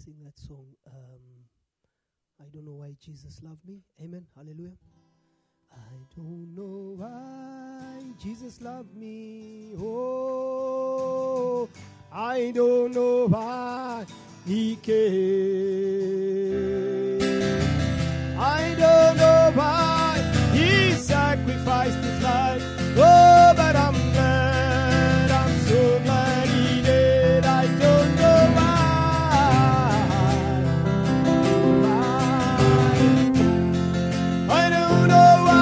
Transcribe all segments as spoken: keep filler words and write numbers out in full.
sing that song. Um, I don't know why Jesus loved me. Amen. Hallelujah. I don't know why Jesus loved me. Oh, I don't know why He came. I don't know why He sacrificed His life. Oh, but I'm glad. I'm so glad He did. I don't know why. Why? I don't know why.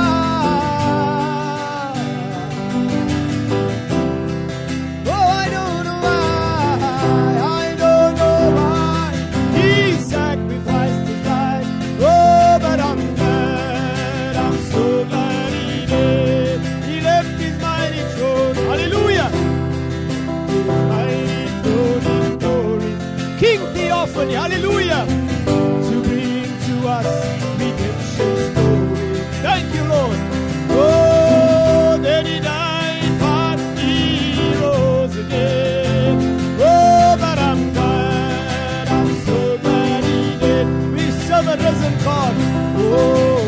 Oh, I don't know why. I don't know why He sacrificed His life. Oh, but I'm glad. I'm so glad He did. He left His mighty throne. Hallelujah. Mighty throne in glory. King Theophany. Hallelujah. To bring to us redemption story. Thank you, Lord. Oh, then He died, but He rose again. Oh, but I'm glad. I'm so glad He did. We serve a risen God. Oh,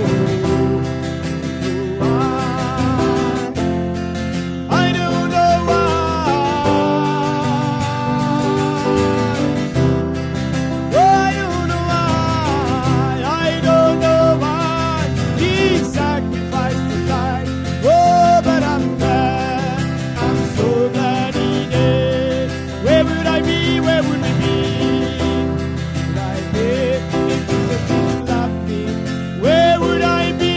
why? I don't know why. Oh, I don't know why. I don't know why He sacrificed His life. Oh, but I'm glad. I'm so glad He did. Where would I be? Where would we be? Would I be if Jesus didn't love me? Where would I be?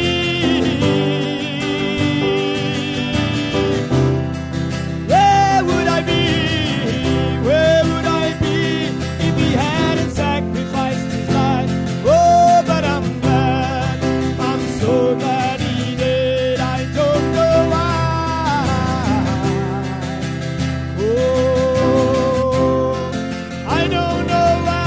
Where would I be? Where would I be if He hadn't sacrificed His life? Oh, but I'm glad. I'm so glad He did. I don't know why. Oh, I don't know why.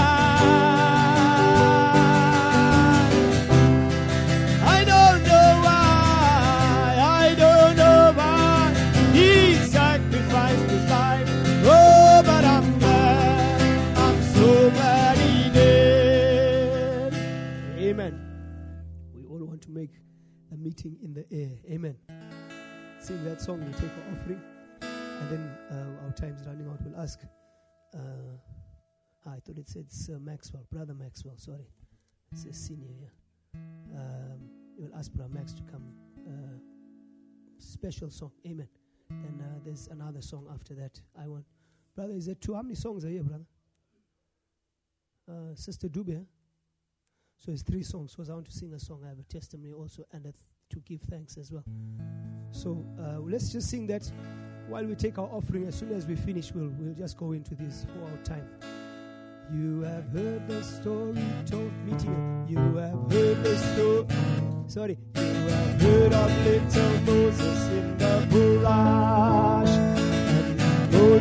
I don't know why. I don't know why He sacrificed His life. Oh, but I'm glad. I'm so glad He did. Amen. We all want to make a meeting in the air. Amen. Sing that song, we take our offering, and then uh, our time is running out. We'll ask. Uh, I thought it said Sir Maxwell, Brother Maxwell. Sorry, it says senior here. Um, we'll ask Brother Max to come. Uh, special song. Amen. Then uh, there's another song after that. I want. Brother, is there two? How many songs are here, brother? Uh, Sister Dubia. So it's three songs. Because I want to sing a song. I have a testimony also and a th- to give thanks as well. So uh, let's just sing that while we take our offering. As soon as we finish, we'll we'll just go into this for our time. You have heard the story told. Meeting it. You have heard the story. Sorry. You have heard of little Moses in the bush, and Lord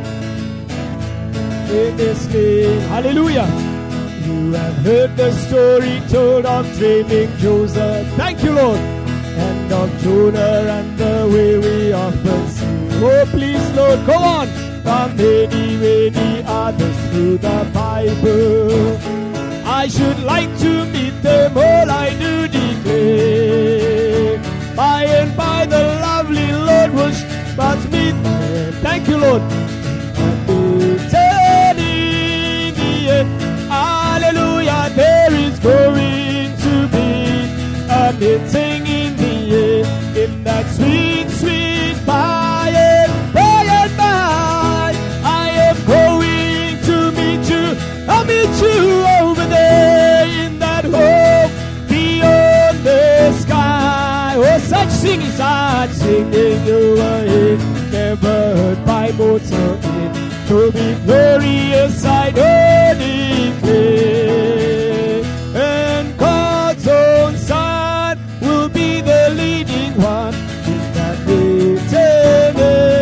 in this name. Hallelujah. You have heard the story told of dreaming Joseph. Thank you, Lord. And of Jonah and the way we often sing. Oh, please, Lord, come on. From many, many others through the Bible. I should like to meet them all, I do declare. By and by the lovely Lord will but meet them. Thank you, Lord. And meeting in the end. Hallelujah, there is going to be a meeting in the end. In that sweet, sweet by and by and by. I am going to meet you. I'll meet you over there in that home beyond the sky. Oh, such singing, such singing you were in, never heard by mortal ear. To be glorious, I know declare. And God's own Son will be the leading one in that meeting.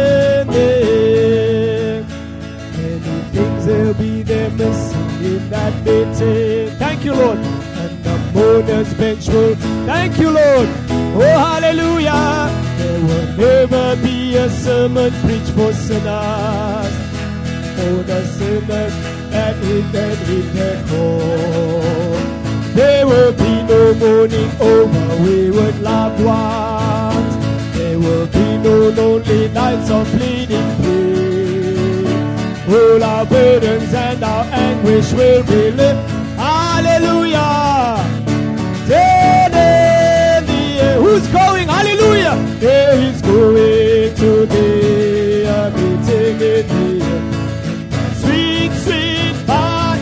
Many things will be there missing in that meeting. Thank you, Lord. And the mourners bench will. Thank you, Lord. Oh, hallelujah. There will never be a sermon preached for sinners. For the sinners and in and in the cold. There will be no mourning over wayward loved ones. There will be no lonely nights of pleading pain. All our burdens and our anguish will be lifted. Hallelujah. Dead in the air. Who's going? Hallelujah. There is going to be a meeting in the air. Sweet, sweet by,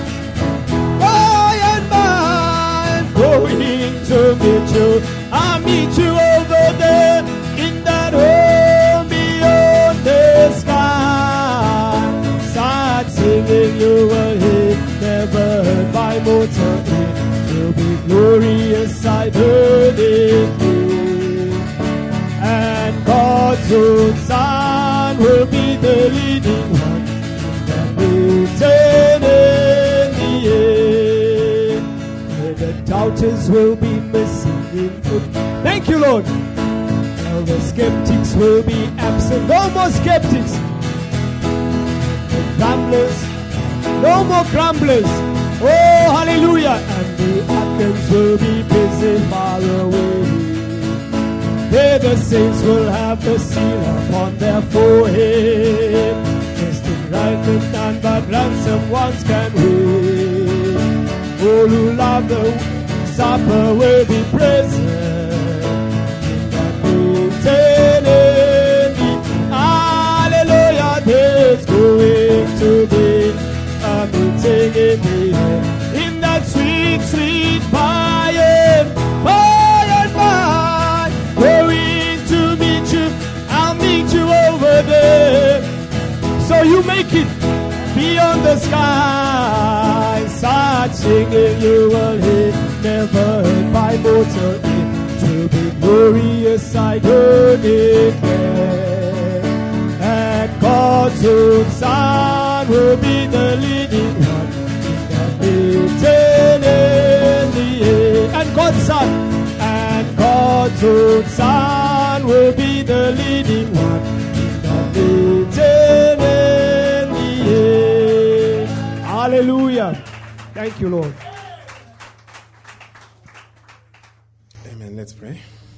by and by. Going to meet you. I'll meet you over there in that home beyond the sky. Start singing, you will hear, never heard by mortal ear. Will be glorious, I heard it here. And God's own Son will be the leading one that written in the air. Where the doubters will be missing in foot. Thank you, Lord. All the skeptics will be absent. No more skeptics. The grumblers, no more grumblers. Oh, hallelujah. And the Athens will be busy far away. There the saints will have the seal upon their forehead. Destined right with none but ransom ones can wait. All who love the supper will be present. In that meeting in the hallelujah, there's going to be a meeting in the air. In that sweet, sweet by and by and by. Going to meet you, I'll meet you over there. So you make it beyond the sky. Start singing, you will hear, never heard by mortal ear. To be glorious, I heard it there. And God's own Son will be the leading one in that meeting in the air. And God's Son, and God's own Son will be the leading one in that meeting in the air. Hallelujah. Thank you, Lord. Amen. Let's pray.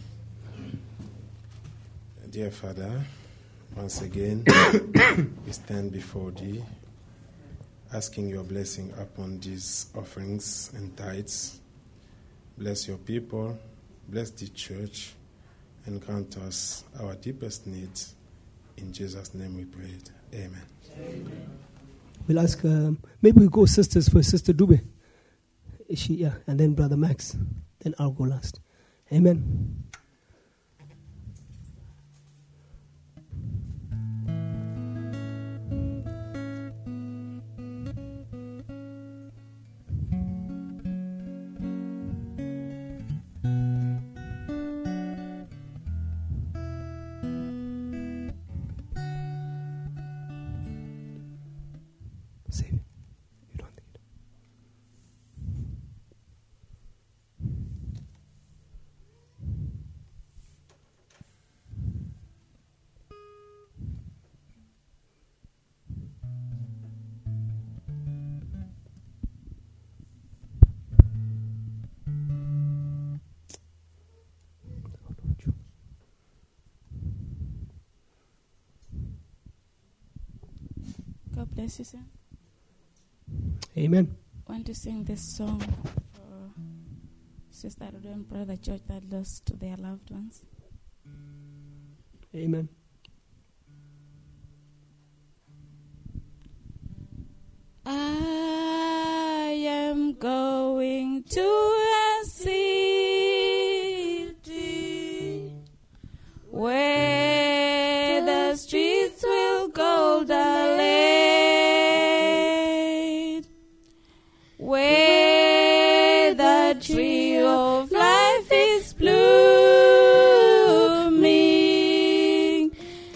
Dear Father, once again, we stand before Thee, asking Your blessing upon these offerings and tithes. Bless Your people, bless the church, and grant us our deepest needs. In Jesus' name we pray. Amen. Amen. We'll ask, um, maybe we go sisters first. Sister Dube. Is she, yeah, and then Brother Max. Then I'll go last. Amen. Save it. You don't think it. God bless you, sir. Amen. I want to sing this song for Sister Rudo and Brother George that lost their loved ones. Amen. I am going to a city where the streets will gold are laid, where the tree of life is blooming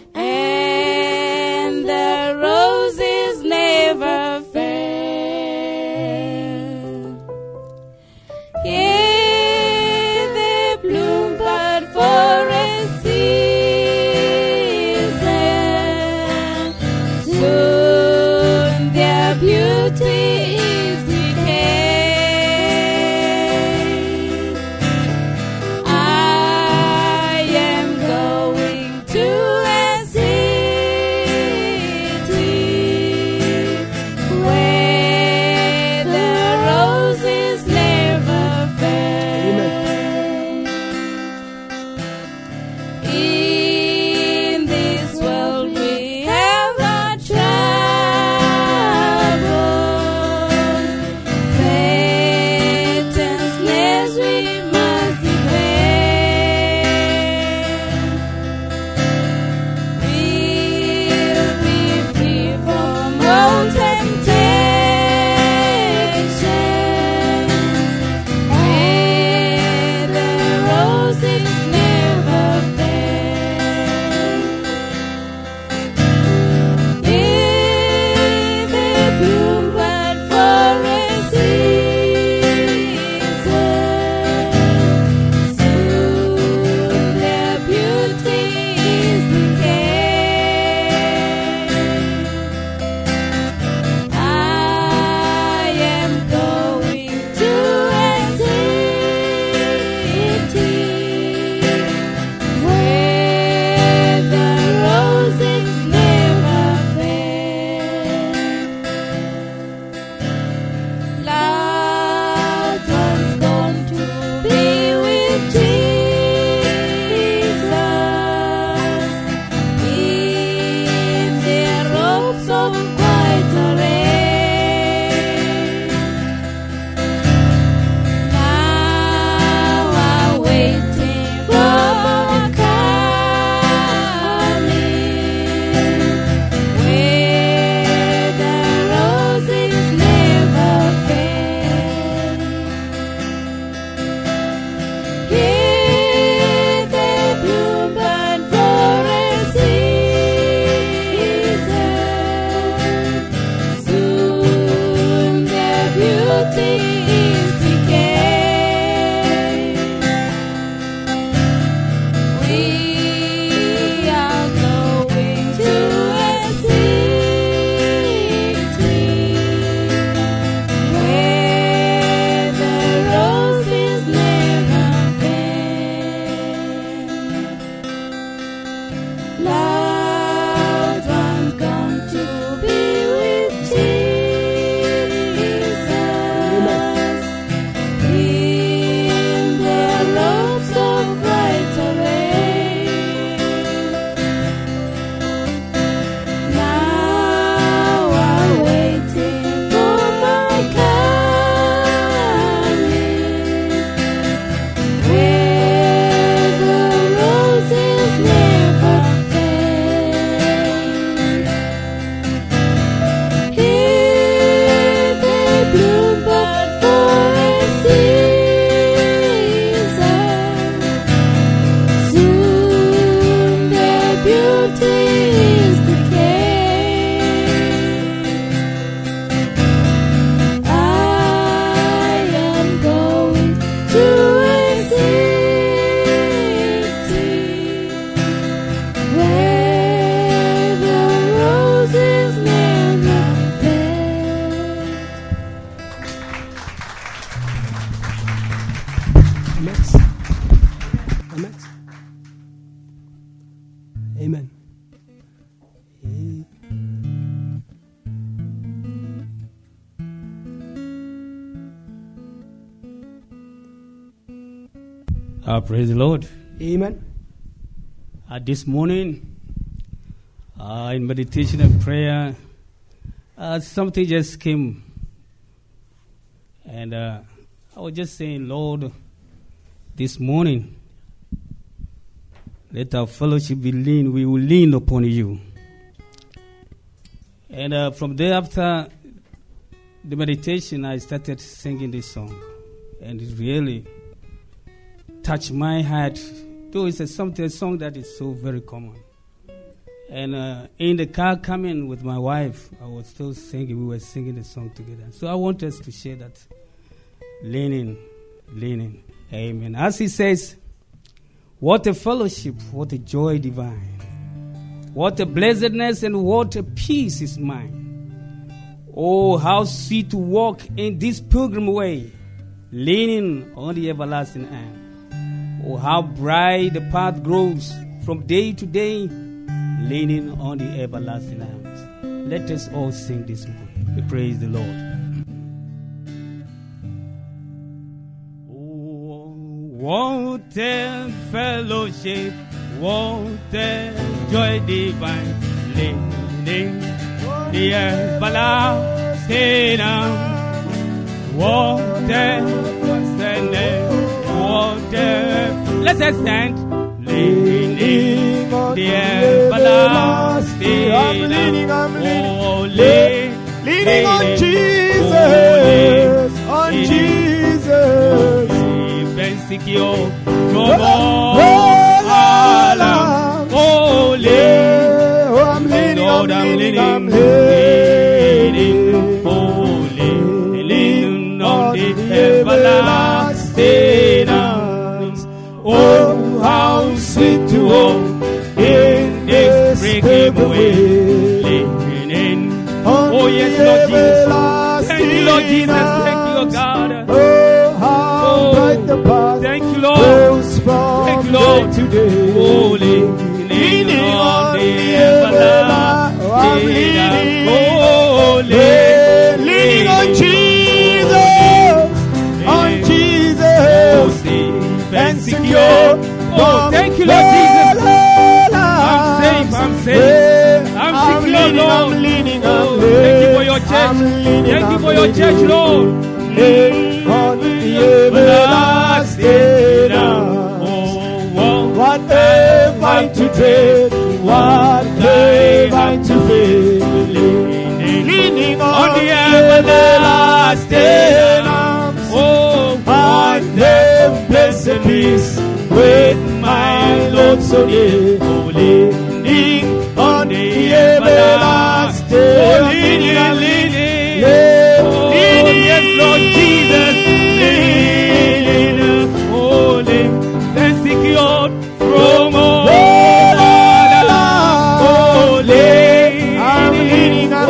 and the roses never fail. Here they bloom but for a season, soon their beauty bloom but for a season. Soon their beauty is decayed. I am going to a city where the roses never fade. Max. Max. Amen. Uh, praise the Lord. Amen. Uh, this morning, uh, in meditation and prayer, uh, something just came. And uh, I was just saying, Lord, this morning, let our fellowship be lean. We will lean upon you. And uh, from there, after the meditation, I started singing this song. And it really touched my heart. Though it's a, something, a song that is so very common. And uh, in the car coming with my wife, I was still singing. We were singing the song together. So I want us to share that. Leaning, leaning. Amen. As he says, what a fellowship, what a joy divine. What a blessedness and what a peace is mine. Oh, how sweet to walk in this pilgrim way, leaning on the everlasting hand. Oh, how bright the path grows from day to day, leaning on the everlasting arms. Let us all sing this morning. We praise the Lord. Oh, what a fellowship, what a joy divine, leaning the everlasting arms. What a blessedness, what a Let us stand. Leaning on the everlasting. I'm leaning, I'm leaning. Oh, lean, Leaning on Jesus, on Jesus. Safe and secure from all alarm. Oh, lean. Oh, I'm leaning, Lord, I'm I'm leaning, leaning. I'm leaning. Oh, leaning on the everlasting arms. Oh, how sweet to walk in this pilgrim way, leaning. Oh, yes, Lord Jesus. Thank you, Lord Jesus. Thank you, oh God. Oh, how Oh, bright the path Thank you, Lord. goes from Thank you, day Lord. to day. Oh, leaning on the everlasting arms. Oh, Leaning on Jesus, on Jesus. Oh, safe and secure. Oh, from thank you, Lord Jesus. I'm safe, I'm safe. I'm secure, leaning, Lord. I'm leaning, I'm Oh, leaning. thank you for your I'm church. leaning, Thank you I'm for your church, leaning. Lord. Leaning on the everlasting arms. Oh, oh, What a vine to tread, what a vine to faith. Leaning on the everlasting arms. oh, What a blessed peace with my Lord so near. Oh, leaning on the everlasting. Oh, leaning, leaning. Oh, yes, Lord Jesus. Leaning, oh, leaning, and secured from all alarm. Oh, leaning, I'm leaning, I'm oh,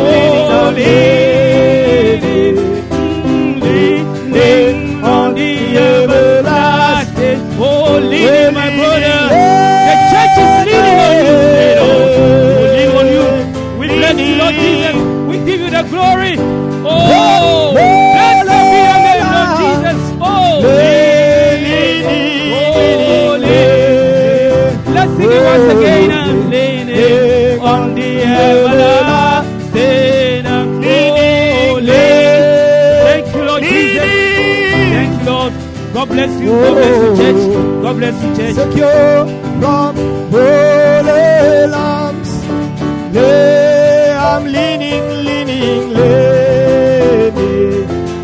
leaning, leaning, leaning on the everlasting. Oh, leaning, my brother. The church is leaning on you. Oh, lean on you. We bless you, Lord Jesus. We give you the glory. Oh, blessed be your name, Lord Jesus. Oh, leaning, oh, leaning. Let's sing it once again. I'm leaning on the everlasting. Oh, leaning. Thank you, Lord Jesus. Thank you, Lord. God bless you. God bless you, church. God bless you, church. secure from holy lamps. Lay, I'm leaning, leaning, leaning.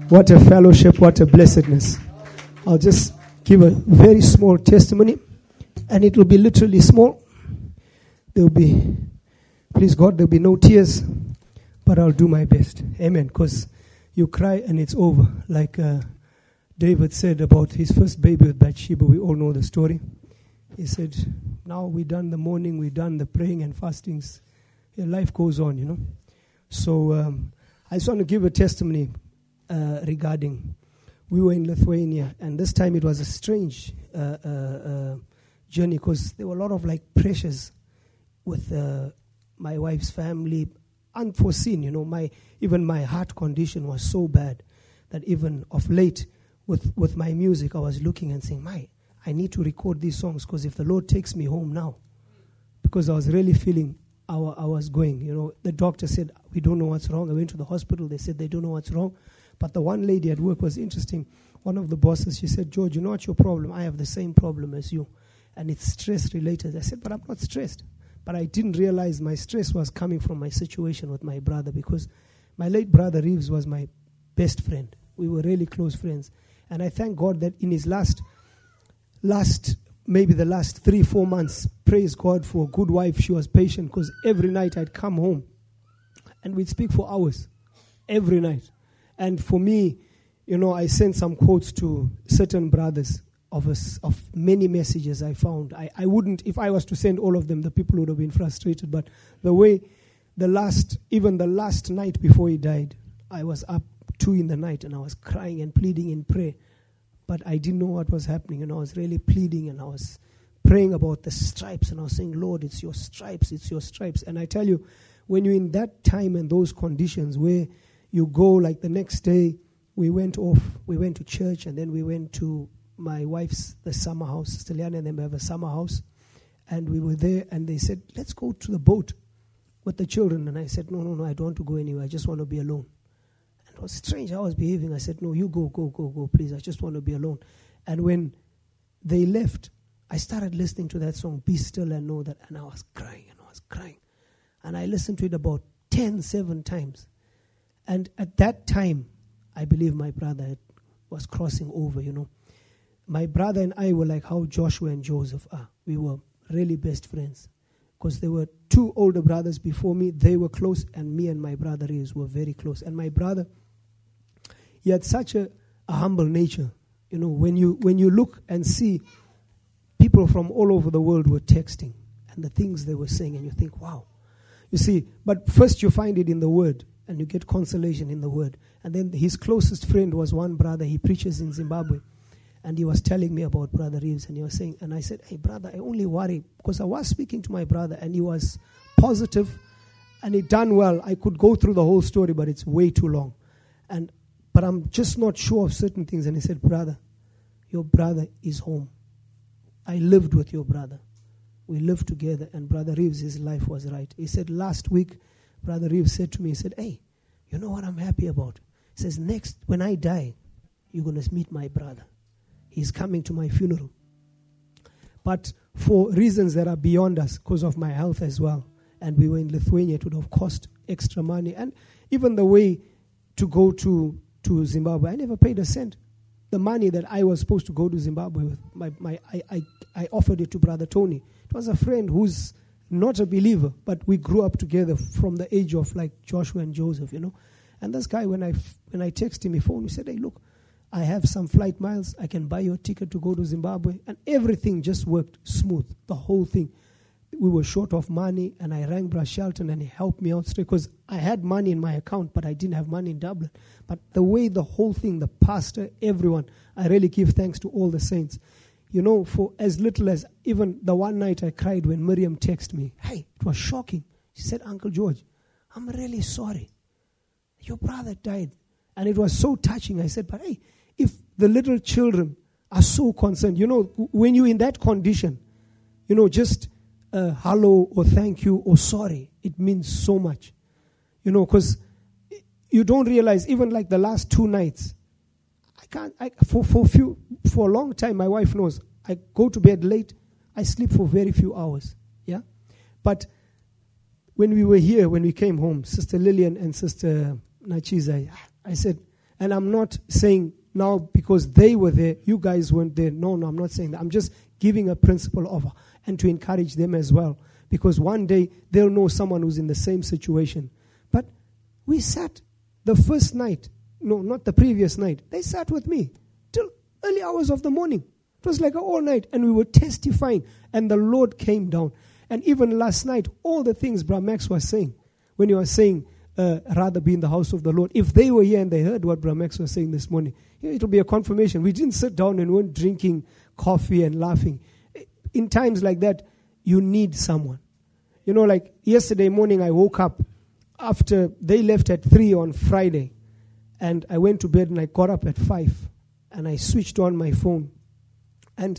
What a fellowship, what a blessedness. I'll just give a very small testimony, and it will be literally small. There will be, please God, there will be no tears, but I'll do my best. Amen. Because you cry and it's over. Like uh, David said about his first baby with Bathsheba, we all know the story. He said, now we've done the mourning, we've done the praying and fastings. Yeah, life goes on, you know. So um, I just want to give a testimony uh, regarding, we were in Lithuania, and this time it was a strange uh, uh, uh, journey because there were a lot of like pressures with uh, my wife's family, unforeseen, you know. My even my heart condition was so bad that even of late with, with my music, I was looking and saying, my, I need to record these songs because if the Lord takes me home now, because I was really feeling I, I was going, you know. The doctor said, we don't know what's wrong. I went to the hospital. They said they don't know what's wrong. But the one lady at work was interesting. One of the bosses, she said, George, you know what's your problem? I have the same problem as you. And it's stress related. I said, but I'm not stressed. But I didn't realize my stress was coming from my situation with my brother, because my late brother Reeves was my best friend. We were really close friends. And I thank God that in his last, last, maybe the last three, four months, praise God for a good wife. She was patient, because every night I'd come home and we'd speak for hours, every night. And for me, you know, I sent some quotes to certain brothers of us, of many messages I found. I, I wouldn't, if I was to send all of them, the people would have been frustrated. But the way, the last, even the last night before he died, I was up two in the night and I was crying and pleading in prayer. But I didn't know what was happening, and I was really pleading, and I was praying about the stripes, and I was saying, Lord, it's your stripes, it's your stripes. And I tell you, when you're in that time and those conditions where you go, like the next day, we went off, we went to church, and then we went to my wife's, the summer house, Sister Liana and them have a summer house, and we were there, and they said, let's go to the boat with the children. And I said, no, no, no, I don't want to go anywhere, I just want to be alone. And it was strange how I was behaving. I said, no, you go, go, go, go, please, I just want to be alone. And when they left, I started listening to that song, Be Still and Know That, and I was crying, and I was crying. And I listened to it about ten, seven times. And at that time, I believe my brother had, was crossing over, you know. My brother and I were like how Joshua and Joseph are. We were really best friends. Because there were two older brothers before me. They were close, and me and my brother Reeves were very close. And my brother, he had such a, a humble nature. You know, when you when you look and see people from all over the world were texting, and the things they were saying, and you think, wow. You see, but first you find it in the Word, and you get consolation in the Word. And then his closest friend was one brother. He preaches in Zimbabwe. And he was telling me about Brother Reeves. And he was saying, and I said, hey, brother, I only worry. Because I was speaking to my brother, and he was positive, and he done well. I could go through the whole story, but it's way too long. And But I'm just not sure of certain things. And he said, brother, your brother is home. I lived with your brother. We lived together, and Brother Reeves, his life was right. He said, last week, Brother Reeves said to me, he said, hey, you know what I'm happy about? He says, next, when I die, you're going to meet my brother. He's coming to my funeral. But for reasons that are beyond us, because of my health as well, and we were in Lithuania, it would have cost extra money. And even the way to go to, to Zimbabwe, I never paid a cent. The money that I was supposed to go to Zimbabwe with, my, my, I, I, I offered it to Brother Tony. It was a friend who's not a believer, but we grew up together from the age of like Joshua and Joseph, you know. And this guy, when I, when I texted him, he phoned me, he said, hey, look, I have some flight miles. I can buy you a ticket to go to Zimbabwe. And everything just worked smooth, the whole thing. We were short of money, and I rang Brother Shelton, and he helped me out straight, because I had money in my account, but I didn't have money in Dublin. But the way the whole thing, the pastor, everyone, I really give thanks to all the saints. You know, for as little as even the one night I cried when Miriam texted me. Hey, it was shocking. She said, Uncle George, I'm really sorry. Your brother died. And it was so touching. I said, but hey, if the little children are so concerned, you know, when you're in that condition, you know, just uh, hello or thank you or sorry, it means so much. You know, because you don't realize, even like the last two nights, I can't, I, for, for, few, for a long time, my wife knows, I go to bed late, I sleep for very few hours, yeah? But when we were here, when we came home, Sister Lillian and Sister Nachiza, I said, And I'm not saying now because they were there, you guys weren't there. No, no, I'm not saying that. I'm just giving a principle of and to encourage them as well. Because one day they'll know someone who's in the same situation. But we sat the first night, no, not the previous night. They sat with me till early hours of the morning. It was like all night, and we were testifying, and the Lord came down. And even last night, all the things Brother Max was saying, when he was saying, uh, rather be in the house of the Lord, if they were here and they heard what Brother Max was saying this morning, it'll be a confirmation. We didn't sit down and weren't drinking coffee and laughing. In times like that, you need someone. You know, like yesterday morning, I woke up after they left at three on Friday, and I went to bed and I got up at five, and I switched on my phone. And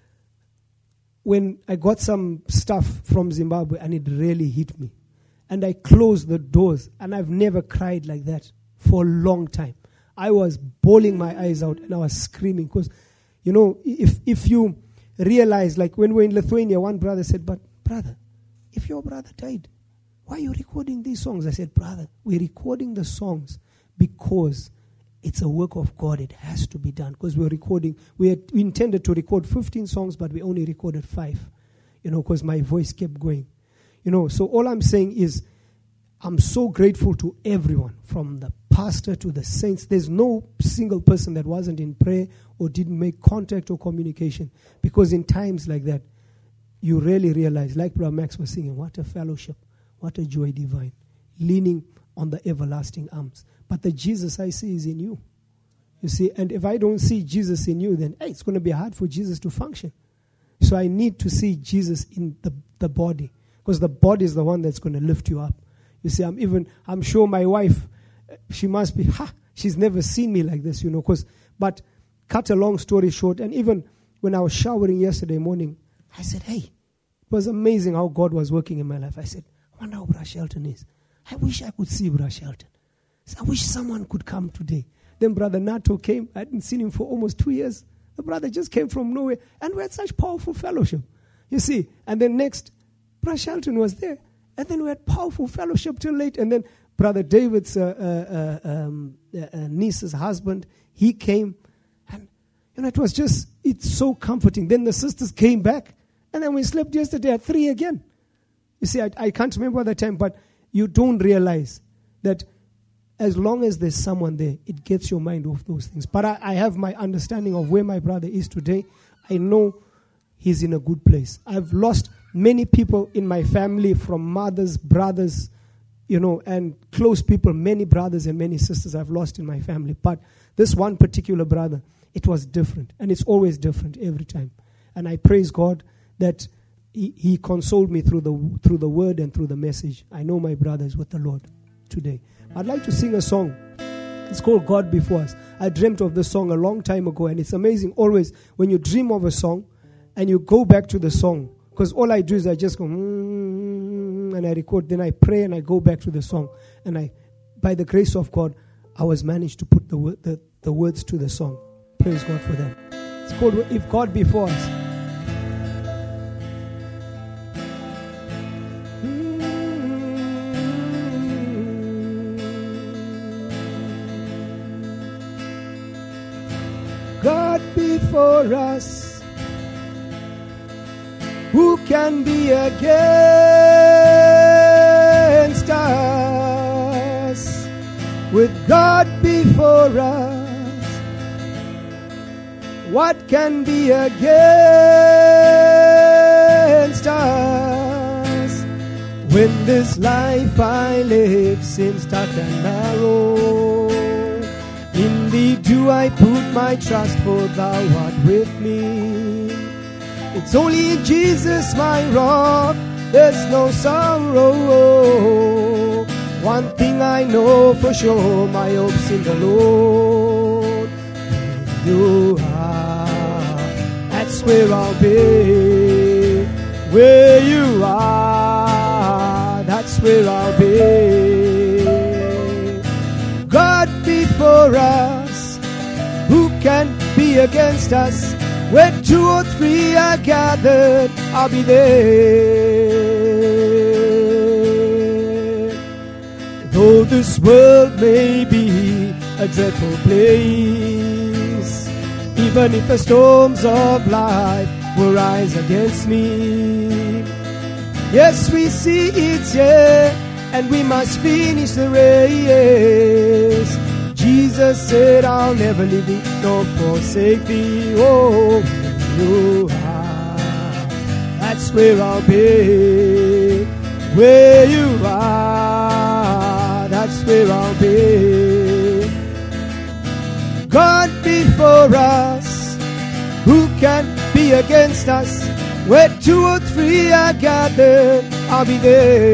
when I got some stuff from Zimbabwe, and it really hit me, and I closed the doors, and I've never cried like that for a long time. I was bawling my eyes out, and I was screaming, because, you know, if if you realize, like when we were in Lithuania, one brother said, but brother, if your brother died, why are you recording these songs? I said, brother, we're recording the songs because it's a work of God. It has to be done. Because we're recording, we, had, we intended to record fifteen songs, but we only recorded five. You know, because my voice kept going. You know, so all I'm saying is, I'm so grateful to everyone, from the pastor to the saints. There's no single person that wasn't in prayer or didn't make contact or communication. Because in times like that, you really realize, like Brother Max was singing, what a fellowship, what a joy divine, leaning on the everlasting arms. But the Jesus I see is in you. You see, and if I don't see Jesus in you, then hey, it's going to be hard for Jesus to function. So I need to see Jesus in the, the body, because the body is the one that's going to lift you up. You see, I'm even, I'm sure my wife, she must be, ha, she's never seen me like this, you know, because, but cut a long story short, and even when I was showering yesterday morning, I said, hey, it was amazing how God was working in my life. I said, I wonder how Brother Shelton is. I wish I could see Brother Shelton. I wish someone could come today. Then Brother Nato came. I hadn't seen him for almost two years. The brother just came from nowhere, and we had such powerful fellowship. You see, and then next, Brother Shelton was there. And then we had powerful fellowship till late. And then Brother David's uh, uh, uh, um, uh, uh, niece's husband, he came. And, you know, it was just, it's so comforting. Then the sisters came back. And then we slept yesterday at three again. You see, I, I can't remember the time, but you don't realize that as long as there's someone there, it gets your mind off those things. But I, I have my understanding of where my brother is today. I know he's in a good place. I've lost many people in my family, from mothers, brothers, you know, and close people, many brothers and many sisters I've lost in my family. But this one particular brother, it was different. And it's always different every time. And I praise God that he, he consoled me through the through the word and through the message. I know my brother is with the Lord today. I'd like to sing a song. It's called God Before Us. I dreamt of this song a long time ago, and it's amazing always when you dream of a song and you go back to the song. Because all I do is I just go, mm, and I record. Then I pray and I go back to the song. And I, by the grace of God, I was managed to put the, the, the words to the song. Praise God for that. It's called If God Before Us. God before us, who can be against us? With God before us, what can be against us? When this life I live seems dark and narrow, in thee do I put my trust, for thou art with me. It's only in Jesus my rock, there's no sorrow. One thing I know for sure, my hope's in the Lord. Where you are, that's where I'll be. Where you are, that's where I'll be. God before us, who can be against us? Where two or three are gathered, I'll be there. Though this world may be a dreadful place. Even if the storms of life will rise against me. Yes, we see it, yeah, and we must finish the race. Jesus said, I'll never leave thee nor forsake thee. Oh, you are, that's where I'll be. Where you are, that's where I'll be. God before us, who can be against us? Where two or three are gathered, I'll be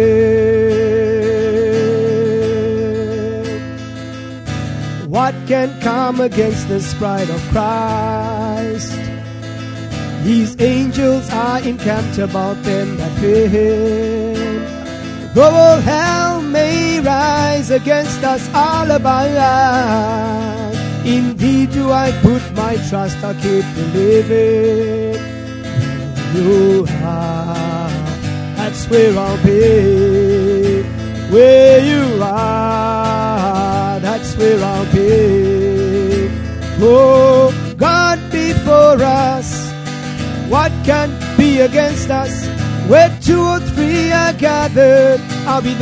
there. What can come against the bride of Christ? These angels are encamped about them that fear Him. Though all hell may rise against us all about, indeed do I put my trust, I'll keep believing. You are, that's where I'll be. Where you are, that's where I'll be. Oh, God before us, what can be against us? Where two or three are gathered, I'll be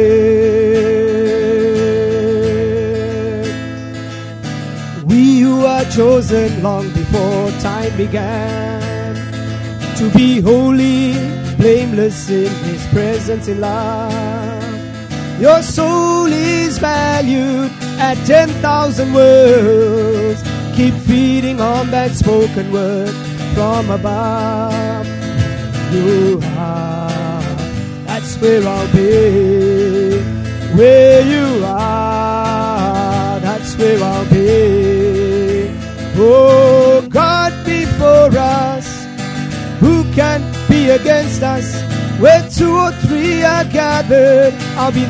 there. We who are chosen long before time began, to be holy, blameless in His presence in love. Your soul is valued at ten thousand words. Keep feeding on that spoken word from above. You are, that's where I'll be. Where you are, that's where I'll be. Oh, God before us, who can be against us? Where two or three are gathered, I'll be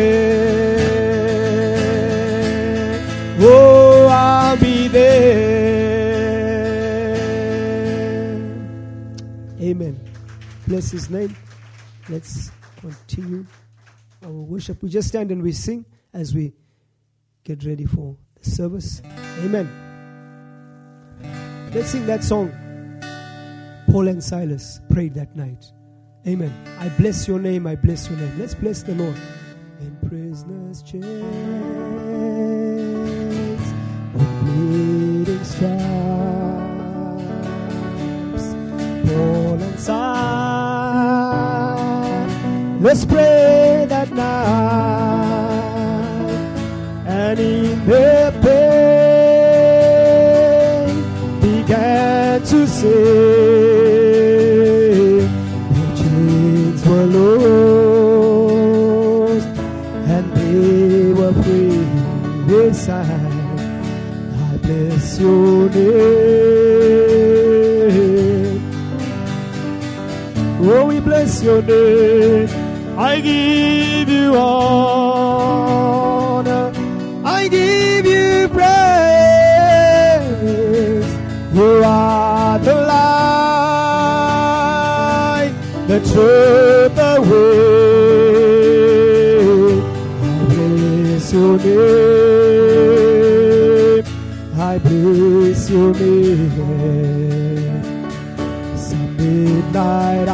there. Oh, I'll be there. Amen. Bless His name. Let's continue our worship. We just stand and we sing as we get ready for the service. Amen. Let's sing that song Paul and Silas prayed that night. Amen. I bless your name, I bless your name. Let's bless the Lord. In prisoners' chains, with bleeding stripes, Paul and Silas, let's pray that night, and in their pain began to say, were lost and they were free. They sang, I bless your name. Oh, we bless your name. I give you honor, I give you praise. You are the light, the truth, the way. I bless your name, I bless your name. Some midnight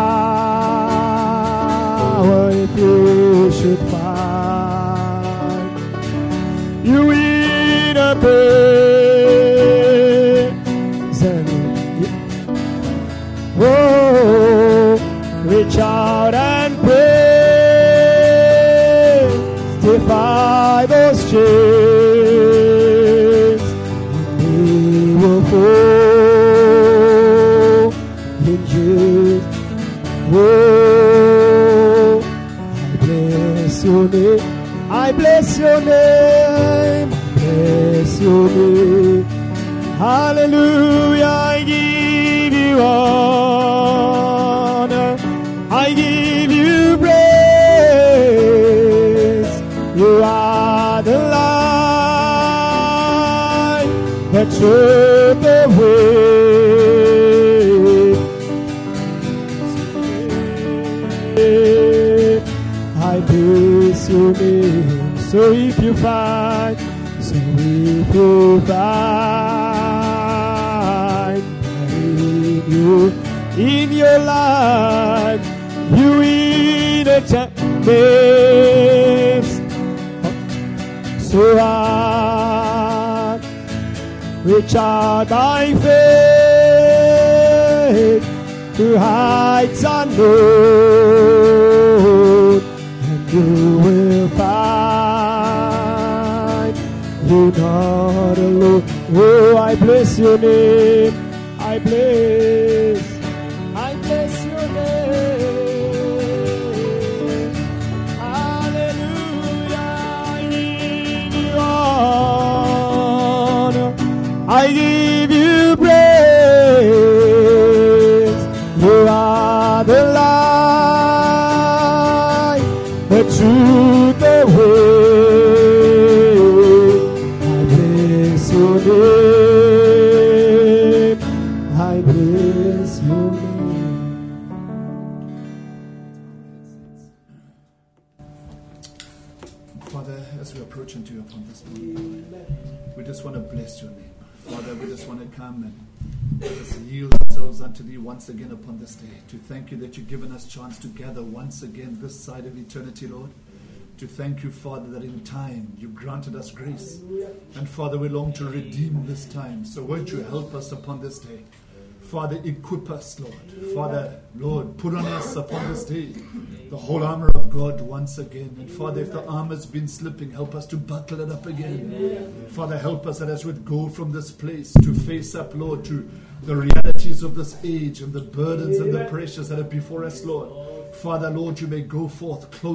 hour, if you should find you in a prison, oh, reach out and pray, defy those chains, and they will fall in Jesus. Oh, I bless your name, I bless your name, I bless your name. Hallelujah, I give you honor, I give you praise. You are the light, the truth, the way. I bless your name. So if you find, so So if you find in you, in your life, you in a tempest, so I reach out my faith to heights unknown, and you will find you're not alone. Oh, I bless your name. I bless, I bless your name. Hallelujah. I give you honor. I give you praise. You are the light, the truth, the way. I bless your name. I bless your name. Father, as we approach into your upon this morning, we just want to bless your name. Father, we just want to come and let us yield ourselves unto thee once again upon this day. To thank you that you've given us chance to gather once again this side of eternity, Lord. To thank you, Father, that in time you granted us grace. And Father, we long to redeem this time. So won't you help us upon this day? Father, equip us, Lord. Father, Lord, put on us upon this day the whole armor of God once again. And Father, if the armor's been slipping, help us to buckle it up again. Father, help us that as we go from this place to face up, Lord, to the realities of this age and the burdens and the pressures that are before us, Lord. Father, Lord, you may go forth clothed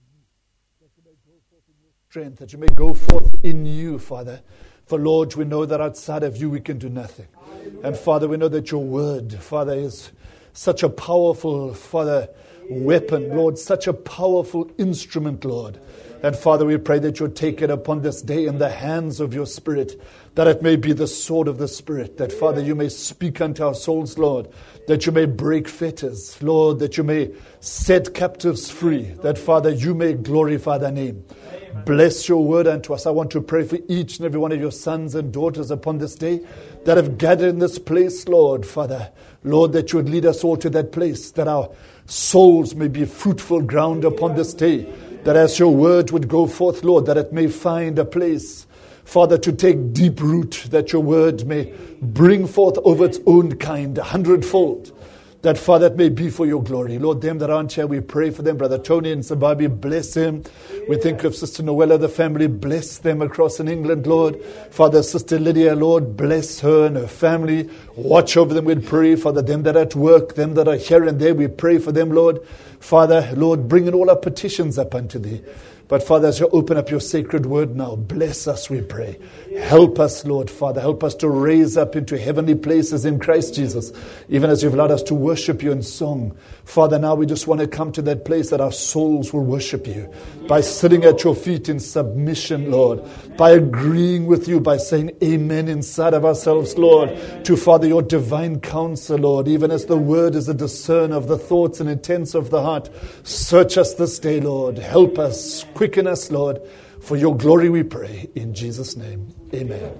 strength, that you may go forth in you, Father. For Lord, we know that outside of you we can do nothing. And Father, we know that your word, Father, is such a powerful, Father, weapon, Lord, such a powerful instrument, Lord. And Father, we pray that you'll take it upon this day in the hands of your Spirit, that it may be the sword of the Spirit, that Father, you may speak unto our souls, Lord, that you may break fetters, Lord, that you may set captives free, that Father, you may glorify thy name. Bless your word unto us. I want to pray for each and every one of your sons and daughters upon this day that have gathered in this place, Lord, Father. Lord, that you would lead us all to that place, that our souls may be fruitful ground upon this day, that as your word would go forth, Lord, that it may find a place, Father, to take deep root, that your word may bring forth over its own kind a hundredfold. That, Father, it may be for your glory. Lord, them that aren't here, we pray for them. Brother Tony and Sababi, bless him. We think of Sister Noella, the family, bless them across in England, Lord. Father, Sister Lydia, Lord, bless her and her family. Watch over them, we pray. Father, them that are at work, them that are here and there, we pray for them, Lord. Father, Lord, bringing all our petitions up unto thee. But Father, as you open up your sacred word now, bless us, we pray. Help us, Lord, Father. Help us to raise up into heavenly places in Christ Jesus, even as you've allowed us to worship you in song. Father, now we just want to come to that place that our souls will worship you by sitting at your feet in submission, Lord, by agreeing with you, by saying amen inside of ourselves, Lord, to Father, your divine counsel, Lord, even as the word is a discerner of the thoughts and intents of the heart. Search us this day, Lord. Help us. Quicken us, Lord. For your glory we pray. In Jesus' name. Amen.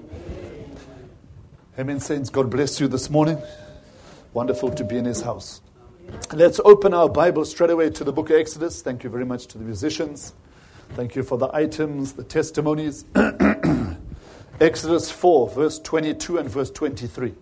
Amen, saints. God bless you this morning. Wonderful to be in his house. Let's open our Bible straight away to the book of Exodus. Thank you very much to the musicians. Thank you for the items, the testimonies. Exodus four, verse twenty-two and verse twenty-three.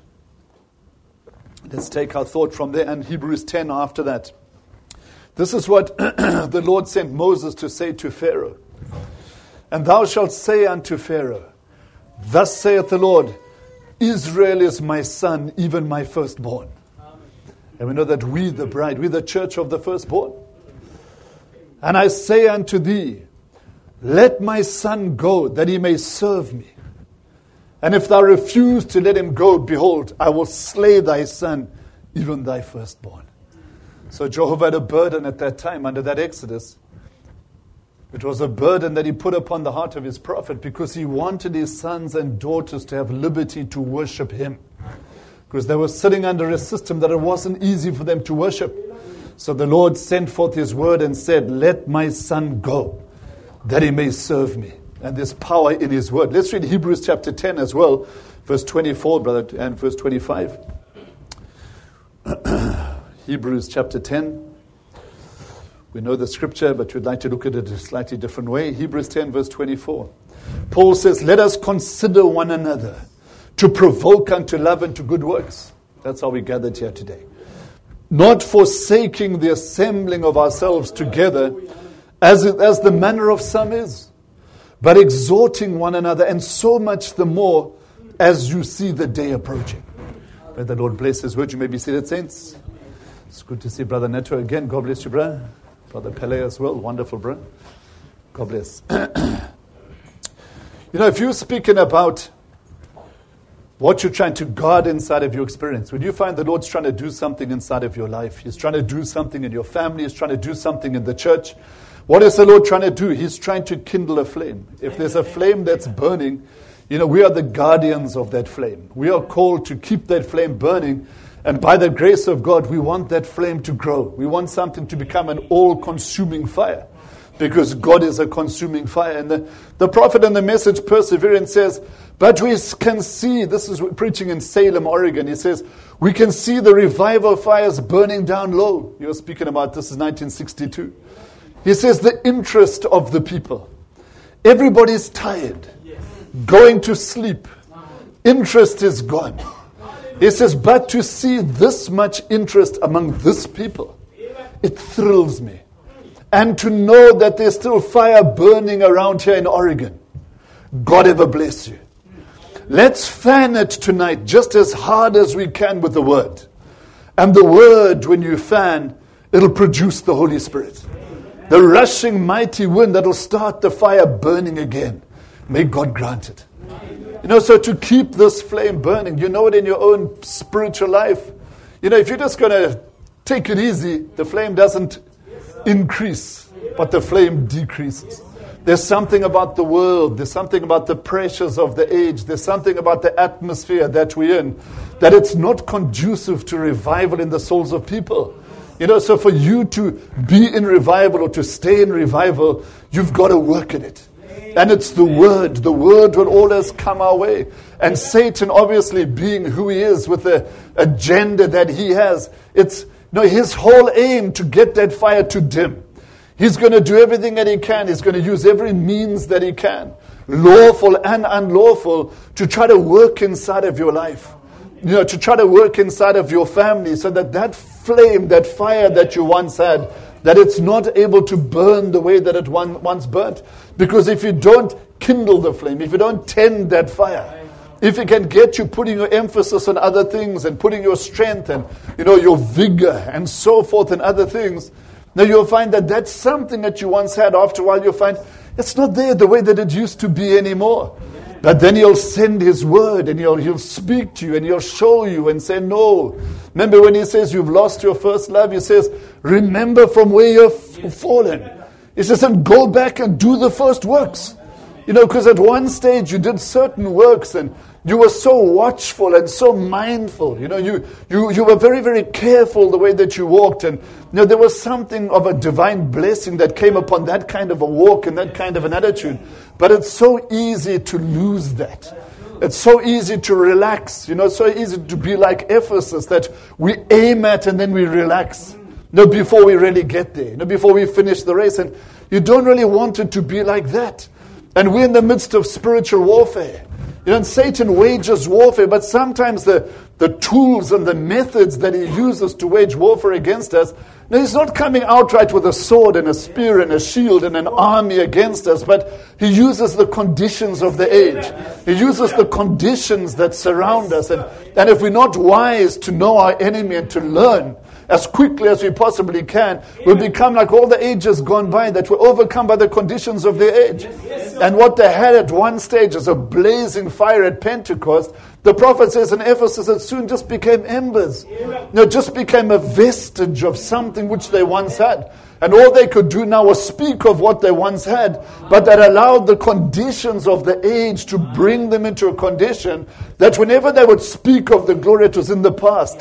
Let's take our thought from there, and Hebrews ten after that. This is what the Lord sent Moses to say to Pharaoh. And thou shalt say unto Pharaoh, thus saith the Lord, Israel is my son, even my firstborn. Amen. And we know that we, the bride, we, the church of the firstborn. And I say unto thee, let my son go, that he may serve me. And if thou refuse to let him go, behold, I will slay thy son, even thy firstborn. So Jehovah had a burden at that time under that Exodus. It was a burden that he put upon the heart of his prophet because he wanted his sons and daughters to have liberty to worship him. Because they were sitting under a system that it wasn't easy for them to worship. So the Lord sent forth his word and said, let my son go, that he may serve me. And there's power in His word. Let's read Hebrews chapter ten as well, verse twenty-four, brother, and verse twenty-five. Hebrews chapter ten. We know the scripture, but we'd like to look at it a slightly different way. Hebrews ten, verse twenty-four. Paul says, let us consider one another to provoke unto love and to good works. That's how we gathered here today. Not forsaking the assembling of ourselves together, as, it, as the manner of some is, but exhorting one another, and so much the more as you see the day approaching. May the Lord bless His word. You may be seated, saints. It's good to see Brother Neto again. God bless you, brother. Brother Pele as well. Wonderful, brother. God bless. You know, if you're speaking about what you're trying to guard inside of your experience, when you find the Lord's trying to do something inside of your life, He's trying to do something in your family, He's trying to do something in the church, what is the Lord trying to do? He's trying to kindle a flame. If there's a flame that's burning, you know, we are the guardians of that flame. We are called to keep that flame burning. And by the grace of God, we want that flame to grow. We want something to become an all-consuming fire. Because God is a consuming fire. And the, the prophet in the message Perseverance says, but we can see, this is preaching in Salem, Oregon, he says, we can see the revival fires burning down low. You're speaking about, this is nineteen sixty-two. He says the interest of the people. Everybody's tired, going to sleep. Interest is gone. He says, but to see this much interest among this people, it thrills me. And to know that there's still fire burning around here in Oregon. God ever bless you. Let's fan it tonight just as hard as we can with the word. And the word, when you fan, it'll produce the Holy Spirit. The rushing mighty wind that'll start the fire burning again. May God grant it. You know, so to keep this flame burning, you know it in your own spiritual life. You know, if you're just going to take it easy, the flame doesn't increase, but the flame decreases. There's something about the world, there's something about the pressures of the age, there's something about the atmosphere that we're in, that it's not conducive to revival in the souls of people. You know, so for you to be in revival or to stay in revival, you've got to work in it. And it's the word. The word will always come our way. And Satan, obviously, being who he is with the agenda that he has, it's you know, his whole aim to get that fire to dim. He's going to do everything that he can. He's going to use every means that he can, lawful and unlawful, to try to work inside of your life. You know, to try to work inside of your family so that that flame, that fire that you once had, that it's not able to burn the way that it one, once burnt. Because if you don't kindle the flame, if you don't tend that fire, if it can get you putting your emphasis on other things and putting your strength and, you know, your vigor and so forth and other things, now you'll find that that's something that you once had. After a while you'll find it's not there the way that it used to be anymore. But then he'll send his word and he'll, he'll speak to you and he'll show you and say, no. Remember when he says you've lost your first love, he says, remember from where you've fallen. He says, and go back and do the first works. You know, because at one stage you did certain works and you were so watchful and so mindful. You know, you, you, you were very, very careful the way that you walked. And, you know, there was something of a divine blessing that came upon that kind of a walk and that kind of an attitude. But it's so easy to lose that. It's so easy to relax. You know, it's so easy to be like Ephesus that we aim at and then we relax. No, before we really get there. No, before we finish the race. And you don't really want it to be like that. And we're in the midst of spiritual warfare. You know, and Satan wages warfare, but sometimes the, the tools and the methods that he uses to wage warfare against us, now he's not coming outright with a sword and a spear and a shield and an army against us, but he uses the conditions of the age. He uses the conditions that surround us. And, and if we're not wise to know our enemy and to learn as quickly as we possibly can, we'll become like all the ages gone by, that we're overcome by the conditions of the age. And what they had at one stage as a blazing fire at Pentecost, the prophet says in Ephesus, it soon just became embers. You know, just became a vestige of something which they once had. And all they could do now was speak of what they once had, but that allowed the conditions of the age to bring them into a condition that whenever they would speak of the glory that was in the past,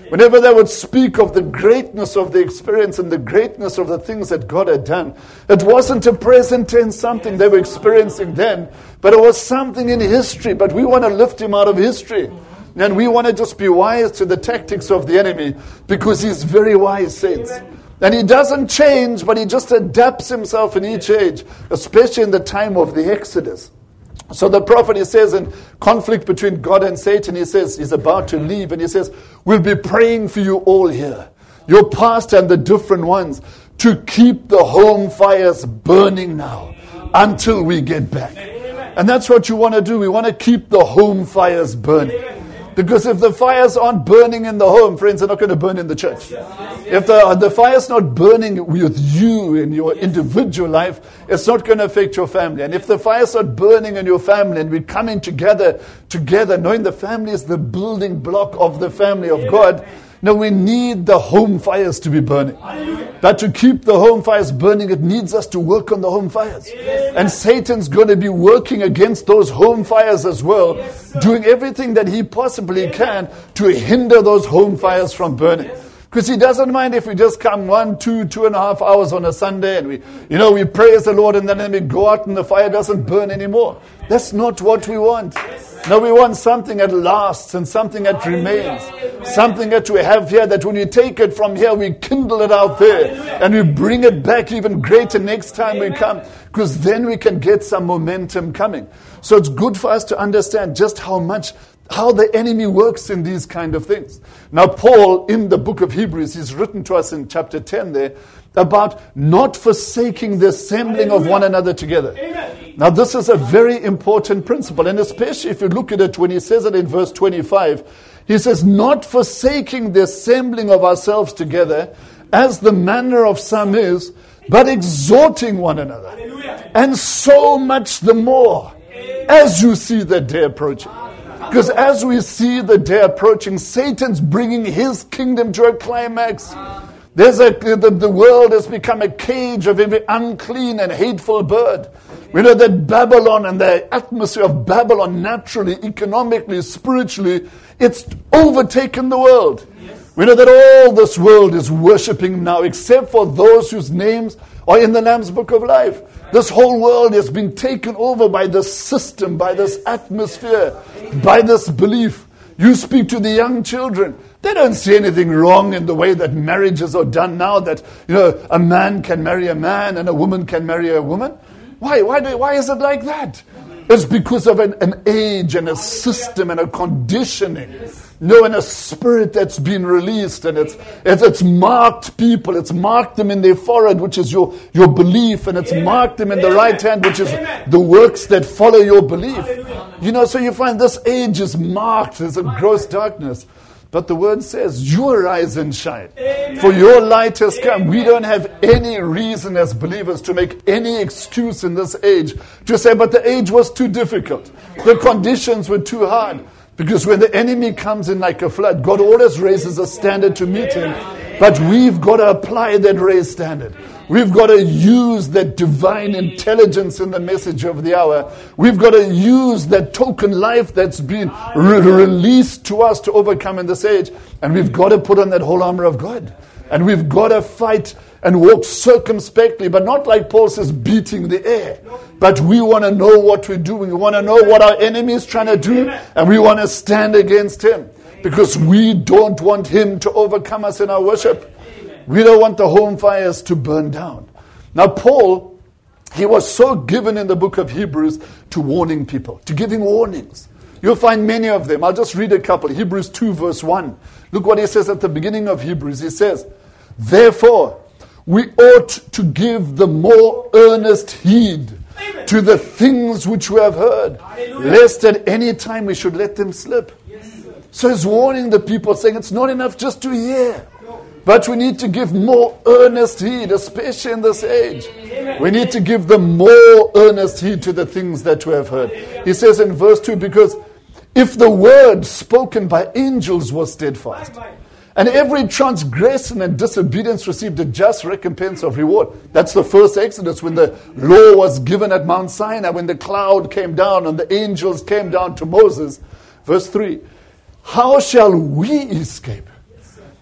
Whenever they would speak of the greatness of the experience and the greatness of the things that God had done, it wasn't a present tense something they were experiencing then, but it was something in history. But we want to lift him out of history. And we want to just be wise to the tactics of the enemy, because he's very wise, saints. And he doesn't change, but he just adapts himself in each age, especially in the time of the Exodus. So the prophet, he says, in conflict between God and Satan, he says, he's about to leave, and he says, we'll be praying for you all here, your past and the different ones, to keep the home fires burning now until we get back. And that's what you want to do. We want to keep the home fires burning. Because if the fires aren't burning in the home, friends, they're not going to burn in the church. If the, the fire's not burning with you in your individual life, it's not going to affect your family. And if the fire's not burning in your family, and we're coming together, together, knowing the family is the building block of the family of God, no, we need the home fires to be burning. But to keep the home fires burning, it needs us to work on the home fires. And Satan's going to be working against those home fires as well, doing everything that he possibly can to hinder those home fires from burning. Because he doesn't mind if we just come one, two, two and a half hours on a Sunday and we, you know, we praise the Lord and then we go out and the fire doesn't burn anymore. That's not what we want. No, we want something that lasts and something that remains. Something that we have here, that when we take it from here, we kindle it out there and we bring it back even greater next time we come, because then we can get some momentum coming. So it's good for us to understand just how much, how the enemy works in these kind of things. Now, Paul, in the book of Hebrews, he's written to us in chapter ten there about not forsaking the assembling of one another together. Now, this is a very important principle, and especially if you look at it when he says it in verse twenty-five, he says, not forsaking the assembling of ourselves together, as the manner of some is, but exhorting one another. And so much the more, as you see the day approaching. Because as we see the day approaching, Satan's bringing his kingdom to a climax. There's a, the, the world has become a cage of every unclean and hateful bird. We know that Babylon and the atmosphere of Babylon, naturally, economically, spiritually, it's overtaken the world. Yes. We know that all this world is worshipping now, except for those whose names are in the Lamb's Book of Life. This whole world has been taken over by this system, by this atmosphere, by this belief. You speak to the young children. They don't see anything wrong in the way that marriages are done now, that, you know, a man can marry a man and a woman can marry a woman. Why? Why, do, why is it like that? It's because of an, an age and a system and a conditioning. No, and a spirit that's been released, and it's, it's it's marked people. It's marked them in their forehead, which is your, your belief, and it's marked them in the right hand, which is the works that follow your belief. You know, so you find this age is marked. There's a gross darkness. But the word says, you arise and shine, for your light has come. We don't have any reason as believers to make any excuse in this age to say, but the age was too difficult. The conditions were too hard. Because when the enemy comes in like a flood, God always raises a standard to meet him. But we've got to apply that raised standard. We've got to use that divine intelligence in the message of the hour. We've got to use that token life that's been re- released to us to overcome in this age. And we've got to put on that whole armor of God. And we've got to fight and walk circumspectly, but not like Paul says, beating the air. But we want to know what we're doing. We want to know what our enemy is trying to do, and we want to stand against him. Because we don't want him to overcome us in our worship. We don't want the home fires to burn down. Now, Paul, he was so given in the book of Hebrews to warning people, to giving warnings. You'll find many of them. I'll just read a couple. Hebrews two verse one. Look what he says at the beginning of Hebrews. He says, therefore, we ought to give the more earnest heed Amen. To the things which we have heard, Hallelujah. Lest at any time we should let them slip. Yes. So he's warning the people, saying it's not enough just to hear. No. But we need to give more earnest heed, especially in this age. Amen. We need to give the more earnest heed to the things that we have heard. Amen. He says in verse two, because if the word spoken by angels was steadfast, bye, bye. And every transgression and disobedience received a just recompense of reward. That's the first Exodus, when the law was given at Mount Sinai, when the cloud came down and the angels came down to Moses. Verse three, how shall we escape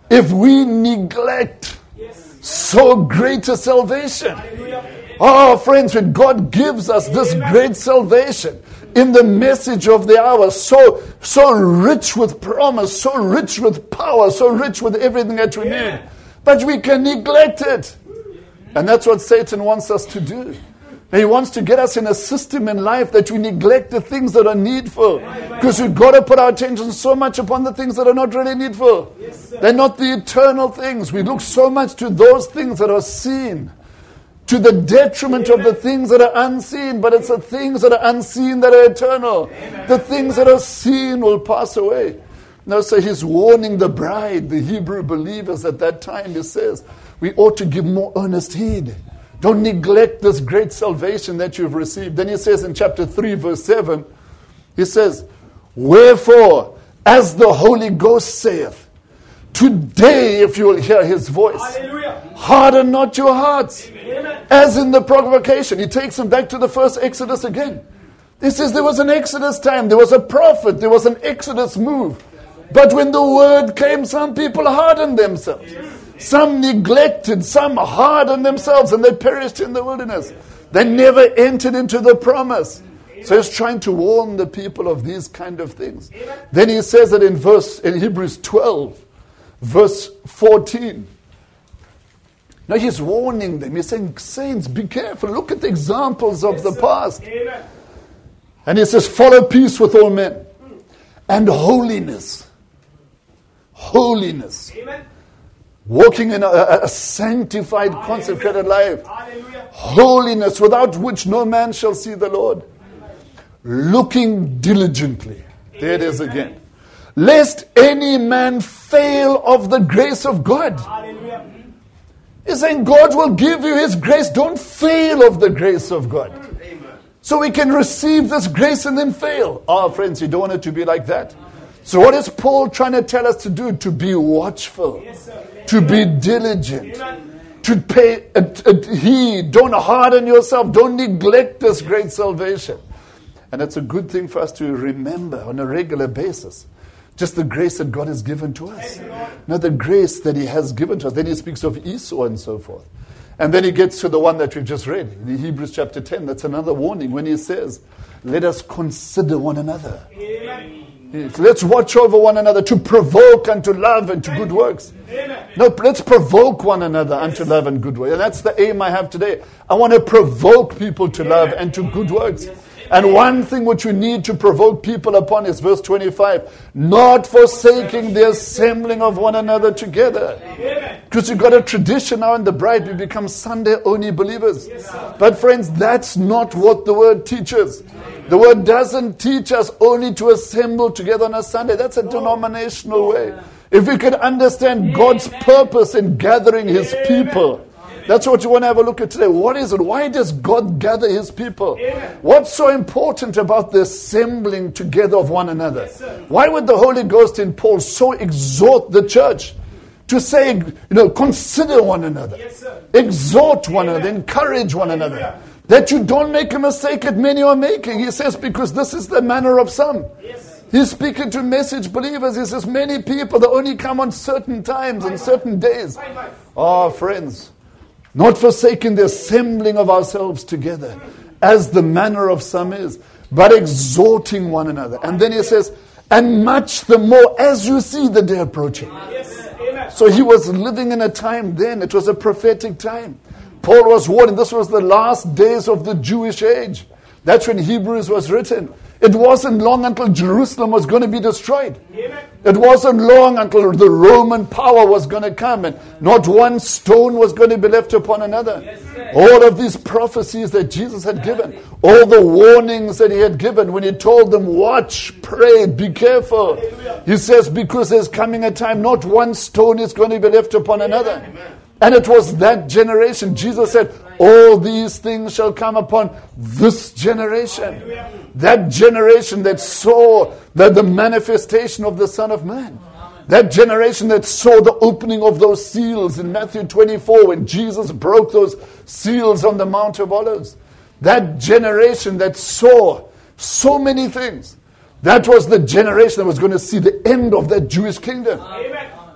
if we neglect so great a salvation. Oh, friends, when God gives us this great salvation in the message of the hour, so so rich with promise, so rich with power, so rich with everything that we need, but we can neglect it. And that's what Satan wants us to do. He wants to get us in a system in life that we neglect the things that are needful. Because we've got to put our attention so much upon the things that are not really needful. They're not the eternal things. We look so much to those things that are seen, to the detriment of the things that are unseen. But it's the things that are unseen that are eternal. The things that are seen will pass away. Now, so he's warning the bride, the Hebrew believers at that time. He says, we ought to give more earnest heed. Don't neglect this great salvation that you've received. Then he says in chapter three, verse seven, he says, wherefore, as the Holy Ghost saith, today, if you will hear his voice, Hallelujah. Harden not your hearts. Amen. As in the provocation. He takes them back to the first Exodus again. He says there was an Exodus time, there was a prophet, there was an Exodus move. But when the word came, some people hardened themselves. Some neglected, some hardened themselves, and they perished in the wilderness. They never entered into the promise. So he's trying to warn the people of these kind of things. Then he says that in verse in Hebrews twelve, verse fourteen. Now he's warning them. He's saying, saints, be careful. Look at the examples of the past. And he says, follow peace with all men and holiness. Holiness. Walking in a, a sanctified, consecrated life. Hallelujah. Holiness, without which no man shall see the Lord. Looking diligently. There it is again. Lest any man fail of the grace of God. Hallelujah. He's saying God will give you His grace. Don't fail of the grace of God. Amen. So we can receive this grace and then fail. Oh, friends, you don't want it to be like that. So what is Paul trying to tell us to do? To be watchful. Yes, to be diligent, to pay a, a heed. Don't harden yourself. Don't neglect this great salvation. And it's a good thing for us to remember on a regular basis. Just the grace that God has given to us. Not the grace that He has given to us. Then he speaks of Esau and so forth. And then he gets to the one that we've just read. In Hebrews chapter ten, that's another warning when he says, let us consider one another. Amen. Let's watch over one another to provoke unto love and to good works. No, let's provoke one another unto love and good works. And that's the aim I have today. I want to provoke people to love and to good works. And one thing which we need to provoke people upon is verse twenty-five. Not forsaking the assembling of one another together. Because you've got a tradition now in the bride. We become Sunday only believers. But friends, that's not what the word teaches. The word doesn't teach us only to assemble together on a Sunday. That's a denominational way. If we could understand God's purpose in gathering His people, that's what you want to have a look at today. What is it? Why does God gather His people? What's so important about the assembling together of one another? Why would the Holy Ghost in Paul so exhort the church to say, you know, consider one another, exhort one another, encourage one another? That you don't make a mistake that many are making. He says, because this is the manner of some. Yes. He's speaking to message believers. He says, many people, they only come on certain times and certain days. Oh, friends, not forsaking the assembling of ourselves together, as the manner of some is, but exhorting one another. And then he says, and much the more as you see the day approaching. Yes. So he was living in a time then. It was a prophetic time. Paul was warning, this was the last days of the Jewish age. That's when Hebrews was written. It wasn't long until Jerusalem was going to be destroyed. Amen. It wasn't long until the Roman power was going to come and not one stone was going to be left upon another. Yes, all of these prophecies that Jesus had given, all the warnings that He had given when He told them, watch, pray, be careful. Hallelujah. He says, because there's coming a time, not one stone is going to be left upon another. Amen. And it was that generation. Jesus said, all these things shall come upon this generation. That generation that saw the, the manifestation of the Son of Man. That generation that saw the opening of those seals in Matthew twenty-four when Jesus broke those seals on the Mount of Olives. That generation that saw so many things. That was the generation that was going to see the end of that Jewish kingdom. Amen.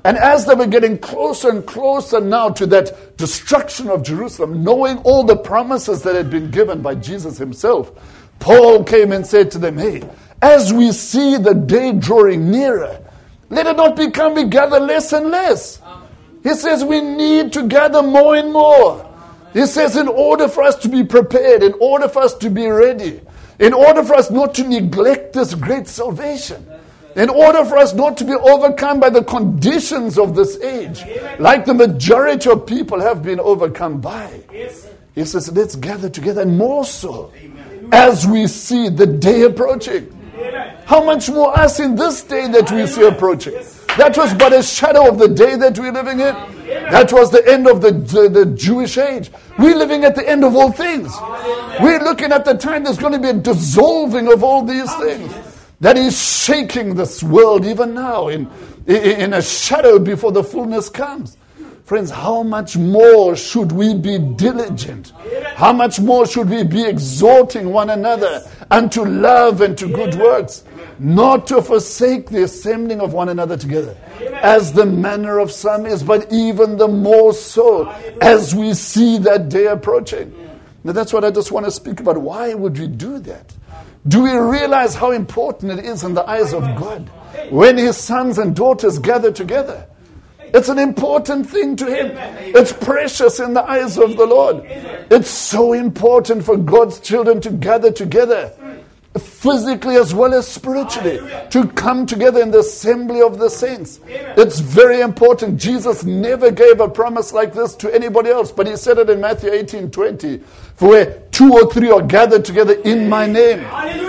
And as they were getting closer and closer now to that destruction of Jerusalem, knowing all the promises that had been given by Jesus himself, Paul came and said to them, hey, as we see the day drawing nearer, let it not become we gather less and less. He says we need to gather more and more. He says in order for us to be prepared, in order for us to be ready, in order for us not to neglect this great salvation, in order for us not to be overcome by the conditions of this age, like the majority of people have been overcome by. He says, let's gather together, and more so as we see the day approaching. How much more us in this day that we see approaching? That was but a shadow of the day that we're living in. That was the end of the, the, the Jewish age. We're living at the end of all things. We're looking at the time there's going to be a dissolving of all these things. That is shaking this world even now in, in a shadow before the fullness comes. Friends, how much more should we be diligent? How much more should we be exhorting one another unto love and to good works? Not to forsake the assembling of one another together, as the manner of some is, but even the more so as we see that day approaching. Now that's what I just want to speak about. Why would we do that? Do we realize how important it is in the eyes of God when his sons and daughters gather together? It's an important thing to him. It's precious in the eyes of the Lord. It's so important for God's children to gather together, physically as well as spiritually, to come together in the assembly of the saints. It's very important. Jesus never gave a promise like this to anybody else, but he said it in Matthew eighteen twenty. For where two or three are gathered together in my name,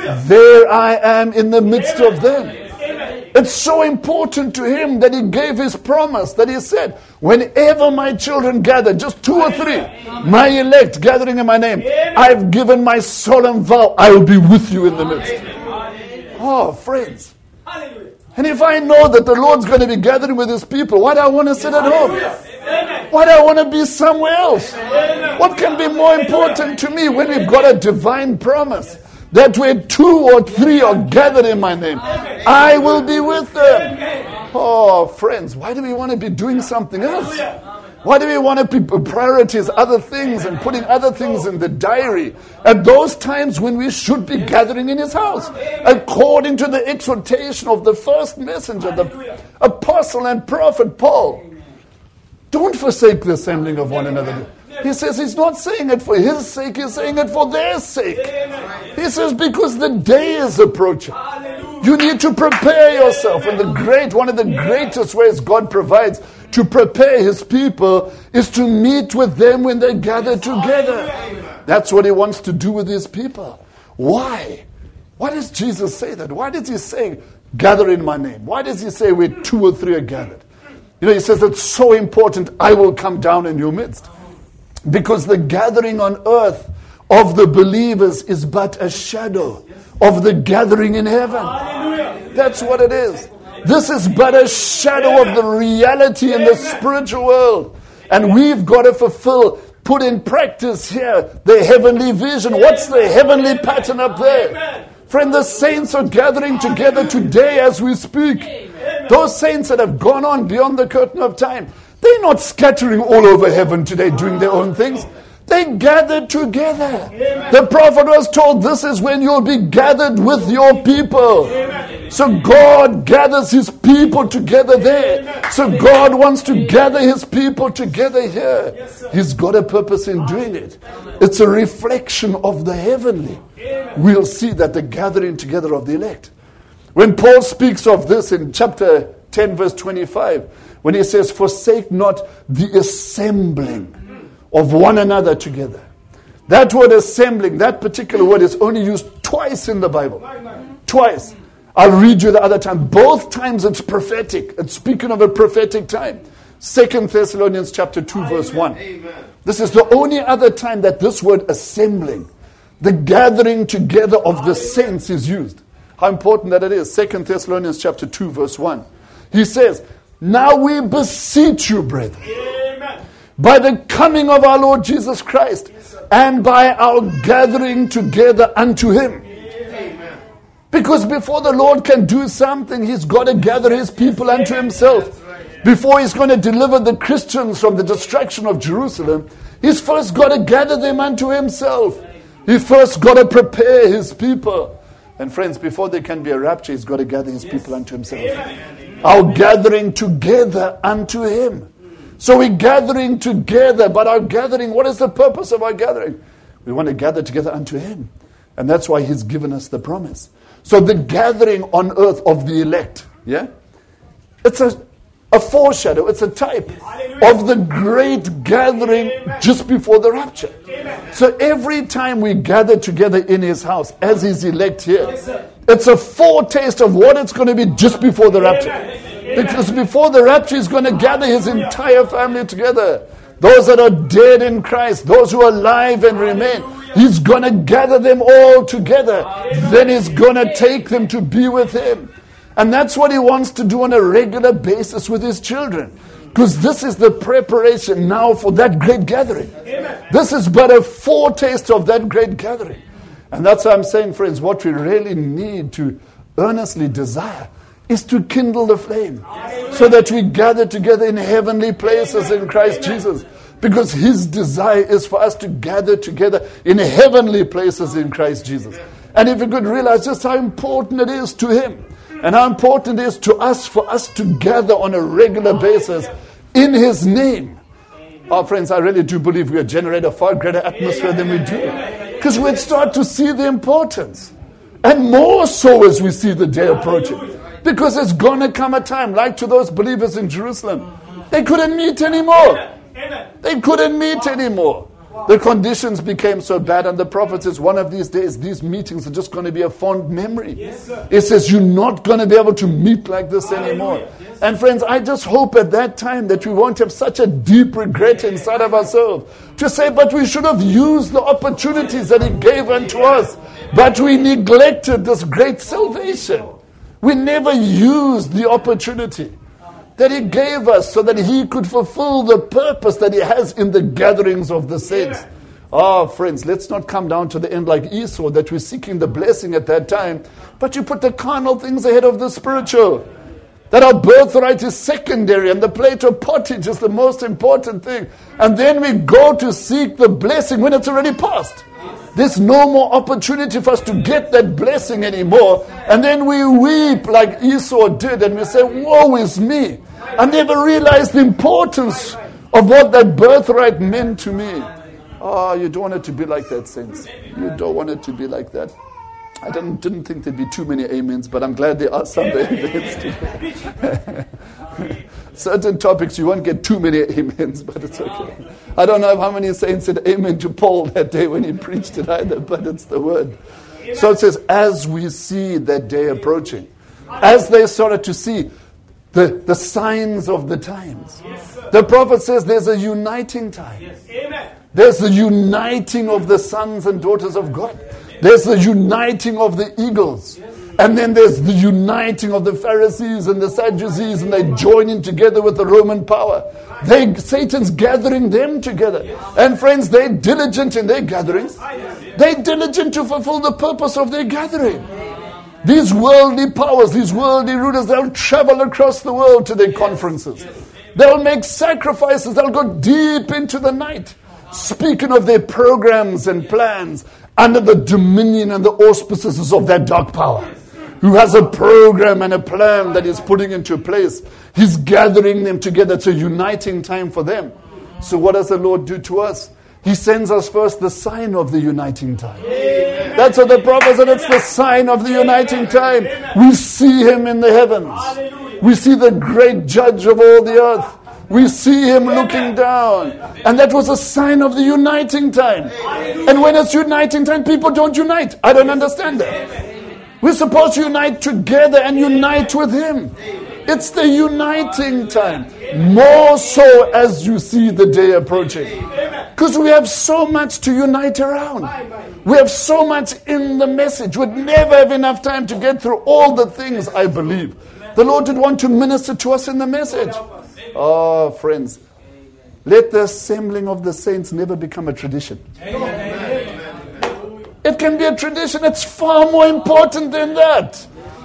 there I am in the midst of them. It's so important to him that he gave his promise, that he said, whenever my children gather, just two or three, my elect gathering in my name, I've given my solemn vow, I will be with you in the midst. Oh, friends. And if I know that the Lord's going to be gathering with his people, why do I want to sit at home? Why do I want to be somewhere else? What can be more important to me when we've got a divine promise? That where two or three are gathered in my name, I will be with them. Oh, friends, why do we want to be doing something else? Why do we want to be prioritize other things and putting other things in the diary at those times when we should be gathering in his house? According to the exhortation of the first messenger, the apostle and prophet Paul. Don't forsake the assembling of one another. He says he's not saying it for his sake, he's saying it for their sake. He says because the day is approaching. You need to prepare yourself. And the great, one of the greatest ways God provides to prepare his people is to meet with them when they gather together. That's what he wants to do with his people. Why? Why does Jesus say that? Why does he say, gather in my name? Why does he say where two or three are gathered? You know, he says it's so important, I will come down in your midst. Because the gathering on earth of the believers is but a shadow of the gathering in heaven. That's what it is. This is but a shadow of the reality in the spiritual world. And we've got to fulfill, put in practice here, the heavenly vision. What's the heavenly pattern up there? Friend, the saints are gathering together today as we speak. Those saints that have gone on beyond the curtain of time, they're not scattering all over heaven today doing their own things. They gathered together. The prophet was told this is when you'll be gathered with your people. So God gathers his people together there. So God wants to gather his people together here. He's got a purpose in doing it. It's a reflection of the heavenly. We'll see that the gathering together of the elect. When Paul speaks of this in chapter ten verse twenty-five, when he says, forsake not the assembling of one another together. That word assembling, that particular word is only used twice in the Bible. Twice. I'll read you the other time. Both times it's prophetic. It's speaking of a prophetic time. Second Thessalonians chapter two verse one. This is the only other time that this word assembling, the gathering together of the saints is used. How important that it is. Second Thessalonians chapter two verse one. He says, now we beseech you, brethren, Amen. By the coming of our Lord Jesus Christ, yes, and by our gathering together unto him. Amen. Because before the Lord can do something, he's got to gather his people unto himself. Before he's going to deliver the Christians from the destruction of Jerusalem, he's first got to gather them unto himself. He first got to prepare his people. And friends, before there can be a rapture, he's got to gather his people unto himself. Our gathering together unto him. So we're gathering together, but our gathering, what is the purpose of our gathering? We want to gather together unto him. And that's why he's given us the promise. So the gathering on earth of the elect, yeah? It's a, a foreshadow, it's a type of the great gathering just before the rapture. So every time we gather together in his house as his elect here, it's a foretaste of what it's going to be just before the rapture. Because before the rapture, he's going to gather his entire family together. Those that are dead in Christ, those who are alive and remain, he's going to gather them all together. Then he's going to take them to be with him. And that's what he wants to do on a regular basis with his children. Because this is the preparation now for that great gathering. This is but a foretaste of that great gathering. And that's why I'm saying, friends, what we really need to earnestly desire is to kindle the flame so that we gather together in heavenly places in Christ Jesus. Because his desire is for us to gather together in heavenly places in Christ Jesus. And if you could realize just how important it is to him and how important it is to us for us to gather on a regular basis in his name. Our friends, I really do believe we generate a far greater atmosphere than we do. Because we'd start to see the importance. And more so as we see the day approaching. Because there's going to come a time, like to those believers in Jerusalem, they couldn't meet anymore. They couldn't meet anymore. The conditions became so bad, and the prophet says, one of these days, these meetings are just going to be a fond memory. It says, you're not going to be able to meet like this anymore. And friends, I just hope at that time that we won't have such a deep regret inside of ourselves to say, but we should have used the opportunities that he gave unto us. But we neglected this great salvation. We never used the opportunity that he gave us so that he could fulfill the purpose that he has in the gatherings of the saints. Oh, friends, let's not come down to the end like Esau, that we're seeking the blessing at that time, but you put the carnal things ahead of the spiritual. That our birthright is secondary and the plate of pottage is the most important thing. And then we go to seek the blessing when it's already passed. There's no more opportunity for us to get that blessing anymore. And then we weep like Esau did and we say, woe is me. I never realized the importance of what that birthright meant to me. Oh, you don't want it to be like that, saints. You don't want it to be like that. I didn't, didn't think there'd be too many amens, but I'm glad there are some amens. Certain topics you won't get too many amens, but it's okay. I don't know how many saints said amen to Paul that day when he preached it either, but it's the word. So it says, as we see that day approaching, as they started to see the, the signs of the times, the prophet says there's a uniting time. There's the uniting of the sons and daughters of God. There's the uniting of the eagles. And then there's the uniting of the Pharisees and the Sadducees, and they join in together with the Roman power. They, Satan's gathering them together. And friends, they're diligent in their gatherings. They're diligent to fulfill the purpose of their gathering. These worldly powers, these worldly rulers, they'll travel across the world to their conferences. They'll make sacrifices. They'll go deep into the night, speaking of their programs and plans under the dominion and the auspices of that dark power, who has a program and a plan that he's putting into place. He's gathering them together. It's a uniting time for them. So what does the Lord do to us? He sends us first the sign of the uniting time. Amen. That's what the prophet said. It's the sign of the uniting time. We see him in the heavens. We see the great judge of all the earth. We see him looking down. And that was a sign of the uniting time. And when it's uniting time, people don't unite. I don't understand that. We're supposed to unite together and unite with him. It's the uniting time. More so as you see the day approaching. Because we have so much to unite around. We have so much in the message. We'd never have enough time to get through all the things, I believe. The Lord would want to minister to us in the message. Oh, friends, let the assembling of the saints never become a tradition. It can be a tradition. It's far more important than that.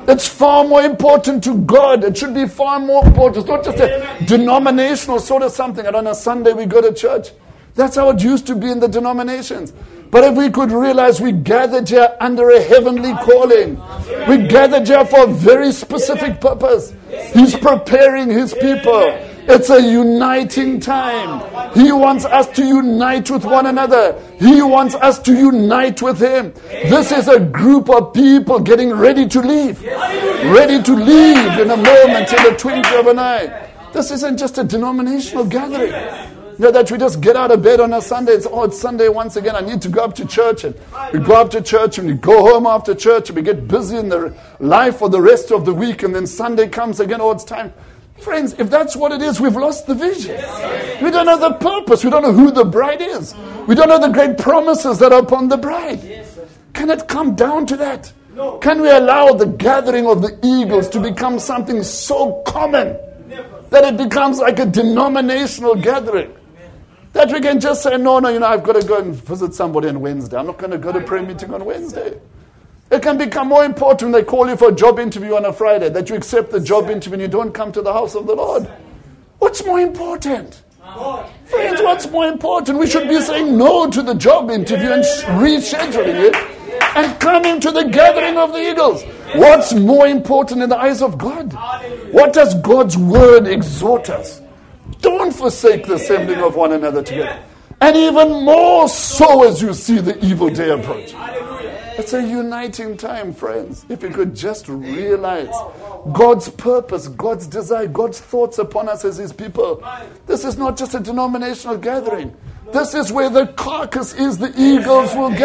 It's far more important to God. It should be far more important. It's not just a denominational sort of something. And on a Sunday we go to church. That's how it used to be in the denominations. But if we could realize we gathered here under a heavenly calling. We gathered here for a very specific purpose. He's preparing His people. It's a uniting time. He wants us to unite with one another. He wants us to unite with Him. This is a group of people getting ready to leave. Ready to leave in a moment, in the twinkle of an eye. This isn't just a denominational gathering. You know, that we just get out of bed on a Sunday. It's, oh, it's Sunday once again. I need to go up to church. And we go up to church and we go home after church and we get busy in the life for the rest of the week. And then Sunday comes again. Oh, it's time. Friends, if that's what it is, we've lost the vision. We don't know the purpose. We don't know who the bride is. We don't know the great promises that are upon the bride. Can it come down to that? Can we allow the gathering of the eagles to become something so common that it becomes like a denominational gathering? That we can just say, no, no, you know, I've got to go and visit somebody on Wednesday. I'm not going to go to prayer meeting on Wednesday. It can become more important when they call you for a job interview on a Friday, that you accept the job interview and you don't come to the house of the Lord. What's more important? Friends, what's more important? We should be saying no to the job interview and rescheduling it and coming to the gathering of the eagles. What's more important in the eyes of God? What does God's word exhort us? Don't forsake the assembling of one another together. And even more so as you see the evil day approach. It's a uniting time, friends. If you could just realize God's purpose, God's desire, God's thoughts upon us as His people. This is not just a denominational gathering. This is where the carcass is, the eagles will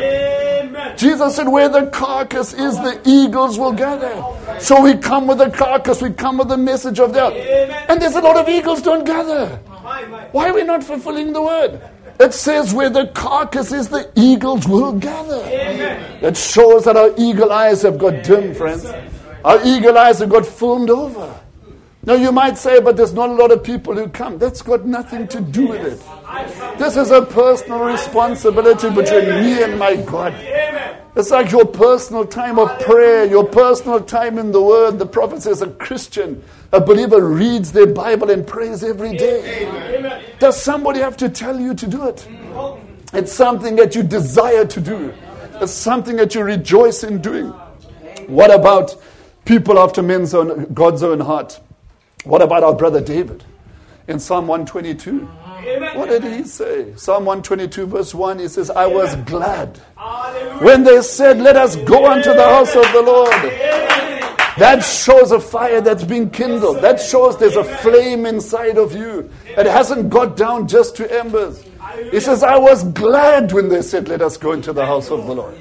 gather. Jesus said, where the carcass is, the eagles will gather. So we come with the carcass, we come with the message of that. And there's a lot of eagles don't gather. Why are we not fulfilling the word? It says where the carcass is, the eagles will gather. It shows that our eagle eyes have got dim, friends. Our eagle eyes have got filmed over. Now you might say, but there's not a lot of people who come. That's got nothing to do with it. This is a personal responsibility between me and my God. It's like your personal time of prayer, your personal time in the Word. The prophet says a Christian, a believer reads their Bible and prays every day. Does somebody have to tell you to do it? It's something that you desire to do. It's something that you rejoice in doing. What about people after men's own, God's own heart? What about our brother David? In Psalm one twenty-two, what did he say? Psalm one twenty-two verse one, he says, I was glad when they said, let us go unto the house of the Lord. That shows a fire that's been kindled. That shows there's a flame inside of you. It hasn't got down just to embers. He says, I was glad when they said, let us go into the house of the Lord.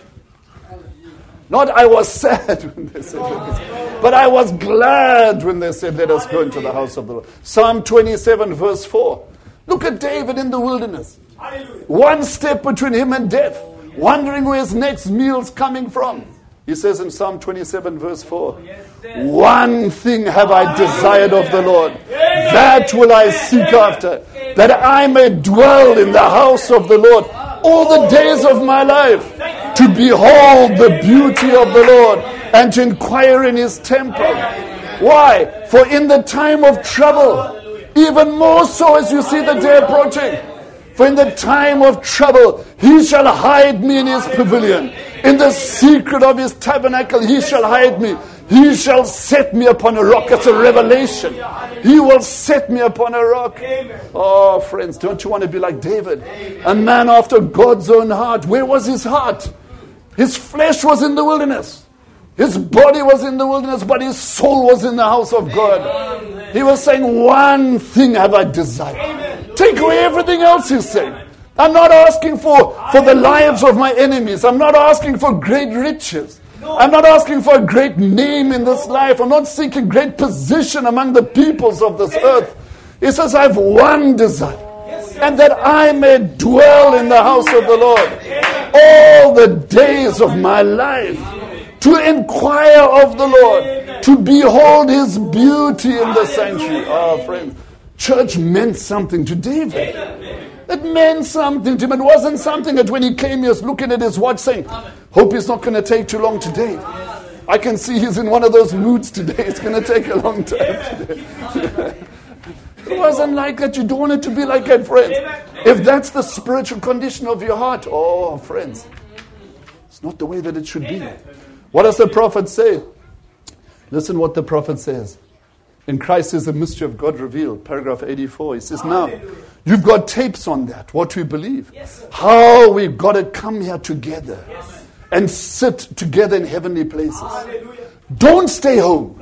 Not I was sad when they said, let us, but I was glad when they said, let us go into the house of the Lord. Psalm twenty-seven verse four. Look at David in the wilderness. One step between him and death, wondering where his next meal's coming from. He says in Psalm twenty-seven verse four, one thing have I desired of the Lord, that will I seek after, that I may dwell in the house of the Lord all the days of my life, to behold the beauty of the Lord and to inquire in His temple. Why? For in the time of trouble, even more so as you see the day approaching, for in the time of trouble, He shall hide me in His pavilion. In the secret of His tabernacle, He shall hide me. He shall set me upon a rock. It's a revelation. He will set me upon a rock. Oh, friends, don't you want to be like David? A man after God's own heart. Where was his heart? His flesh was in the wilderness. His body was in the wilderness, but his soul was in the house of God. He was saying, one thing have I desired. Take away everything else, he's saying. I'm not asking for, for the lives of my enemies. I'm not asking for great riches. I'm not asking for a great name in this life. I'm not seeking great position among the peoples of this earth. He says, I have one desire, and that I may dwell in the house of the Lord all the days of my life, to inquire of the Lord, to behold His beauty in the sanctuary. Oh, friends, church meant something to David. It meant something to him. It wasn't something that when he came, he was looking at his watch saying, hope it's not going to take too long today. I can see he's in one of those moods today. It's going to take a long time today. It wasn't like that. You don't want it to be like that, friends. If that's the spiritual condition of your heart, oh, friends, it's not the way that it should be. What does the prophet say? Listen what the prophet says. In Christ is the mystery of God revealed, paragraph eighty-four. He says, now, you've got tapes on that, what we believe. How we've got to come here together and sit together in heavenly places. Don't stay home.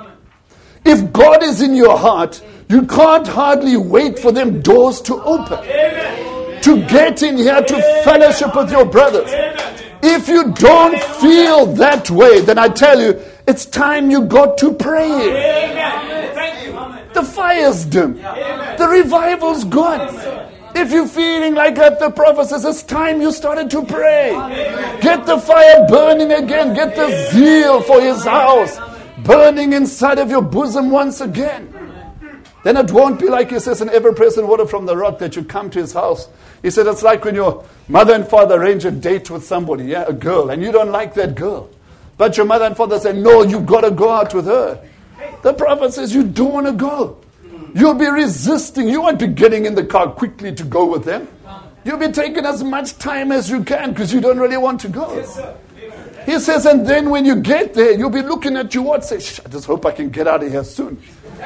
If God is in your heart, you can't hardly wait for them doors to open. To get in here to fellowship with your brothers. If you don't feel that way, then I tell you, it's time you got to pray. The fire's dim. The revival's gone. If you're feeling like that, the prophet says, it's time you started to pray. Get the fire burning again. Get the zeal for his house burning inside of your bosom once again. Then it won't be like he says in ever-present water from the rock that you come to his house. He said it's like when your mother and father arrange a date with somebody, yeah, a girl, and you don't like that girl. But your mother and father say, no, you've got to go out with her. The prophet says you don't want to go. You'll be resisting. You won't be getting in the car quickly to go with them. You'll be taking as much time as you can because you don't really want to go. He says, and then when you get there, you'll be looking at your watch, say, Shh, I just hope I can get out of here soon.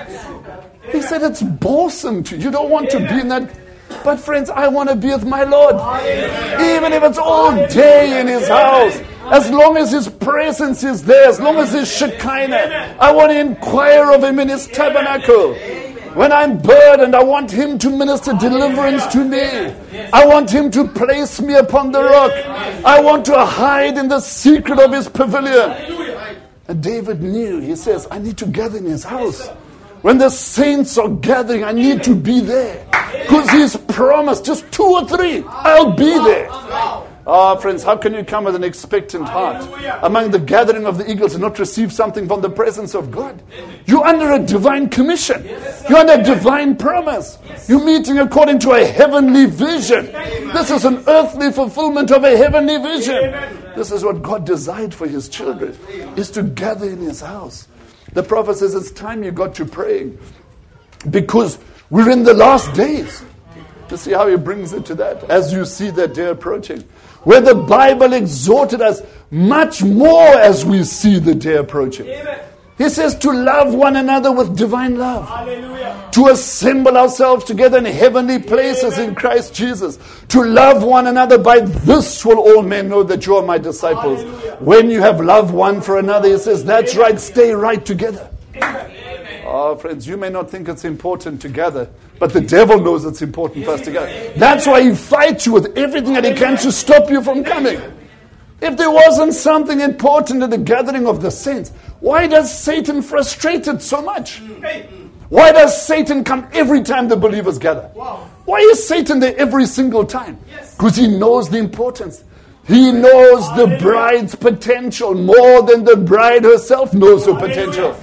He said, it's boresome to you. You don't want to be in that. But friends, I want to be with my Lord. Even if it's all day in his house. As long as his presence is there. As long as his Shekinah. I want to inquire of him in his tabernacle. When I'm burdened, I want him to minister deliverance to me. I want him to place me upon the rock. I want to hide in the secret of his pavilion. And David knew. He says, I need to gather in his house. When the saints are gathering, I need to be there. Because he's promised, just two or three, I'll be there. Ah, oh, friends, how can you come with an expectant heart among the gathering of the eagles and not receive something from the presence of God? You're under a divine commission. You're under a divine promise. You're meeting according to a heavenly vision. This is an earthly fulfillment of a heavenly vision. This is what God desired for his children, is to gather in his house. The prophet says it's time you got to praying because we're in the last days. You see how he brings it to that as you see that day approaching. Where the Bible exhorted us much more as we see the day approaching. Amen. He says to love one another with divine love. Hallelujah. To assemble ourselves together in heavenly places Amen. In Christ Jesus. To love one another. By this will all men know that you are my disciples. Hallelujah. When you have loved one for another, he says, that's Amen. Right, stay right together. Amen. Oh, friends, you may not think it's important to gather, but the devil knows it's important for us to gather. That's why he fights you with everything that he can to stop you from coming. If there wasn't something important in the gathering of the saints, why does Satan frustrate it so much? Why does Satan come every time the believers gather? Why is Satan there every single time? Because he knows the importance. He knows the bride's potential more than the bride herself knows her potential.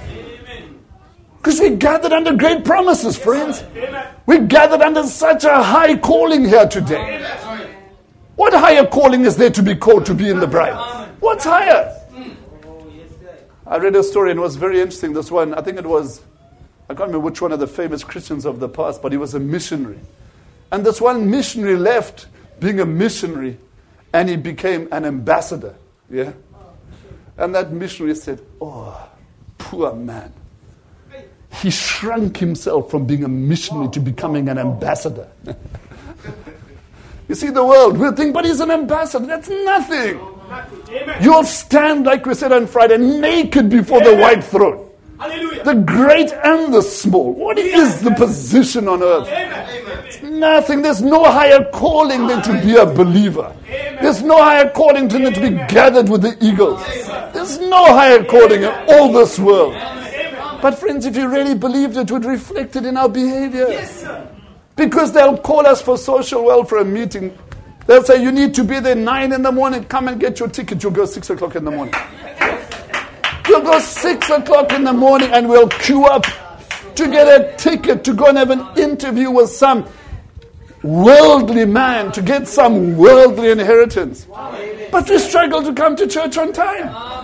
Because we gathered under great promises, friends. We gathered under such a high calling here today. What higher calling is there to be called to be in the bride? What's higher? I read a story and it was very interesting. This one, I think it was, I can't remember which one of the famous Christians of the past, but he was a missionary. And this one missionary left being a missionary and he became an ambassador. Yeah? And that missionary said, oh, poor man. He shrunk himself from being a missionary to becoming an ambassador. You see the world, we'll think, but he's an ambassador. That's nothing. Amen. You'll stand, like we said on Friday, naked before Amen. The white throne. Hallelujah. The great and the small. What is the position on earth? Amen. It's nothing. There's no higher calling than to be a believer. Amen. There's no higher calling than to be gathered with the eagles. There's no higher calling in all this world. But friends, if you really believed it, would reflect it in our behavior. Yes, sir. Because they'll call us for social welfare meeting. They'll say, you need to be there nine in the morning. Come and get your ticket. You'll go six o'clock in the morning. You'll go six o'clock in the morning and we'll queue up to get a ticket to go and have an interview with some worldly man to get some worldly inheritance. But we struggle to come to church on time.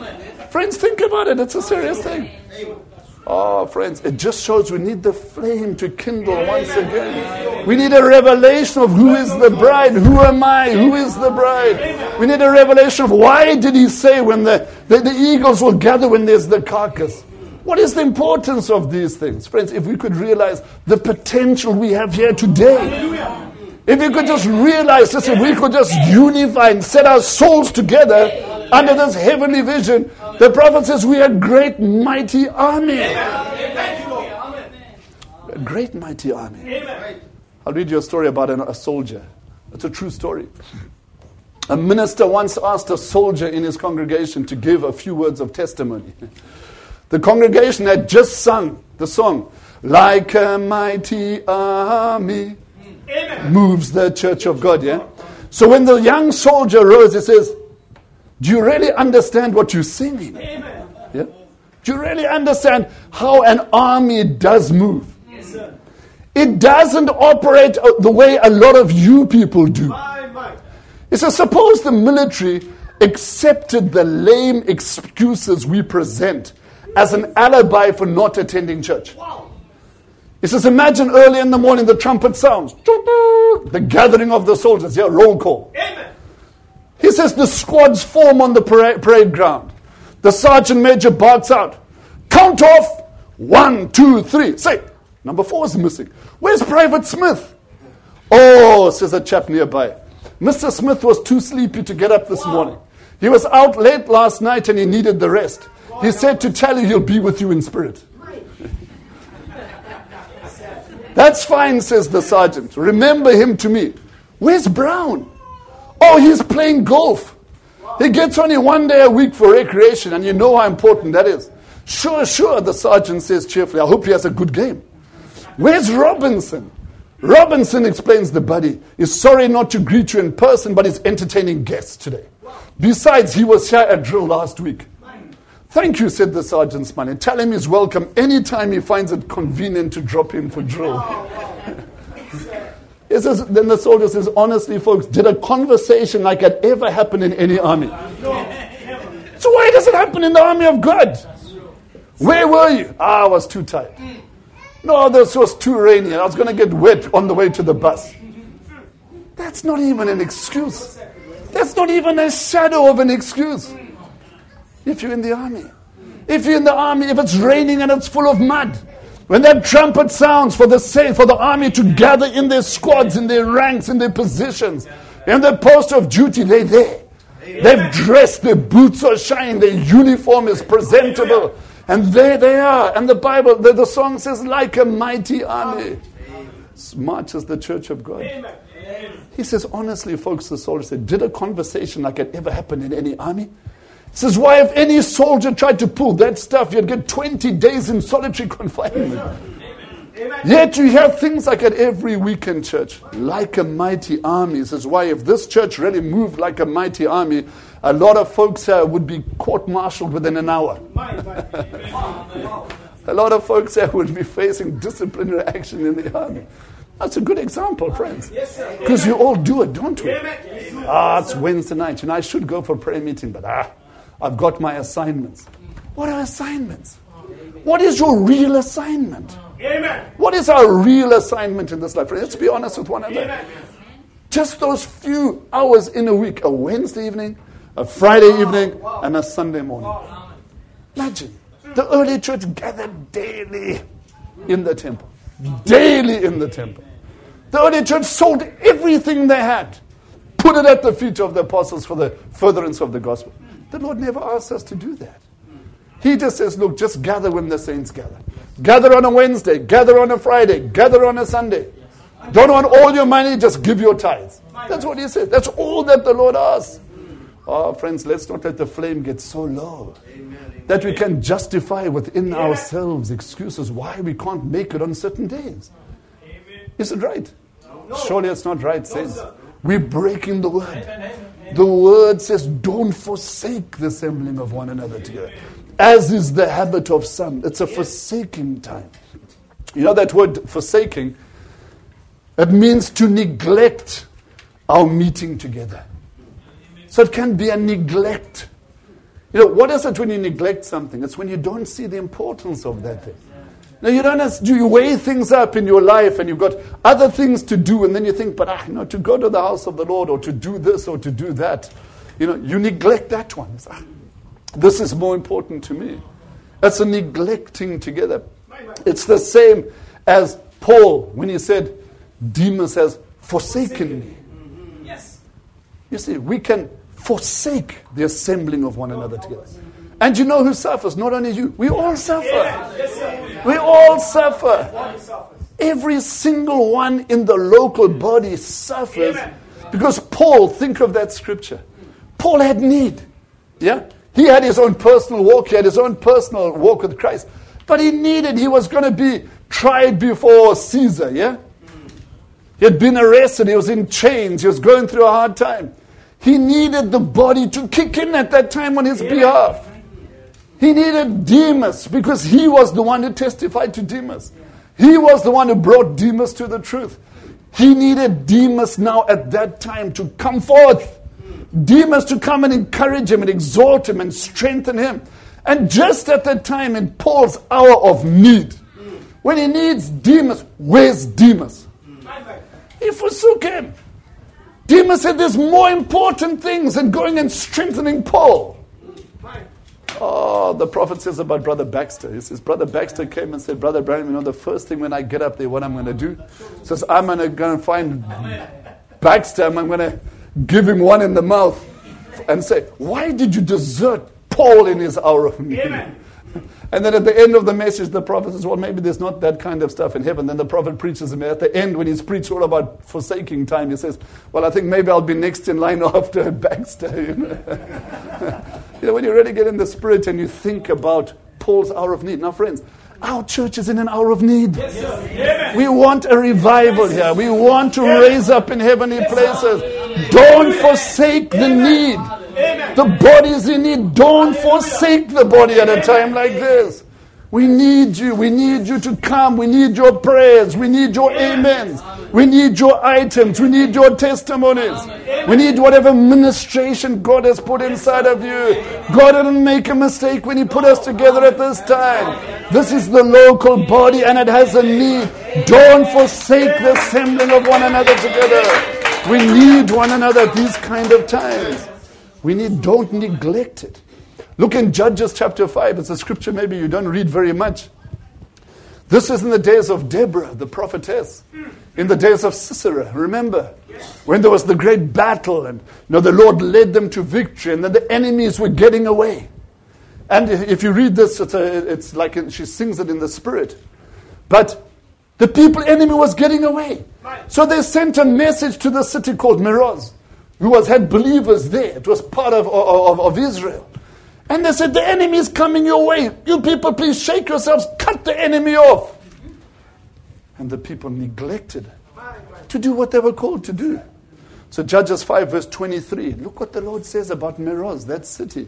Friends, think about it. It's a serious thing. Oh, friends, it just shows we need the flame to kindle once again. We need a revelation of who is the bride. Who am I? Who is the bride? We need a revelation of why did he say when the, the, the eagles will gather when there's the carcass? What is the importance of these things? Friends, if we could realize the potential we have here today. If we could just realize this, if we could just unify and set our souls together under this heavenly vision, the prophet says we are a great mighty army. A great mighty army. I'll read you a story about a soldier. It's a true story. A minister once asked a soldier in his congregation to give a few words of testimony. The congregation had just sung the song, "Like a mighty army moves the church of God." Yeah. So when the young soldier rose, he says, "Do you really understand what you're singing?" Amen. Yeah? Do you really understand how an army does move? Yes, sir. It doesn't operate the way a lot of you people do. My, my. He says, suppose the military accepted the lame excuses we present as an alibi for not attending church. Wow. He says, imagine early in the morning the trumpet sounds. The gathering of the soldiers. Yeah, roll call. Amen. He says the squads form on the parade, parade ground. The sergeant major barks out, "Count off, one, two, three." Say, number four is missing. Where's Private Smith? "Oh," says a chap nearby, "Mister Smith was too sleepy to get up this wow. morning. He was out late last night and he needed the rest. He said to tell you he'll be with you in spirit." "That's fine," says the sergeant. "Remember him to me." "Where's Brown?" "Oh, he's playing golf. He gets only one day a week for recreation, and you know how important that is." "Sure, sure," the sergeant says cheerfully. "I hope he has a good game." "Where's Robinson?" "Robinson," explains the buddy, "is sorry not to greet you in person, but he's entertaining guests today. Besides, he was here at drill last week." "Thank you," said the sergeant, smiling. "Tell him he's welcome anytime he finds it convenient to drop in for drill." It says, then the soldier says, "Honestly, folks, did a conversation like that ever happen in any army? So why does it happen in the army of God? Where were you?" "Ah, I was too tired." "No, this was too rainy. I was going to get wet on the way to the bus." That's not even an excuse. That's not even a shadow of an excuse. If you're in the army. If you're in the army, if it's raining and it's full of mud, when that trumpet sounds for the saint, for the army to gather in their squads, in their ranks, in their positions, in their post of duty, they're there. They've dressed, their boots are shining, their uniform is presentable, and there they are. And the Bible, the, the song says, "Like a mighty army marches the church of God." He says, honestly, folks, the soldier said, did a conversation like that ever happen in any army? He says, why, if any soldier tried to pull that stuff, you'd get twenty days in solitary confinement. Amen. Yet you hear things like that every week in church. Like a mighty army. He says, why, if this church really moved like a mighty army, a lot of folks here would be court-martialed within an hour. A lot of folks here would be facing disciplinary action in the army. That's a good example, friends. Because you all do it, don't we? Ah, it's Wednesday night. You know, I should go for a prayer meeting, but ah, I've got my assignments. What are assignments? What is your real assignment? What is our real assignment in this life? Let's be honest with one another. Just those few hours in a week, a Wednesday evening, a Friday evening, and a Sunday morning. Imagine, the early church gathered daily in the temple. Daily in the temple. The early church sold everything they had, put it at the feet of the apostles for the furtherance of the gospel. The Lord never asked us to do that. He just says, look, just gather when the saints gather. Gather on a Wednesday, gather on a Friday, gather on a Sunday. Don't want all your money, just give your tithes. That's what he says. That's all that the Lord asks. Oh, friends, let's not let the flame get so low that we can justify within ourselves excuses why we can't make it on certain days. Is it right? Surely it's not right, saints. We're breaking the word. The word says, don't forsake the assembling of one another together, as is the habit of some. It's a forsaking time. You know that word forsaking? It means to neglect our meeting together. So it can be a neglect. You know, what is it when you neglect something? It's when you don't see the importance of that thing. Now, you don't have, do you weigh things up in your life and you've got other things to do, and then you think, but ah, you know, to go to the house of the Lord or to do this or to do that, you know, you neglect that one. It's, ah, this is more important to me. That's a neglecting together. It's the same as Paul when he said, Demas has forsaken me. Yes. You see, we can forsake the assembling of one another together. And you know who suffers? Not only you. We all suffer. We all suffer. Every single one in the local body suffers. Because Paul, think of that scripture. Paul had need. Yeah? He had his own personal walk. He had his own personal walk with Christ. But he needed, he was going to be tried before Caesar. Yeah? He had been arrested. He was in chains. He was going through a hard time. He needed the body to kick in at that time on his behalf. He needed Demas because he was the one who testified to Demas. He was the one who brought Demas to the truth. He needed Demas now at that time to come forth. Demas to come and encourage him and exhort him and strengthen him. And just at that time in Paul's hour of need, when he needs Demas, where's Demas? He forsook him. Demas said there's more important things than going and strengthening Paul. Oh, the prophet says about Brother Baxter. He says, Brother Baxter came and said, Brother Branham, you know, the first thing when I get up there, what I'm going to do? He says, I'm going to go and find Baxter and I'm going to give him one in the mouth and say, why did you desert Paul in his hour of need? Amen. And then at the end of the message, the prophet says, well, maybe there's not that kind of stuff in heaven. Then the prophet preaches him. At the end, when he's preached all about forsaking time, he says, well, I think maybe I'll be next in line after Baxter. You know? You know, when you really get in the spirit and you think about Paul's hour of need. Now, friends, our church is in an hour of need. Yes, yes. We want a revival here. We want to raise up in heavenly places. Don't forsake the need. The body is in need. Don't forsake the body at a time like this. We need you. We need you to come. We need your prayers. We need your amens. We need your items. We need your testimonies. We need whatever ministration God has put inside of you. God didn't make a mistake when He put us together at this time. This is the local body and it has a need. Don't forsake the assembling of one another together. We need one another at these kind of times. We need, don't neglect it. Look in Judges chapter five. It's a scripture maybe you don't read very much. This is in the days of Deborah, the prophetess. In the days of Sisera, remember? When there was the great battle and you know, the Lord led them to victory and then the enemies were getting away. And if you read this, it's, a, it's like she sings it in the spirit. But the people, enemy was getting away. So they sent a message to the city called Meroz, who was had believers there. It was part of, of, of Israel. And they said, the enemy is coming your way. You people, please shake yourselves. Cut the enemy off. And the people neglected to do what they were called to do. So Judges five verse twenty-three. Look what the Lord says about Meroz, that city.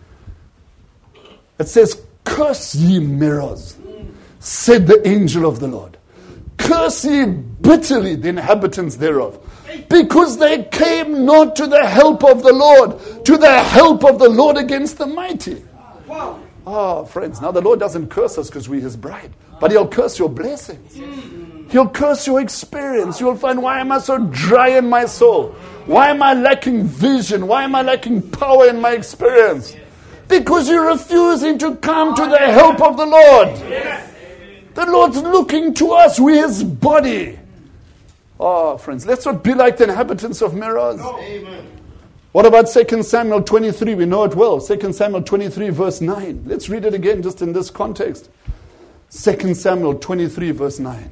It says, curse ye Meroz, said the angel of the Lord. Curse ye bitterly the inhabitants thereof. Because they came not to the help of the Lord, to the help of the Lord against the mighty. Wow. Oh, friends, now the Lord doesn't curse us because we're His bride, but He'll curse your blessings. He'll curse your experience. You'll find, why am I so dry in my soul? Why am I lacking vision? Why am I lacking power in my experience? Because you're refusing to come to the help of the Lord. The Lord's looking to us. We're His body. Oh, friends, let's not be like the inhabitants of Meroz. No. Amen. What about Second Samuel twenty-three? We know it well. Second Samuel twenty-three verse nine. Let's read it again just in this context. Second Samuel twenty-three verse nine.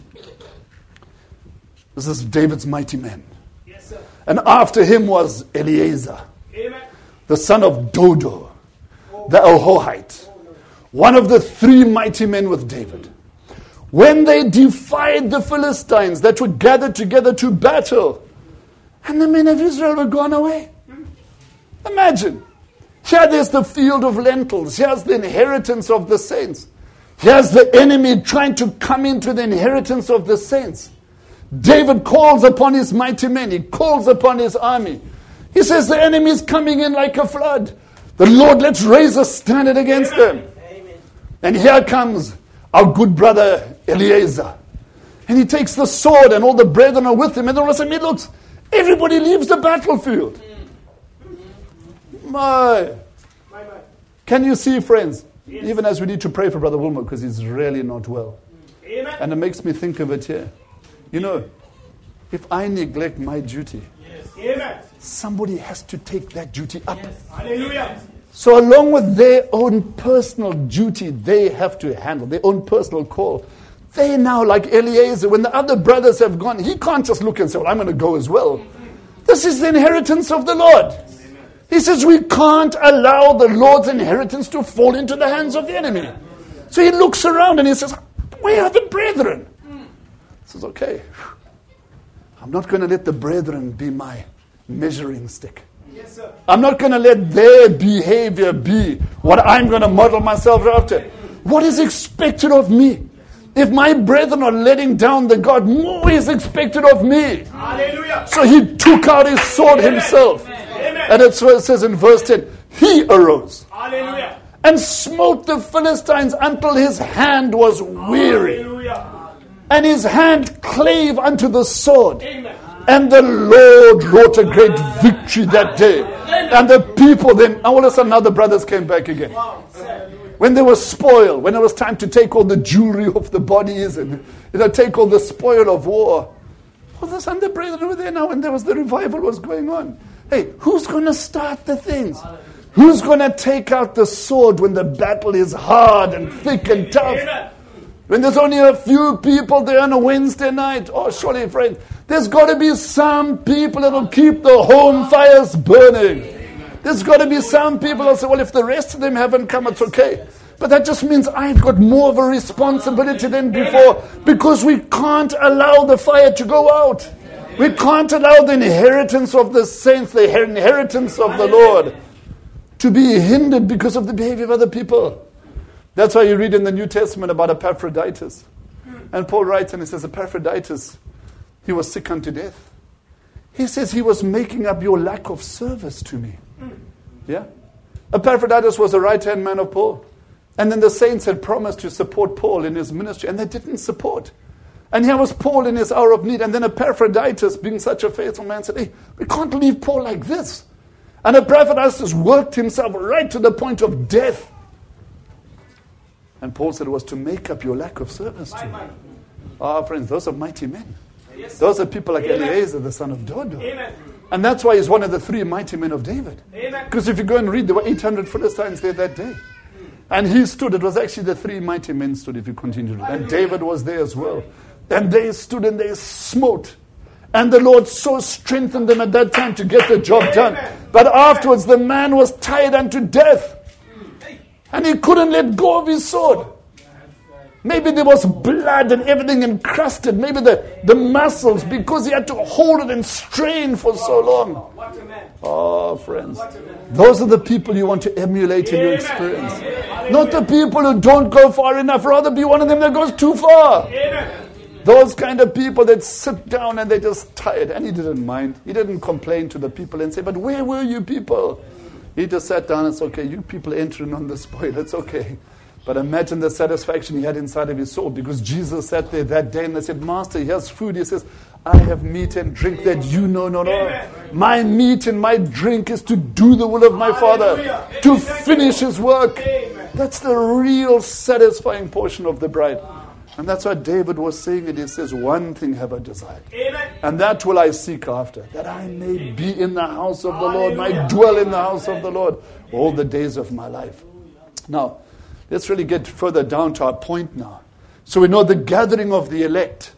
This is David's mighty man. Yes, sir. And after him was Eleazar, Amen. The son of Dodo, oh. the Ahohite, one of the three mighty men with David. When they defied the Philistines that were gathered together to battle, and the men of Israel were gone away. Imagine. Here there's the field of lentils. Here's the inheritance of the saints. Here's the enemy trying to come into the inheritance of the saints. David calls upon his mighty men. He calls upon his army. He says the enemy is coming in like a flood. The Lord, let's raise a standard against them. And here comes our good brother Eliezer. And he takes the sword and all the brethren are with him. And all of a sudden he looks, everybody leaves the battlefield. My. Can you see, friends? Yes. Even as we need to pray for Brother Wilmer because he's really not well. Amen. And it makes me think of it here. You know, if I neglect my duty, yes. somebody has to take that duty up. Yes. Hallelujah. So along with their own personal duty they have to handle, their own personal call, they now, like Eliezer, when the other brothers have gone, he can't just look and say, well, I'm going to go as well. This is the inheritance of the Lord. He says we can't allow the Lord's inheritance to fall into the hands of the enemy. So he looks around and he says, where are the brethren? He says, okay, I'm not going to let the brethren be my measuring stick. Yes, sir. I'm not going to let their behavior be what I'm going to model myself after. What is expected of me? If my brethren are letting down the God, more is expected of me. Hallelujah. So he took out his sword himself. Amen. And it says in verse ten, he arose. Hallelujah. And smote the Philistines until his hand was weary. Hallelujah. And his hand clave unto the sword. Amen. And the Lord wrought a great victory that day. Amen. And the people then, all of a sudden now the brothers came back again. Wow. When they were spoiled, when it was time to take all the jewelry off the bodies and you know, take all the spoil of war. All of a sudden the brethren were there now and there was the revival was going on. Hey, who's going to start the things? Who's going to take out the sword when the battle is hard and thick and tough? When there's only a few people there on a Wednesday night? Oh, surely, friend, there's got to be some people that will keep the home fires burning. There's got to be some people that say, well, if the rest of them haven't come, it's okay. But that just means I've got more of a responsibility than before because we can't allow the fire to go out. We can't allow the inheritance of the saints, the inheritance of the Lord, to be hindered because of the behavior of other people. That's why you read in the New Testament about Epaphroditus. And Paul writes and he says, Epaphroditus, he was sick unto death. He says he was making up your lack of service to me. Yeah? Epaphroditus was a right-hand man of Paul. And then the saints had promised to support Paul in his ministry, and they didn't support. And here was Paul in his hour of need. And then Epaphroditus, being such a faithful man, said, hey, we can't leave Paul like this. And Epaphroditus worked himself right to the point of death. And Paul said it was to make up your lack of service to me. Ah, friends, those are mighty men. Those are people like Eliezer, the son of Dodo. Amen. And that's why he's one of the three mighty men of David. Because if you go and read, there were eight hundred Philistines there that day. And he stood. It was actually the three mighty men stood, if you continue to read. And David was there as well. And they stood and they smote. And the Lord so strengthened them at that time to get the job done. But afterwards, the man was tied unto death. And he couldn't let go of his sword. Maybe there was blood and everything encrusted. Maybe the, the muscles, because he had to hold it and strain for so long. Oh, friends. Those are the people you want to emulate in your experience. Not the people who don't go far enough. Rather be one of them that goes too far. Those kind of people that sit down and they're just tired. And he didn't mind. He didn't complain to the people and say, but where were you people? He just sat down and said, okay, you people entering on the spoil. It's okay. But imagine the satisfaction he had inside of his soul, because Jesus sat there that day and they said, Master, here's food. He says, I have meat and drink that you know not of. My meat and my drink is to do the will of my Father, to finish his work. That's the real satisfying portion of the bride. And that's why David was saying it. He says, one thing have I desired, and that will I seek after, that I may be in the house of the Lord, may dwell in the house of the Lord all the days of my life. Now, let's really get further down to our point now. So we know the gathering of the elect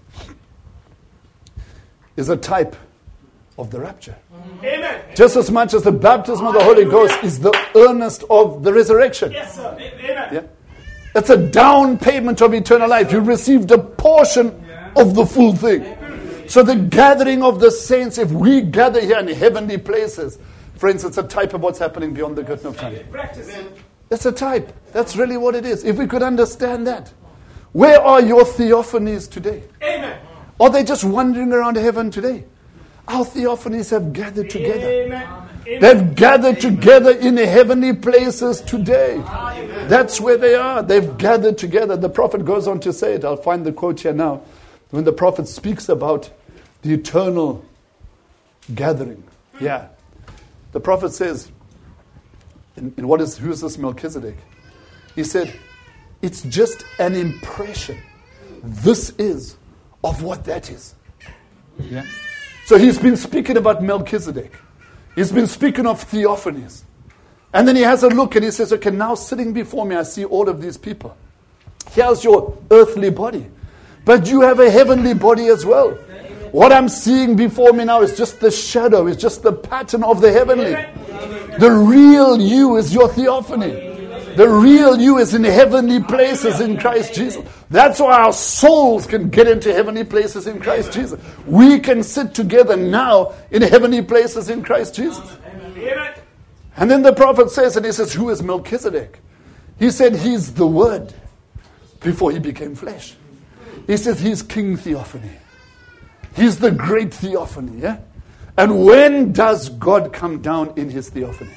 is a type of the rapture. Amen. Just as much as the baptism of the Holy Ghost is the earnest of the resurrection. Yes, sir. Amen. Yeah? It's a down payment of eternal life. You received a portion of the full thing. So the gathering of the saints, if we gather here in heavenly places, friends, it's a type of what's happening beyond the curtain of time. It's a type. That's really what it is. If we could understand that. Where are your theophanies today? Amen. Are they just wandering around heaven today? Our theophanies have gathered together. Amen. They've gathered together in the heavenly places today. That's where they are. They've gathered together. The prophet goes on to say it. I'll find the quote here now. When the prophet speaks about the eternal gathering. Yeah. The prophet says, in, in what is, who is this Melchizedek? He said, it's just an impression. This is of what that is. Yeah. So he's been speaking about Melchizedek. He's been speaking of theophanies. And then he has a look and he says, okay, now sitting before me, I see all of these people. Here's your earthly body. But you have a heavenly body as well. What I'm seeing before me now is just the shadow, it's just the pattern of the heavenly. The real you is your theophany. The real you is in heavenly places in Christ Jesus. That's why our souls can get into heavenly places in Christ Jesus. We can sit together now in heavenly places in Christ Jesus. And then the prophet says, and he says, who is Melchizedek? He said he's the Word before he became flesh. He says he's King Theophany. He's the great theophany. Yeah? And when does God come down in his theophany?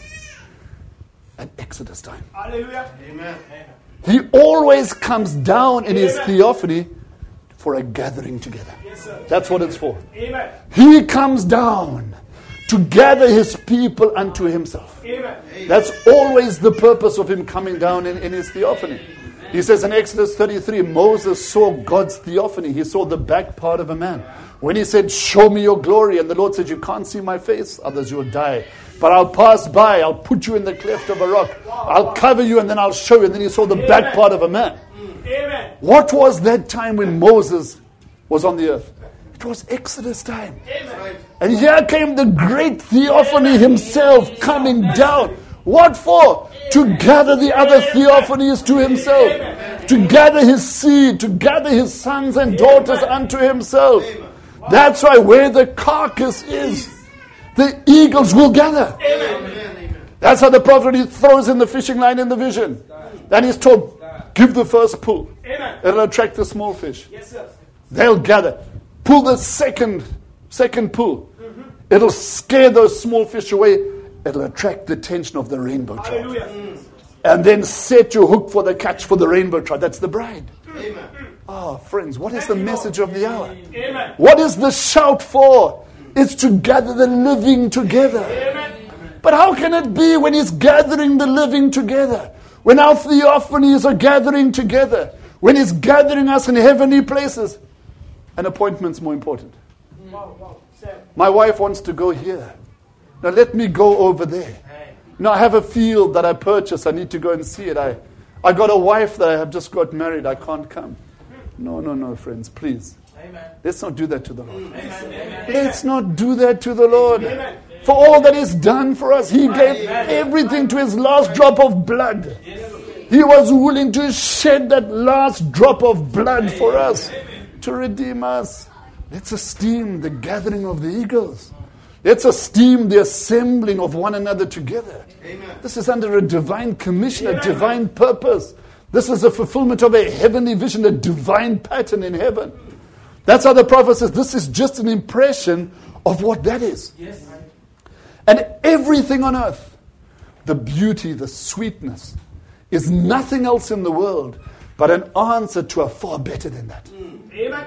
At Exodus time. Hallelujah. Amen. He always comes down in his theophany for a gathering together. Yes, sir. That's what it's for. Amen. He comes down to gather his people unto himself. Amen. That's always the purpose of him coming down in, in his theophany. He says in Exodus thirty-three, Moses saw God's theophany. He saw the back part of a man. When he said, show me your glory, and the Lord said, you can't see my face, others you'll die. But I'll pass by, I'll put you in the cleft of a rock. I'll cover you and then I'll show you. And then he saw the back part of a man. Amen. What was that time when Moses was on the earth? It was Exodus time. Amen. And here came the great theophany himself coming down. What for? To gather the other theophanies to himself. To gather his seed, to gather his sons and daughters unto himself. That's why where the carcass is, the eagles will gather. Amen. That's how the prophet, he throws in the fishing line in the vision. And he's told, give the first pull. Amen. It'll attract the small fish. Yes, sir. They'll gather. Pull the second, second pull. Mm-hmm. It'll scare those small fish away. It'll attract the attention of the rainbow trout. Hallelujah. Mm. And then set your hook for the catch for the rainbow trout. That's the bride. Amen. Ah, friends, what is the message of the hour? Amen. What is the shout for? It's to gather the living together. Amen. But how can it be when he's gathering the living together? When our theophanies are gathering together? When he's gathering us in heavenly places? An appointment's more important. Wow, wow. My wife wants to go here. Now let me go over there. Now I have a field that I purchased. I need to go and see it. I, I got a wife that I have just got married. I can't come. No, no, no, friends, please. Amen. Let's not do that to the Lord. Amen. Let's not do that to the Lord. Amen. For all that is done for us, he gave everything to his last drop of blood. He was willing to shed that last drop of blood for us to redeem us. Let's esteem the gathering of the eagles. Let's esteem the assembling of one another together. Amen. This is under a divine commission, a divine purpose. This is a fulfillment of a heavenly vision, a divine pattern in heaven. That's how the prophet says, this is just an impression of what that is. Yes. And everything on earth, the beauty, the sweetness, is nothing else in the world but an answer to a far better than that. Amen.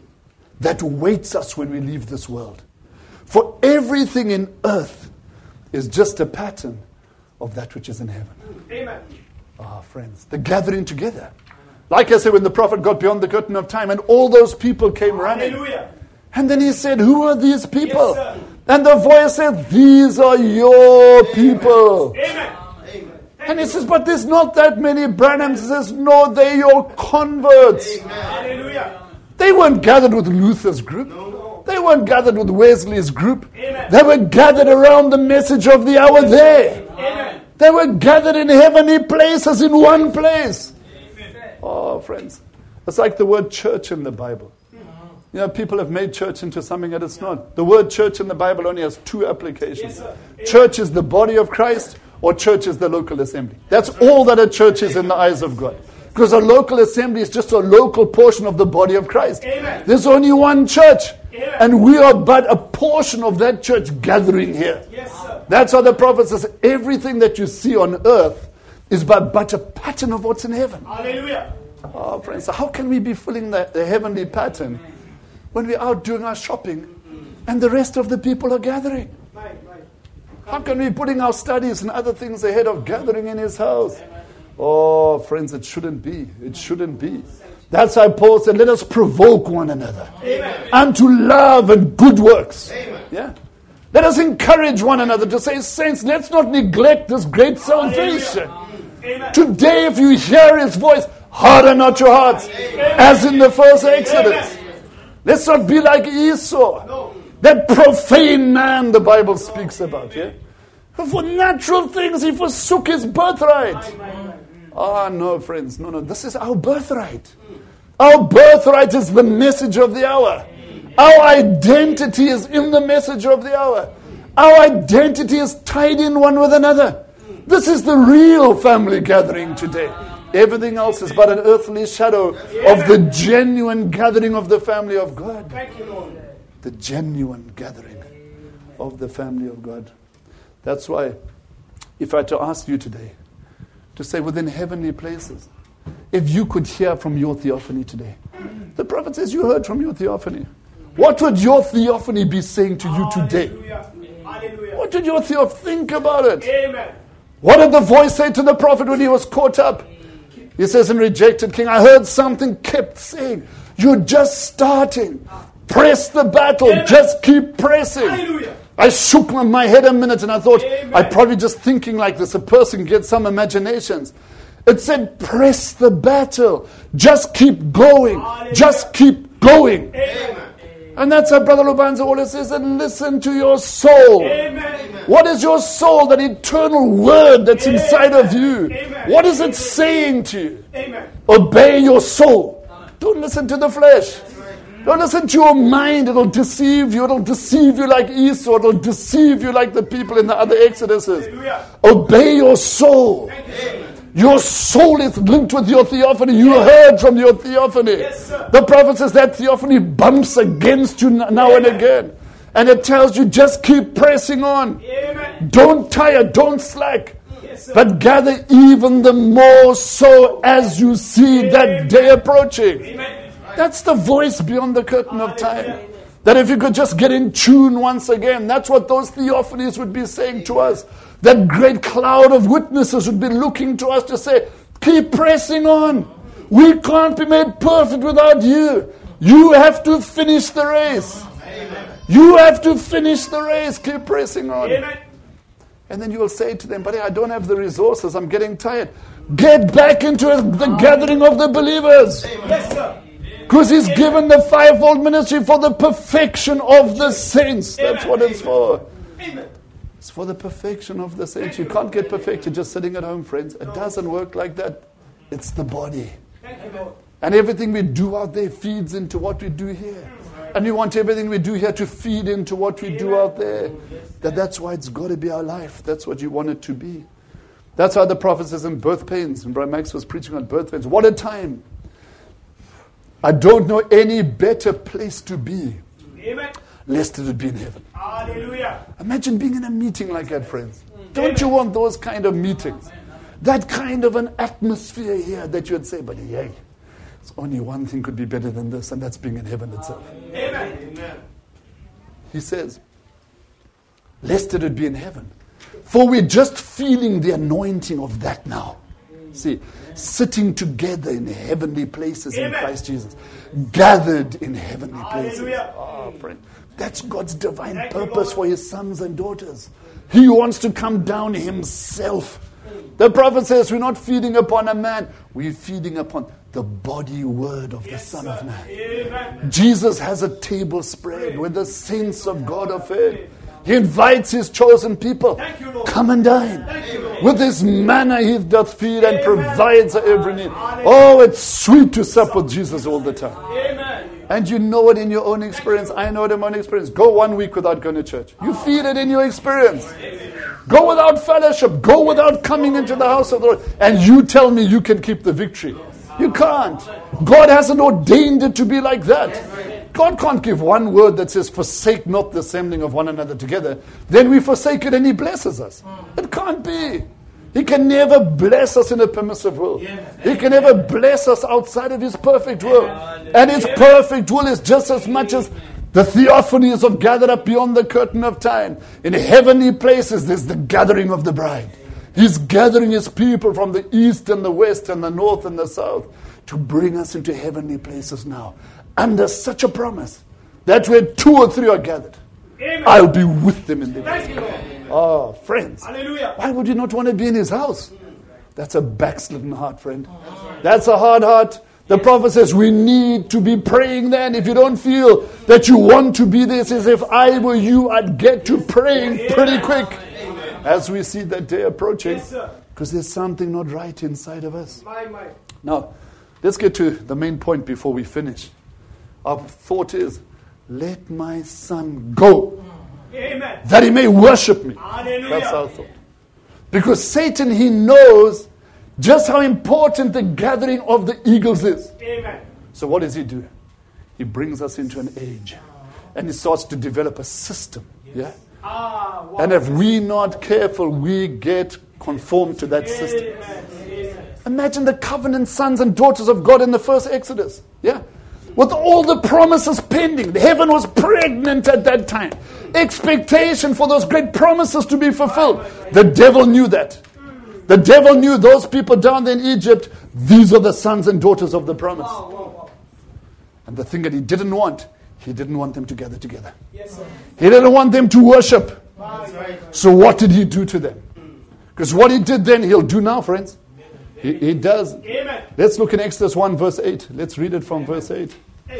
That waits us when we leave this world. For everything in earth is just a pattern of that which is in heaven. Amen. Ah, friends, the gathering together. Like I said, when the prophet got beyond the curtain of time and all those people came running. Hallelujah. And then he said, who are these people? Yes, sir. And the voice said, these are your people. Amen. And he says, but there's not that many. Branham says, no, they're your converts. Hallelujah. They weren't gathered with Luther's group. They weren't gathered with Wesley's group. Amen. They were gathered around the message of the hour there. Amen. They were gathered in heavenly places in one place. Amen. Oh, friends. It's like the word church in the Bible. You know, people have made church into something that it's not. The word church in the Bible only has two applications. Yes, sir. Church is the body of Christ, or church is the local assembly. That's all that a church is in the eyes of God. Because a local assembly is just a local portion of the body of Christ. Amen. There's only one church. Amen. And we are but a portion of that church gathering here. Yes, sir. That's how the prophet says, everything that you see on earth is but, but a pattern of what's in heaven. Hallelujah. Oh, friends, so how can we be filling the, the heavenly pattern when we're out doing our shopping and the rest of the people are gathering? Right, right. How can we be putting our studies and other things ahead of gathering in his house? Oh, friends, it shouldn't be. It shouldn't be. That's why Paul said, let us provoke one another Amen. unto love and good works. Amen. Yeah. Let us encourage one another to say, saints, let's not neglect this great salvation. Amen. Today, if you hear his voice, harden not your hearts, Amen. as in the first Exodus. Amen. Let's not be like Esau, No. that profane man the Bible speaks about. Yeah. For natural things, he forsook his birthright. Ah, no, friends. No, no. This is our birthright. Our birthright is the message of the hour. Our identity is in the message of the hour. Our identity is tied in one with another. This is the real family gathering today. Everything else is but an earthly shadow of the genuine gathering of the family of God. Thank you, Lord. The genuine gathering of the family of God. That's why, if I had to ask you today, to say within heavenly places, if you could hear from your theophany today. The prophet says you heard from your theophany. What would your theophany be saying to you today? Hallelujah. Hallelujah. What did your theophany think about it? Amen. What did the voice say to the prophet when he was caught up? He says in Rejected King, I heard something kept saying, you're just starting. Press the battle. Amen. Just keep pressing. Hallelujah. I shook my head a minute and I thought, Amen. I probably just thinking like this. A person gets some imaginations. It said, press the battle. Just keep going. Hallelujah. Just keep going. Amen. And that's why Brother Lubanza always says, and listen to your soul. Amen. What is your soul? That eternal word that's Amen. inside of you. Amen. What is it saying to you? Amen. Obey your soul. Don't listen to the flesh. Don't listen to your mind. It'll deceive you. It'll deceive you like Esau. It'll deceive you like the people in the other Exoduses. Hallelujah. Obey your soul. Amen. Your soul is linked with your theophany. You heard from your theophany. Yes, sir. The prophet says that theophany bumps against you n- now and again. And it tells you just keep pressing on. Amen. Don't tire. Don't slack. Yes, sir. But gather even the more so as you see that day approaching. Amen. That's the voice beyond the curtain of time. That if you could just get in tune once again, that's what those theophanies would be saying to us. That great cloud of witnesses would be looking to us to say, keep pressing on. We can't be made perfect without you. You have to finish the race. You have to finish the race. Keep pressing on. Amen. And then you will say to them, buddy, I don't have the resources. I'm getting tired. Get back into the gathering of the believers. Yes, sir. Because he's given the fivefold ministry for the perfection of the saints. That's what it's for. Amen. It's for the perfection of the saints. You can't get perfected just sitting at home, friends. It doesn't work like that. It's the body. Thank you, Lord. And everything we do out there feeds into what we do here. And we want everything we do here to feed into what we do out there. That that's why it's got to be our life. That's what you want it to be. That's how the prophet says in birth pains. And Brian Max was preaching on birth pains. What a time. I don't know any better place to be, Amen. lest it would be in heaven. Hallelujah. Imagine being in a meeting like that, friends. Don't you want those kind of meetings? That kind of an atmosphere here that you would say, but hey, it's only one thing could be better than this, and that's being in heaven itself. Amen. He says, lest it would be in heaven. For we're just feeling the anointing of that now. See, sitting together in heavenly places in Amen. Christ Jesus. Gathered in heavenly places. Hallelujah. Oh, friend. That's God's divine Thank you, purpose Lord. for his sons and daughters. He wants to come down himself. The prophet says we're not feeding upon a man. We're feeding upon the body word of the Yes, Son sir. of Man. Amen. Jesus has a table spread where the saints of God are fed. He invites his chosen people. Thank you, Lord. Come and dine. Thank you, Lord. With his manna he doth feed and Amen. provides our every need. Hallelujah. Oh, it's sweet to sup with Jesus all the time. Amen. And you know it in your own experience. I know it in my own experience. Go one week without going to church. You feel it in your experience. Go without fellowship. Go without coming into the house of the Lord. And you tell me you can keep the victory. You can't. God hasn't ordained it to be like that. God can't give one word that says, forsake not the assembling of one another together. Then we forsake it and He blesses us. It can't be. He can never bless us in a permissive will. He can never bless us outside of His perfect will. And His perfect will is just as much as the theophanies of gathered up beyond the curtain of time. In heavenly places, there's the gathering of the bride. He's gathering His people from the east and the west and the north and the south to bring us into heavenly places now. Under such a promise that where two or three are gathered, Amen. I'll be with them in the day. Oh, friends. Hallelujah. Why would you not want to be in His house? That's a backslidden heart, friend. That's a hard heart. The prophet says we need to be praying then. If you don't feel that you want to be there, says if I were you, I'd get to praying pretty quick. As we see that day approaching. Because there's something not right inside of us. Now, let's get to the main point before we finish. Our thought is, let my son go. Amen. That he may worship me. Hallelujah. That's our thought. Because Satan, he knows just how important the gathering of the eagles is. Amen. So what does he do? He brings us into an age. And he starts to develop a system. Yes. Yeah? Ah, wow. And if we're not careful, we get conformed to that system. Amen. Imagine the covenant sons and daughters of God in the first Exodus. Yeah. With all the promises pending. Heaven was pregnant at that time. Expectation for those great promises to be fulfilled. The devil knew that. The devil knew those people down there in Egypt, these are the sons and daughters of the promise. And the thing that he didn't want, he didn't want them to gather together. He didn't want them to worship. So what did he do to them? Because what he did then, he'll do now, friends. He, he does. Amen. Let's look in Exodus one verse eight. Let's read it from verse eight.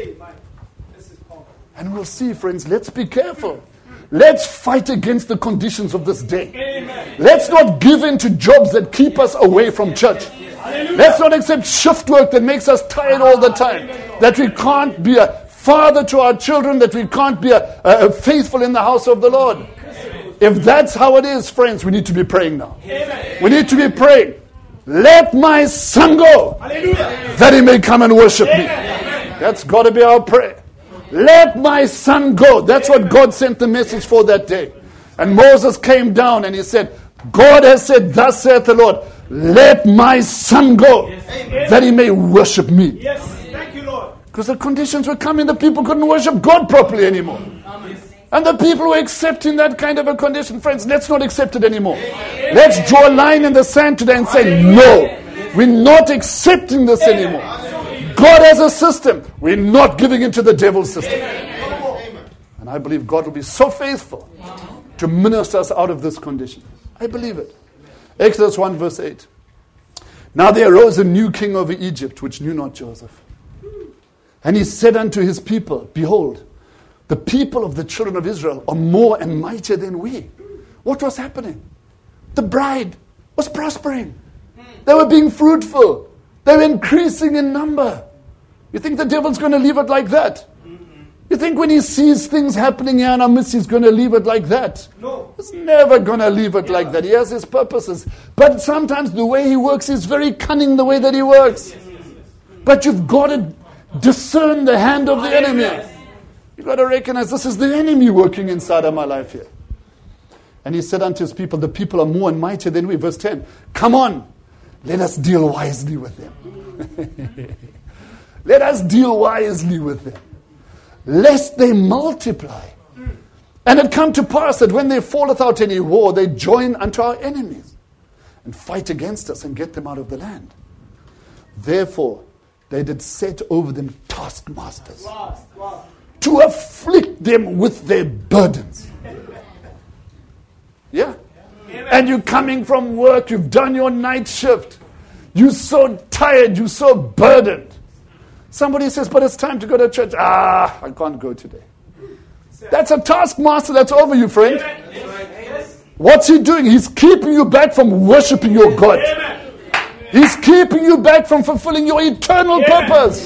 And we'll see, friends, let's be careful. Let's fight against the conditions of this day. Amen. Let's not give in to jobs that keep us away from church. Hallelujah. Let's not accept shift work that makes us tired all the time. That we can't be a father to our children, that we can't be a, a, a faithful in the house of the Lord. If that's how it is, friends, we need to be praying now. Amen. We need to be praying. Let my son go, hallelujah, that he may come and worship me. Amen. That's got to be our prayer. Let my son go. That's what God sent the message for that day. And Moses came down and he said, God has said, thus saith the Lord, let my son go, yes, that he may worship me. Yes, thank you, Lord. Because the conditions were coming, the people couldn't worship God properly anymore. Amen. And the people were accepting that kind of a condition. Friends, let's not accept it anymore. Amen. Let's draw a line in the sand today and say, no, we're not accepting this anymore. God has a system. We're not giving into the devil's system. Amen. And I believe God will be so faithful to minister us out of this condition. I believe it. Exodus one verse eight. Now there arose a new king over Egypt, which knew not Joseph. And he said unto his people, behold, the people of the children of Israel are more and mightier than we. What was happening? The bride was prospering. They were being fruitful. They were increasing in number. You think the devil's going to leave it like that? You think when he sees things happening here in our midst, he's going to leave it like that? No. He's never going to leave it like that. He has his purposes. But sometimes the way he works is very cunning, the way that he works. But you've got to discern the hand of the enemy. You've got to recognize this is the enemy working inside of my life here. And he said unto his people, the people are more and mightier than we. Verse ten, come on, let us deal wisely with them. Let us deal wisely with them, lest they multiply. And it come to pass that when there falleth out any war, they join unto our enemies and fight against us and get them out of the land. Therefore, they did set over them taskmasters to afflict them with their burdens. Yeah. And you're coming from work, you've done your night shift. You're so tired, you're so burdened. Somebody says, but it's time to go to church. Ah, I can't go today. That's a taskmaster that's over you, friend. What's he doing? He's keeping you back from worshiping your God. He's keeping you back from fulfilling your eternal purpose.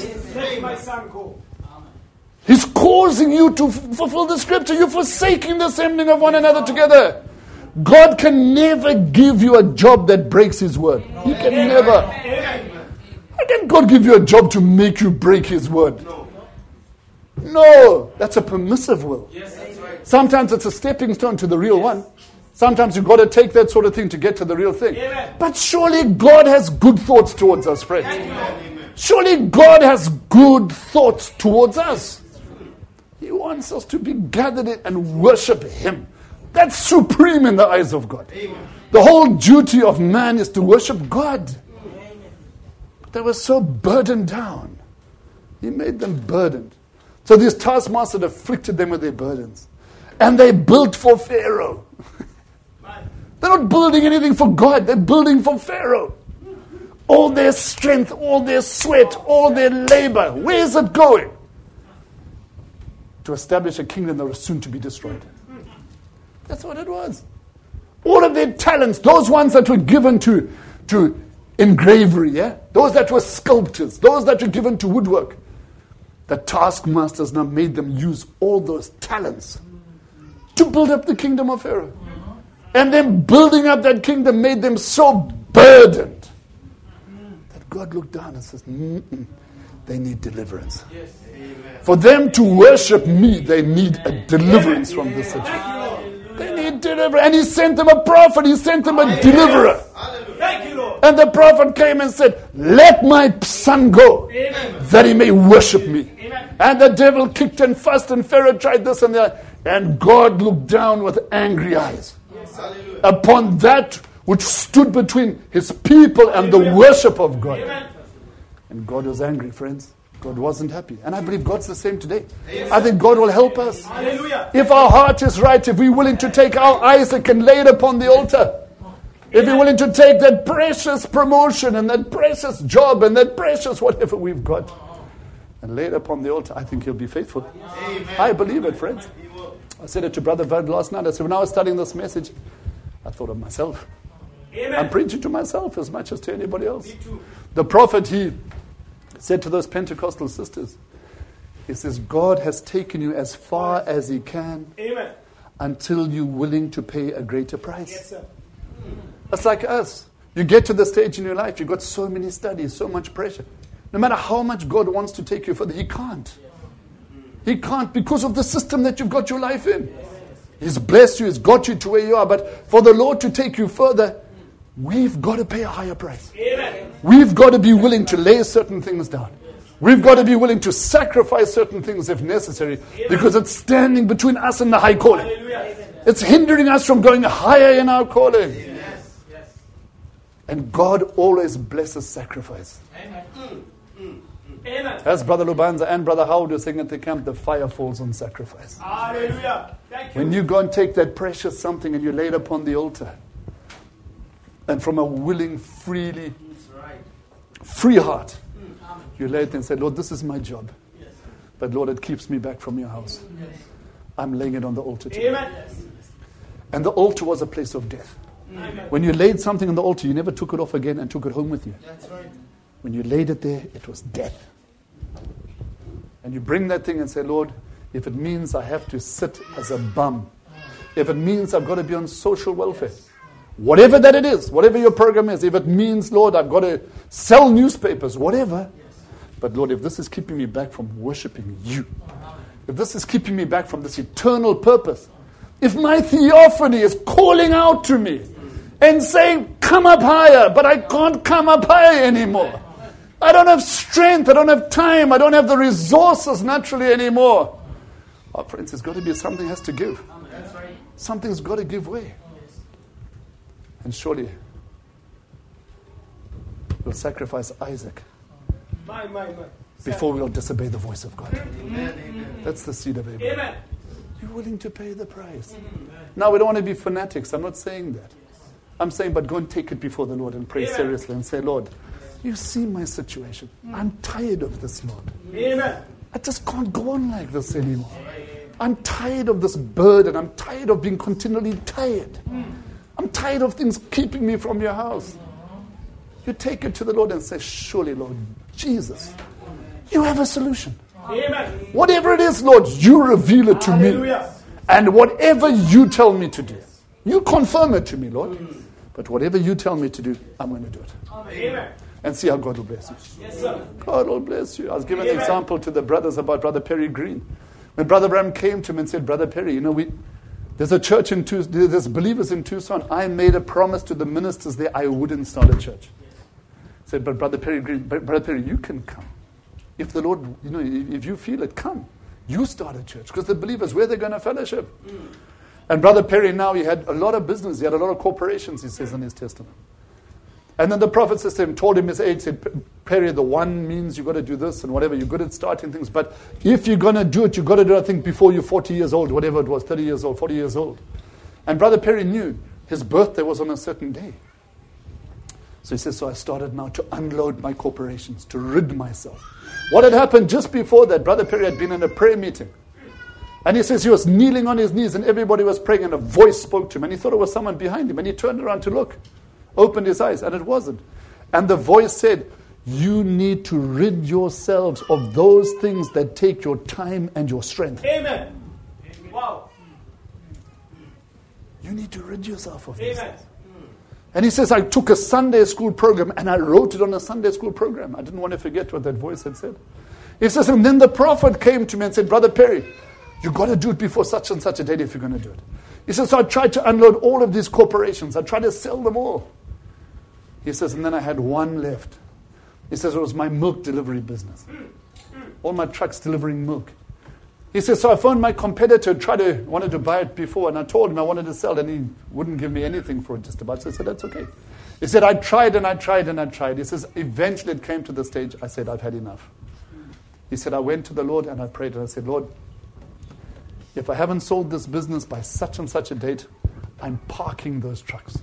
He's causing you to f- fulfill the scripture. You're forsaking the assembling of one another together. God can never give you a job that breaks his word. He can never. Why can't God give you a job to make you break His word? No. No, that's a permissive will. Yes, that's right. Sometimes it's a stepping stone to the real yes. one. Sometimes you've got to take that sort of thing to get to the real thing. Amen. But surely God has good thoughts towards us, friends. Amen. Surely God has good thoughts towards us. He wants us to be gathered in and worship Him. That's supreme in the eyes of God. Amen. The whole duty of man is to worship God. Amen. But they were so burdened down. He made them burdened. So these taskmasters afflicted them with their burdens. And they built for Pharaoh. They're not building anything for God. They're building for Pharaoh. All their strength, all their sweat, all their labor. Where is it going? To establish a kingdom that was soon to be destroyed. That's what it was. All of their talents, those ones that were given to, to engravery, yeah? Those that were sculptors, those that were given to woodwork. The taskmasters now made them use all those talents to build up the kingdom of Pharaoh. And then building up that kingdom made them so burdened that God looked down and says, Mm-mm, they need deliverance. Yes. For them to worship me, they need a deliverance from this situation. They need deliverance. And He sent them a prophet. He sent them a deliverer. Thank you, Lord. And the prophet came and said, let my son go, Amen. That he may worship me. Amen. And the devil kicked and fussed, and Pharaoh tried this and that. And God looked down with angry eyes yes. upon that which stood between His people and Amen. The worship of God. Amen. And God was angry, friends. God wasn't happy. And I believe God's the same today. Amen. I think God will help us. Hallelujah. If our heart is right, if we're willing to take our Isaac and lay it upon the altar. If you're willing to take that precious promotion and that precious job and that precious whatever we've got and lay it upon the altar, I think He'll be faithful. Amen. I believe it, friends. I said it to Brother Vad last night. I said, when I was studying this message, I thought of myself. Amen. I'm preaching to myself as much as to anybody else. The prophet, he said to those Pentecostal sisters, he says, God has taken you as far as He can Amen. Until you're willing to pay a greater price. Yes, sir. That's like us. You get to the stage in your life, you've got so many studies, so much pressure. No matter how much God wants to take you further, He can't. He can't because of the system that you've got your life in. He's blessed you, He's got you to where you are. But for the Lord to take you further, we've got to pay a higher price. We've got to be willing to lay certain things down. We've got to be willing to sacrifice certain things if necessary, because it's standing between us and the high calling. It's hindering us from going higher in our calling. And God always blesses sacrifice. Amen. Mm, mm, mm. As Brother Lubanza and Brother Howard were saying at the camp, the fire falls on sacrifice. Hallelujah. Thank you. When you go and take that precious something and you lay it upon the altar, and from a willing, freely, free heart, you lay it and say, Lord, this is my job. Yes. But Lord, it keeps me back from your house. Yes. I'm laying it on the altar today. Amen. And the altar was a place of death. Amen. When you laid something on the altar, you never took it off again and took it home with you. That's right. When you laid it there, it was death. And you bring that thing and say, Lord, if it means I have to sit as a bum, if it means I've got to be on social welfare, whatever that it is, whatever your program is, if it means, Lord, I've got to sell newspapers, whatever. But Lord, if this is keeping me back from worshiping you, if this is keeping me back from this eternal purpose, if my theophany is calling out to me and saying, come up higher, but I can't come up higher anymore. I don't have strength, I don't have time, I don't have the resources naturally anymore. Oh, friends, there's got to be something has to give. Something's got to give way. And surely we'll sacrifice Isaac my, my, my. before we'll disobey the voice of God. Amen. That's the seed of Abraham. Amen. You're willing to pay the price. Amen. Now, we don't want to be fanatics. I'm not saying that. I'm saying, but go and take it before the Lord and pray Amen. Seriously and say, Lord, you see my situation. I'm tired of this, Lord. Amen. I just can't go on like this anymore. I'm tired of this burden. I'm tired of being continually tired. I'm tired of things keeping me from your house. You take it to the Lord and say, surely, Lord Jesus, you have a solution. Amen. Whatever it is, Lord, you reveal it to Hallelujah. Me. And whatever you tell me to do, you confirm it to me, Lord. But whatever you tell me to do, I'm going to do it. Amen. and see how God will bless you. Yes, sir. God will bless you. I was giving an Amen. example to the brothers about Brother Perry Green. When Brother Bram came to him and said, Brother Perry, you know, we there's a church in Tucson, there's believers in Tucson. I made a promise to the ministers there I wouldn't start a church. I said, but Brother Perry Green, Brother Perry, you can come. If the Lord, you know, if you feel it, come. You start a church. Because the believers, where they're going to fellowship. Mm. And Brother Perry now, he had a lot of business. He had a lot of corporations, he says in his testament. And then the prophet says to him, told him his age, said, Perry, the one means you've got to do this and whatever. You're good at starting things. But if you're going to do it, you've got to do it, I think, before you're forty years old, whatever it was, thirty years old, forty years old. And Brother Perry knew his birthday was on a certain day. So he says, so I started now to unload my corporations, to rid myself. What had happened just before that, Brother Perry had been in a prayer meeting. And he says he was kneeling on his knees and everybody was praying and a voice spoke to him. And he thought it was someone behind him. And he turned around to look, opened his eyes, and it wasn't. And the voice said, you need to rid yourselves of those things that take your time and your strength. Amen. Wow. You need to rid yourself of Amen. these things. And he says, I took a Sunday school program and I wrote it on a Sunday school program. I didn't want to forget what that voice had said. He says, and then the prophet came to me and said, Brother Perry, you've got to do it before such and such a date if you're going to do it. He says, so I tried to unload all of these corporations. I tried to sell them all. He says, and then I had one left. He says, it was my milk delivery business. All my trucks delivering milk. He says, so I phoned my competitor, tried to, wanted to buy it before, and I told him I wanted to sell, and he wouldn't give me anything for it just about. So I said, that's okay. He said, I tried and I tried and I tried. He says, eventually it came to the stage, I said, I've had enough. He said, I went to the Lord and I prayed and I said, Lord, if I haven't sold this business by such and such a date, I'm parking those trucks.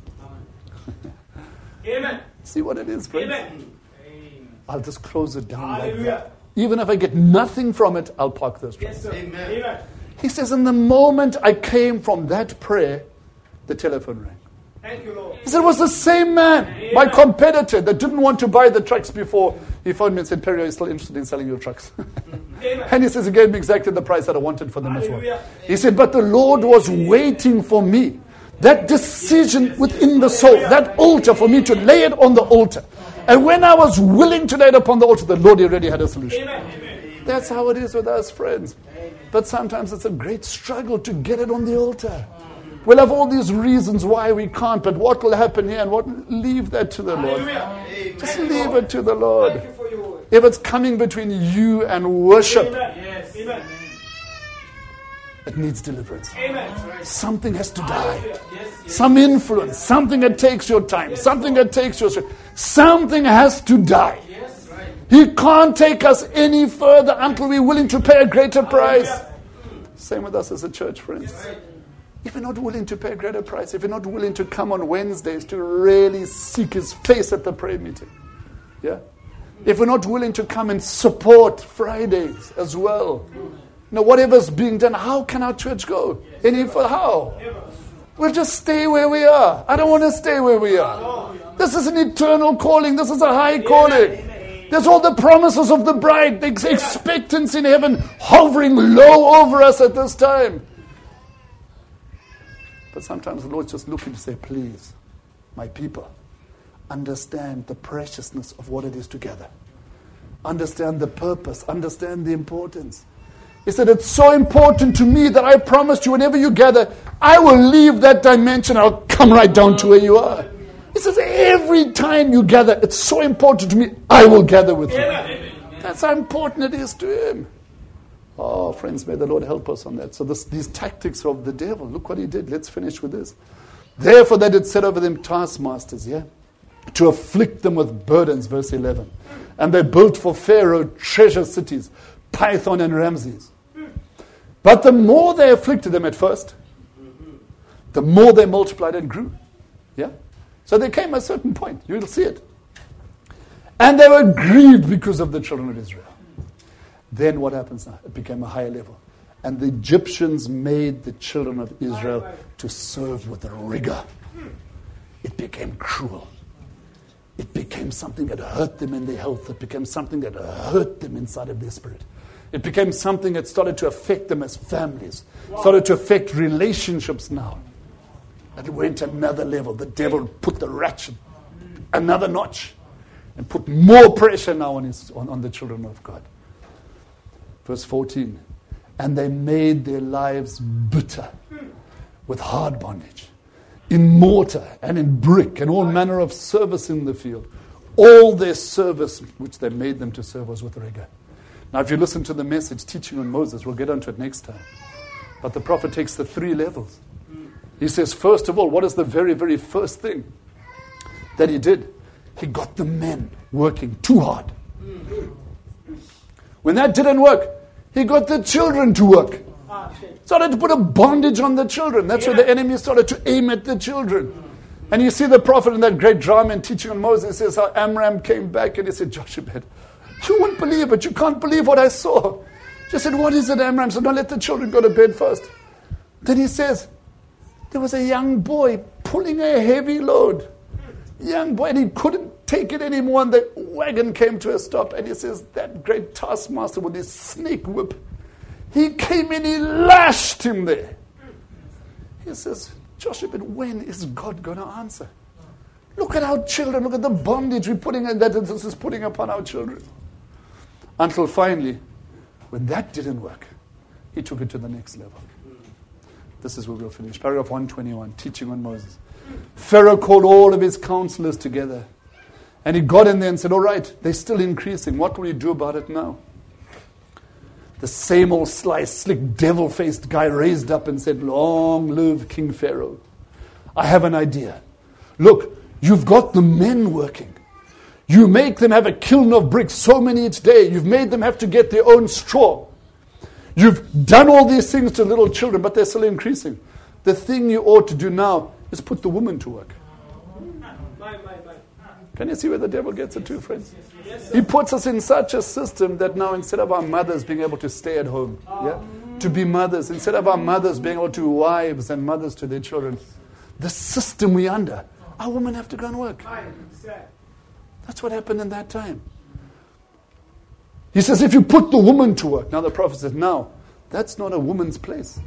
Amen. See what it is, friends? Amen. I'll just close it down like Hallelujah. that. Even if I get nothing from it, I'll park those trucks. Yes, sir. Amen. Amen. He says, in the moment I came from that prayer, the telephone rang. Thank you, Lord. He said, it was the same man, Amen. my competitor that didn't want to buy the trucks before. He phoned me and said, Perry, are you still interested in selling your trucks? Amen. And he says, he gave me exactly the price that I wanted for them as well. Hallelujah. He said, but the Lord was waiting for me. That decision within the soul, that altar for me to lay it on the altar. And when I was willing to lay it upon the altar, the Lord already had a solution. Amen. That's how it is with us, friends. But sometimes it's a great struggle to get it on the altar. We'll have all these reasons why we can't, but what will happen here and what? Leave that to the Lord. Hallelujah. Just leave it to the Lord. Thank you for your word. If it's coming between you and worship, Amen. Yes. Amen. it needs deliverance. Amen. Something has to die. Yes. Yes. Some influence, something that takes your time, something that takes your strength. Something has to die. Yes. Right. He can't take us any further until we're willing to pay a greater price. Same with us as a church, friends. If you're not willing to pay a greater price, if you're not willing to come on Wednesdays to really seek His face at the prayer meeting, yeah. If we're not willing to come and support Fridays as well, you know, whatever's being done, how can our church go? Any for how? We'll just stay where we are. I don't want to stay where we are. This is an eternal calling. This is a high calling. There's all the promises of the bride, the ex- expectancy in heaven hovering low over us at this time. But sometimes the Lord's just looking to say, please, my people, understand the preciousness of what it is together. Understand the purpose. Understand the importance. He said, it's so important to me that I promised you whenever you gather, I will leave that dimension. I'll come right down to where you are. He says, every time you gather, it's so important to me, I will gather with you. That's how important it is to Him. Oh, friends, may the Lord help us on that. So this, these tactics of the devil, look what he did. Let's finish with this. Therefore they did set over them taskmasters, yeah, to afflict them with burdens, verse eleven. And they built for Pharaoh treasure cities, Python and Ramses. But the more they afflicted them at first, the more they multiplied and grew. Yeah? So there came a certain point. You'll see it. And they were grieved because of the children of Israel. Then what happens now? It became a higher level. And the Egyptians made the children of Israel to serve with rigor. It became cruel. It became something that hurt them in their health. It became something that hurt them inside of their spirit. It became something that started to affect them as families. Started to affect relationships now. And it went to another level. The devil put the ratchet another notch. and put more pressure now on, his, on, on the children of God. Verse fourteen, and they made their lives bitter with hard bondage, in mortar and in brick and all manner of service in the field. All their service which they made them to serve was with rigor. Now if you listen to the message teaching on Moses, we'll get onto it next time. But the prophet takes the three levels. He says, first of all, what is the very, very first thing that he did? He got the men working too hard. When that didn't work, he got the children to work. Started to put a bondage on the children. That's where the enemy started to aim at the children. And you see the prophet in that great drama and teaching on Moses, says how Amram came back and he said, Joshua, you won't believe it. You can't believe what I saw. She said, what is it, Amram? So don't let the children go to bed first. Then he says, there was a young boy pulling a heavy load. Young boy, and he couldn't take it anymore. And the wagon came to a stop. And he says, that great taskmaster with his snake whip, he came and he lashed him there. He says, Joshua, but when is God going to answer? Look at our children. Look at the bondage we're putting in, that this is putting upon our children. Until finally, when that didn't work, he took it to the next level. This is where we'll finish. Paragraph one twenty-one, teaching on Moses. Pharaoh called all of his counselors together. And he got in there and said, all right, they're still increasing. What will you do about it now? The same old sly, slick, devil-faced guy raised up and said, long live King Pharaoh. I have an idea. Look, you've got the men working. You make them have a kiln of bricks, so many each day. You've made them have to get their own straw. You've done all these things to little children, but they're still increasing. The thing you ought to do now is put the woman to work. Can you see where the devil gets it to, friends? He puts us in such a system that now instead of our mothers being able to stay at home, yeah, to be mothers, instead of our mothers being able to be wives and mothers to their children, the system we're under, our women have to go and work. That's what happened in that time. He says, if you put the woman to work, now the prophet says, no, that's not a woman's place.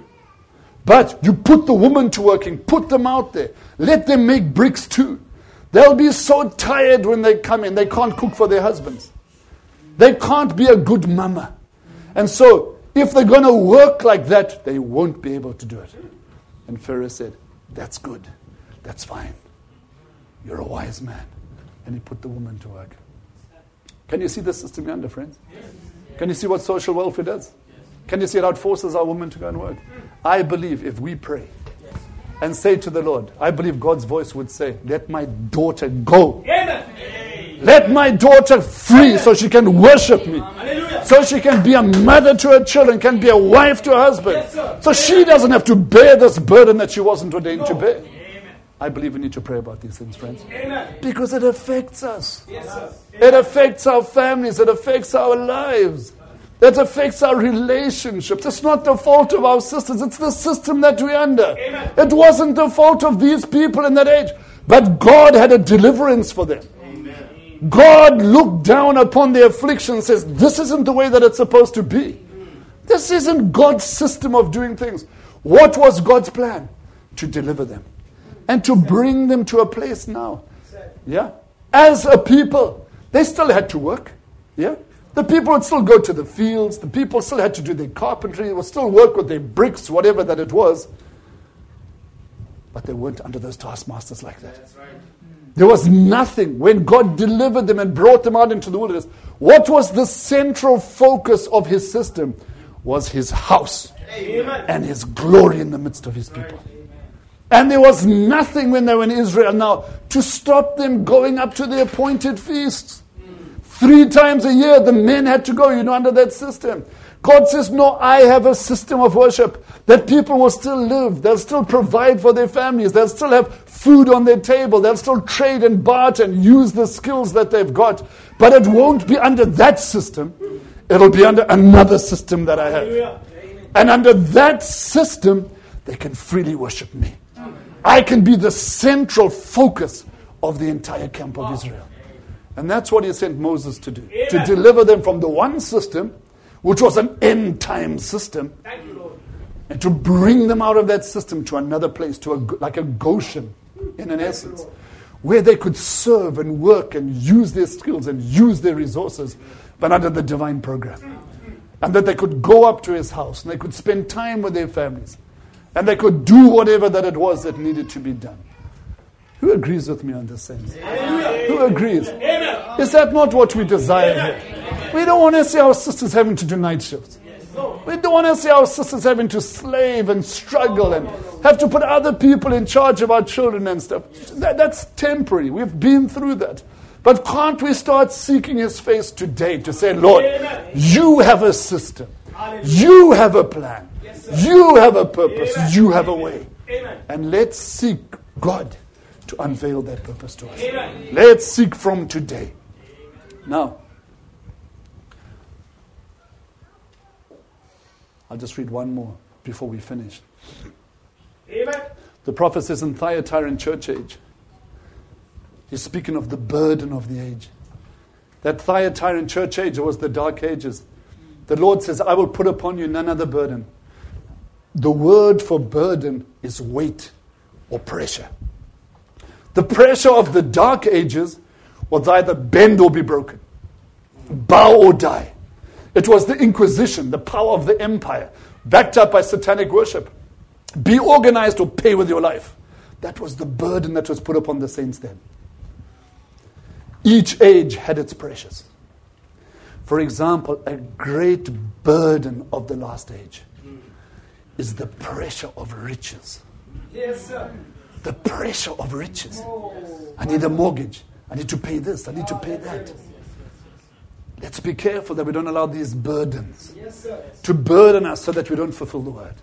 But you put the woman to working, put them out there, let them make bricks too. They'll be so tired when they come in, they can't cook for their husbands. They can't be a good mama. And so, if they're going to work like that, they won't be able to do it. And Pharaoh said, that's good, that's fine. You're a wise man. And he put the woman to work. Can you see the system you're under, friends? Yes. Can you see what social welfare does? Yes. Can you see how it forces our women to go and work? I believe if we pray yes. and say to the Lord, I believe God's voice would say, let my daughter go. Amen. Let my daughter free Amen. So she can worship me. Hallelujah. So she can be a mother to her children, can be a wife to her husband. Yes, so she doesn't have to bear this burden that she wasn't ordained no. to bear. I believe we need to pray about these things, friends. Amen. Because it affects us. Yes, it affects our families. It affects our lives. It affects our relationships. It's not the fault of our sisters. It's the system that we're under. Amen. It wasn't the fault of these people in that age. But God had a deliverance for them. Amen. God looked down upon their affliction and says, this isn't the way that it's supposed to be. This isn't God's system of doing things. What was God's plan? To deliver them. And to bring them to a place now. Yeah. As a people, they still had to work. Yeah. The people would still go to the fields. The people still had to do their carpentry. They would still work with their bricks, whatever that it was. But they weren't under those taskmasters like that. That's right. There was nothing. When God delivered them and brought them out into the wilderness, what was the central focus of his system? Was his house. Amen. And his glory in the midst of his people. And there was nothing when they were in Israel now to stop them going up to the appointed feasts. Mm. Three times a year the men had to go, you know, under that system. God says, no, I have a system of worship that people will still live. They'll still provide for their families. They'll still have food on their table. They'll still trade and barter and use the skills that they've got. But it won't be under that system. It'll be under another system that I have. And under that system, they can freely worship me. I can be the central focus of the entire camp of Israel. And that's what he sent Moses to do. Amen. To deliver them from the one system, which was an end-time system, Thank you, Lord. And to bring them out of that system to another place, to a, like a Goshen, in an essence, where they could serve and work and use their skills and use their resources, but under the divine program. And that they could go up to his house and they could spend time with their families. And they could do whatever that it was that needed to be done. Who agrees with me on this sense? Amen. Who agrees? Amen. Is that not what we desire here? We don't want to see our sisters having to do night shifts. We don't want to see our sisters having to slave and struggle and have to put other people in charge of our children and stuff. That, that's temporary. We've been through that. But can't we start seeking his face today to say, Lord, Amen. You have a system. Hallelujah. You have a plan. Yes, you have a purpose. Amen. You have a way. Amen. And let's seek God to unveil that purpose to us. Amen. Let's seek from today. Now, I'll just read one more before we finish. Amen. The prophet says in Thyatira church age, he's speaking of the burden of the age. That Thyatira church age was the dark ages. The Lord says, I will put upon you none other burden. The word for burden is weight or pressure. The pressure of the dark ages was either bend or be broken, bow or die. It was the Inquisition, the power of the empire, backed up by satanic worship. Be organized or pay with your life. That was the burden that was put upon the saints then. Each age had its pressures. For example, a great burden of the last age is the pressure of riches. Yes, sir. The pressure of riches. I need a mortgage. I need to pay this. I need to pay that. Let's be careful that we don't allow these burdens to burden us so that we don't fulfill the word.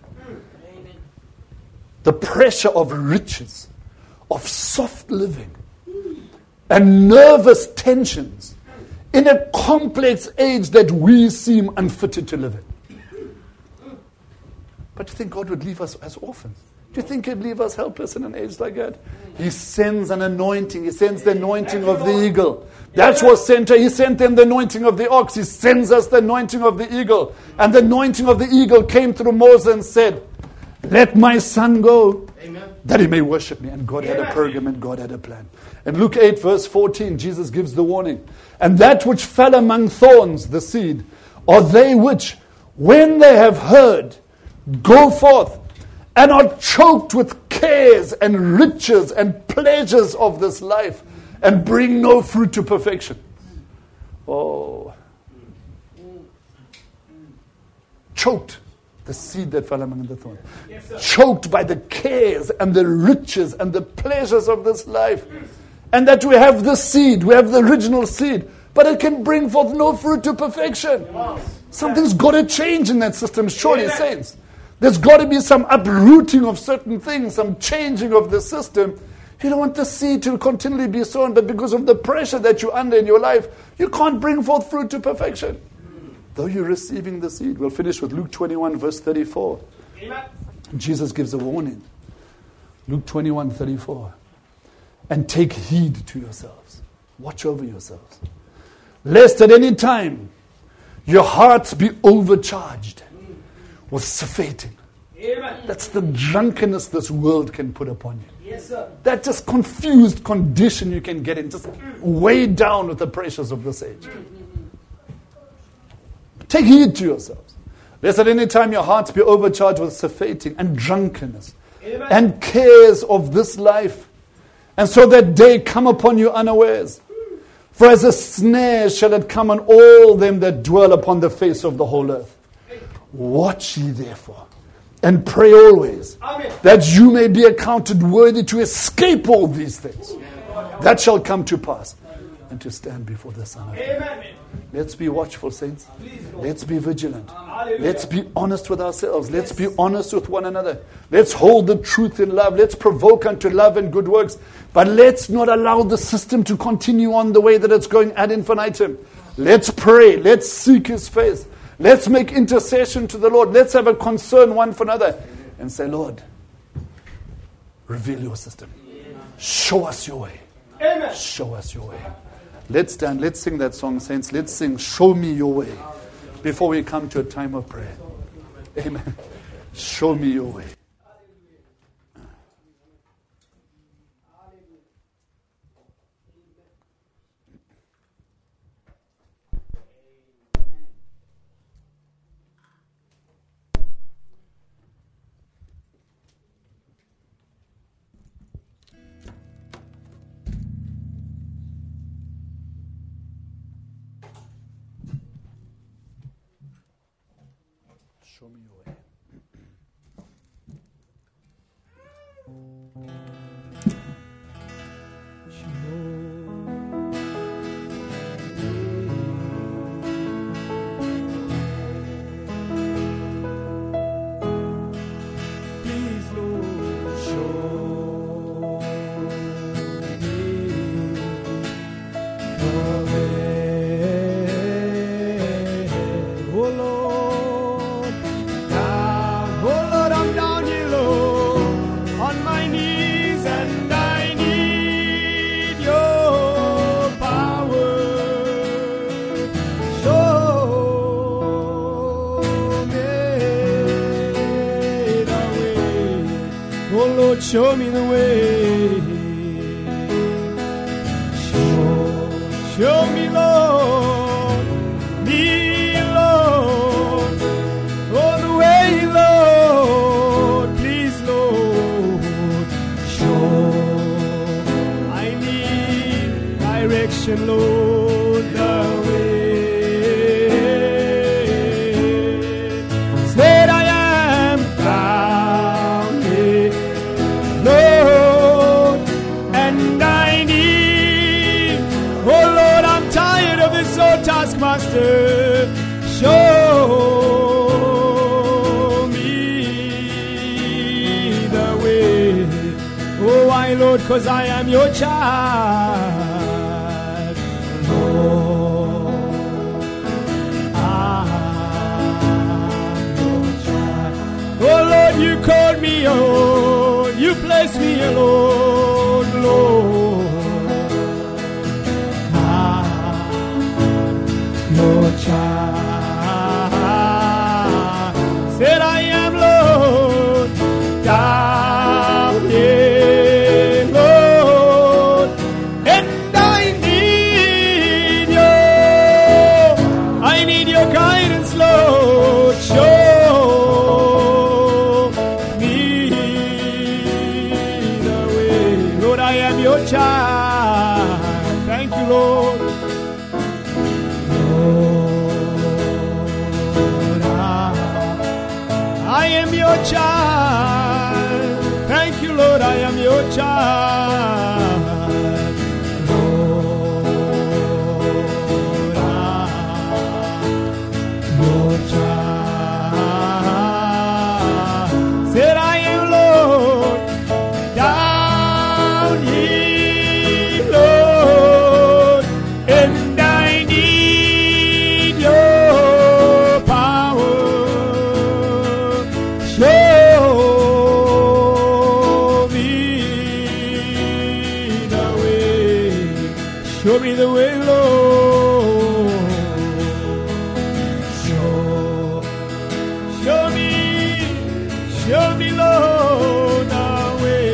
The pressure of riches, of soft living, and nervous tensions in a complex age that we seem unfitted to live in. But do you think God would leave us as orphans? Do you think He'd leave us helpless in an age like that? He sends an anointing. He sends the anointing of the eagle. That's what sent her. He sent them the anointing of the ox. He sends us the anointing of the eagle. And the anointing of the eagle came through Moses and said, let my son go, Amen. That he may worship me. And God Amen. Had a program and God had a plan. In Luke eight verse fourteen, Jesus gives the warning. And that which fell among thorns, the seed, are they which, when they have heard, go forth and are choked with cares and riches and pleasures of this life and bring no fruit to perfection. Oh. Choked. The seed that fell among the thorns. Yes, choked by the cares and the riches and the pleasures of this life. And that we have the seed, we have the original seed, but it can bring forth no fruit to perfection. Yes. Something's got to change in that system, surely, yes. Saints. There's got to be some uprooting of certain things, some changing of the system. You don't want the seed to continually be sown, but because of the pressure that you're under in your life, you can't bring forth fruit to perfection. Though you're receiving the seed. We'll finish with Luke twenty-one, verse thirty-four. Amen. Jesus gives a warning. Luke twenty-one, thirty-four. And take heed to yourselves. Watch over yourselves. Lest at any time your hearts be overcharged with surfeiting. Amen. That's the drunkenness this world can put upon you. Yes, sir. That just confused condition you can get in. Just weighed down with the pressures of this age. Take heed to yourselves. Lest at any time your hearts be overcharged with surfeiting and drunkenness. Amen. And cares of this life. And so that day come upon you unawares. For as a snare shall it come on all them that dwell upon the face of the whole earth. Watch ye therefore, and pray always, Amen. That you may be accounted worthy to escape all these things. That shall come to pass. And to stand before the Son of Man. Let's be watchful, saints. Let's be vigilant. Let's be honest with ourselves. Let's be honest with one another. Let's hold the truth in love. Let's provoke unto love and good works. But let's not allow the system to continue on the way that it's going ad infinitum. Let's pray. Let's seek His face. Let's make intercession to the Lord. Let's have a concern one for another. And say, Lord, reveal your system. Show us your way. Amen. Show us your way. Let's stand. Let's sing that song, saints. Let's sing, Show Me Your Way, before we come to a time of prayer. Amen. Show me your way. show me your way. Please, Lord, show me your way. Oh Lord, down, oh Lord, I'm down here, Lord, on my knees, and I need your power. Show me the way. Oh Lord, show me the way. Show, show me, Lord, me, Lord. Oh, the way, Lord, please, Lord, show. I need direction, Lord, the way. Said I am found here, Lord, and I need, oh Lord, I'm tired of this old taskmaster. Show me the way. Oh, why, Lord, because I am your child. Lord, I'm your child. Oh, Lord, you called me on. You placed me alone, Lord. I'm your child. Said I am, Lord, down here, Lord, and I need your, I need your guidance, Lord. Show me the way, Lord. I am your child. Thank you, Lord. Lord, I, I am your child. Thank you, Lord. I am your child. Lord, I'm your child. Said I am, Lord, down here, Lord, and I need your power. Show me the way. Show me the way, Lord. Show, show me, show me, Lord, the way.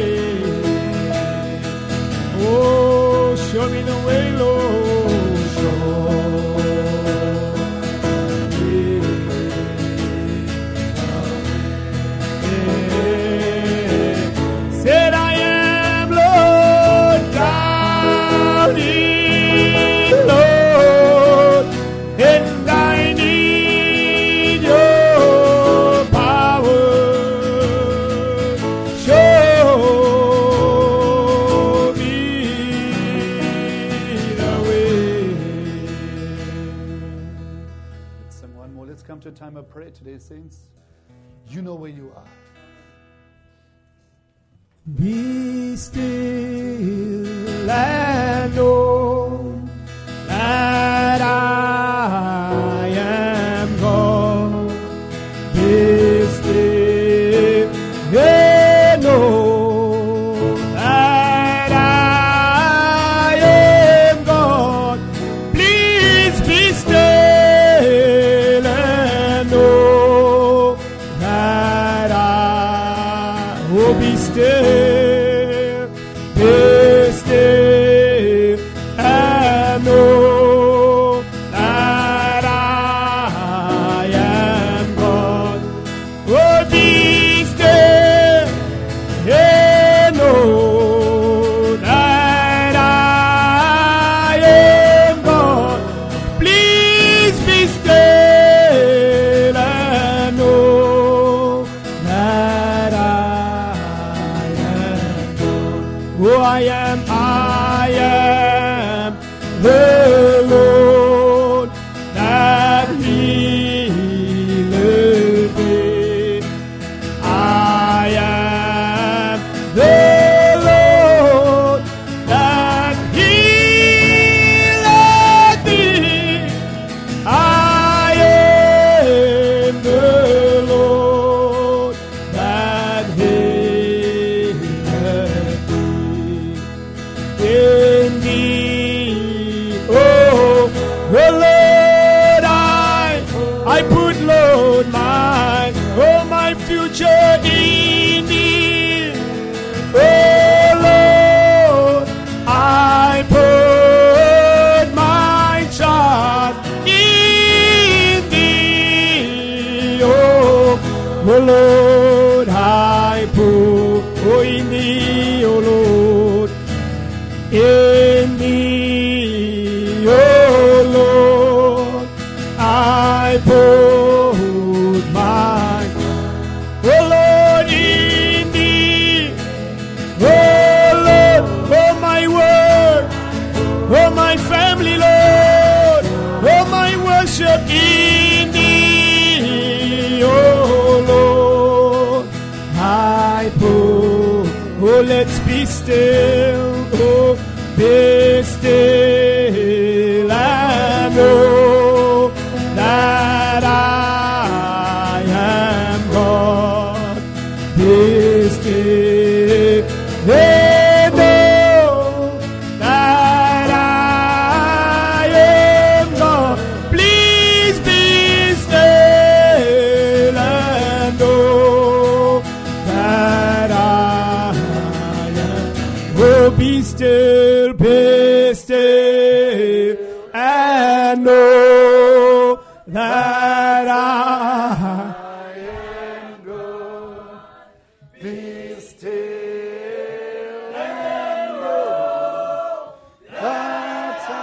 Oh, show me the way, Lord. Show me the way. Said I am, Lord, down here, Lord, and I need your power. Show me the way. Let's sing one more. Let's come to a time of prayer today, saints. You know where you are. Be still and know that I am God. Be still and know that I am God. Please be still and know that I will be still, be still. in me, oh Lord. I put my, oh Lord, in thee, oh Lord, oh my word, oh my family, Lord, oh my worship in thee, oh Lord. I put, oh let's be still, oh be still and know that I am God. Be still and know that I am God. Please be still and know that I am. Oh, be still, be still and know that I am God. Be still and know that I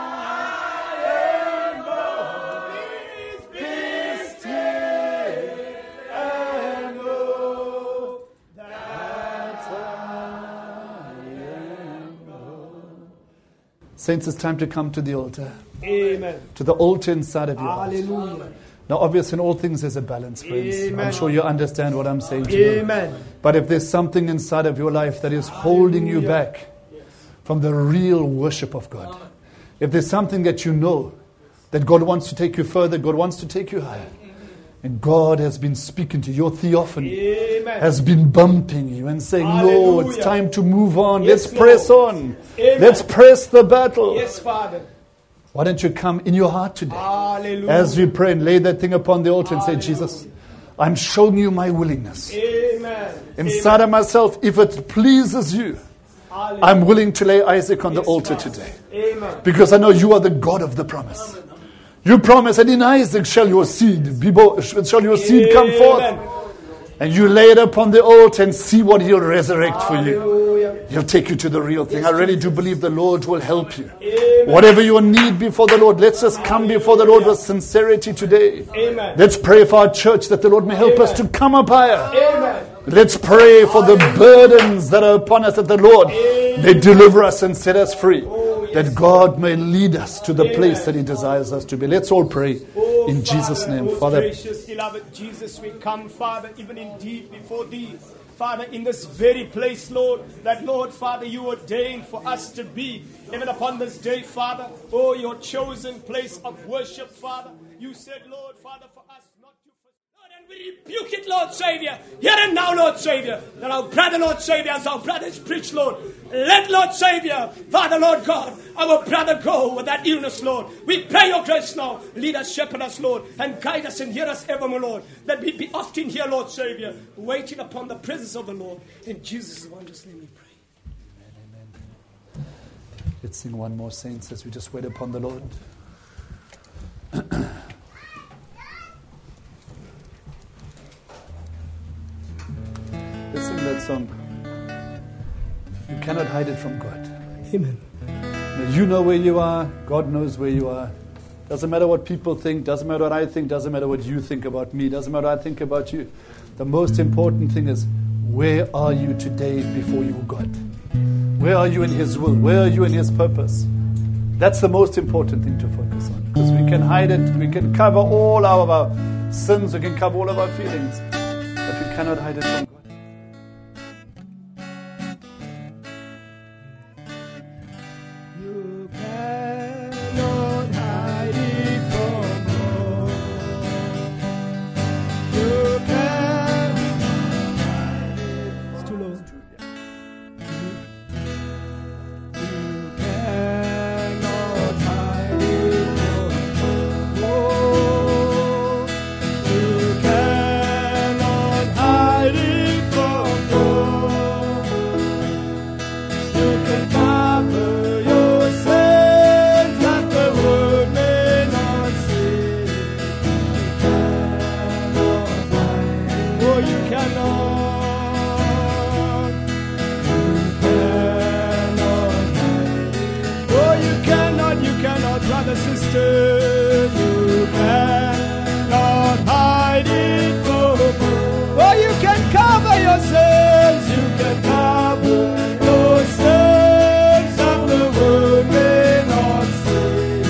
am God. Be still and know that I am God. Saints, it's time to come to the altar. Amen. To the altar inside of your heart. Hallelujah. Now, obviously, in all things there's a balance, friends. Amen. I'm sure you understand what I'm saying to you. Amen. But if there's something inside of your life that is holding you back from the real worship of God, if there's something that you know that God wants to take you further, God wants to take you higher, and God has been speaking to you, your theophany Amen. has been bumping you and saying, no, Hallelujah. it's time to move on. Yes, Let's press Lord. on. Amen. Let's press the battle. Yes, Father. Why don't you come in your heart today? Hallelujah. As we pray and lay that thing upon the altar and say, Hallelujah. Jesus, I'm showing you my willingness. Amen. Inside of myself, if it pleases you, Hallelujah. I'm willing to lay Isaac on the Yes, altar Father. today. Amen. Because I know you are the God of the promise. You promise that in Isaac shall your seed be bo- shall your seed come forth. Amen. And you lay it upon the altar and see what he'll resurrect for you. Hallelujah. He'll take you to the real thing. I really do believe the Lord will help you. Amen. Whatever your need before the Lord, let's just come before the Lord with sincerity today. Amen. Let's pray for our church that the Lord may help us to come up higher. Amen. Let's pray for the burdens that are upon us, that the Lord may deliver us and set us free. That God may lead us to the place that He desires us to be. Let's all pray Oh, in Jesus' Father, name. most Father, gracious, beloved Jesus, we come, Father, even indeed before Thee. Father, in this very place, Lord, that, Lord, Father, You ordained for us to be, even upon this day, Father, oh, Your chosen place of worship, Father. You said, Lord, Father, for us not to forsake. Lord, and we rebuke it, Lord Savior, here and now, Lord Savior, that our brother, Lord Savior, as our brothers preach, Lord, let, Lord Savior, Father, Lord God, our brother go with that illness, Lord. We pray Your grace now. Lead us, shepherd us, Lord, and guide us and hear us evermore, Lord. That we be often here, Lord Savior, waiting upon the presence of the Lord. In Jesus' wondrous name we pray. let's sing one more, saints, as we just wait upon the Lord. Let's sing that song. You cannot hide it from God. Amen. Now, you know where you are. God knows where you are. Doesn't matter what people think. Doesn't matter what I think. Doesn't matter what you think about me. Doesn't matter what I think about you. The most important thing is, where are you today before your God? Where are you in His will? Where are you in His purpose? That's the most important thing to focus on. Because we can hide it. We can cover all of our sins. We can cover all of our feelings. But we cannot hide it from God. You cannot hide it from God. You can. It's too low. You cannot hide it from God. You cannot hide it brother, sister, you cannot hide it from God. Oh, you can cover your sins, you can cover your sins, and the world may not see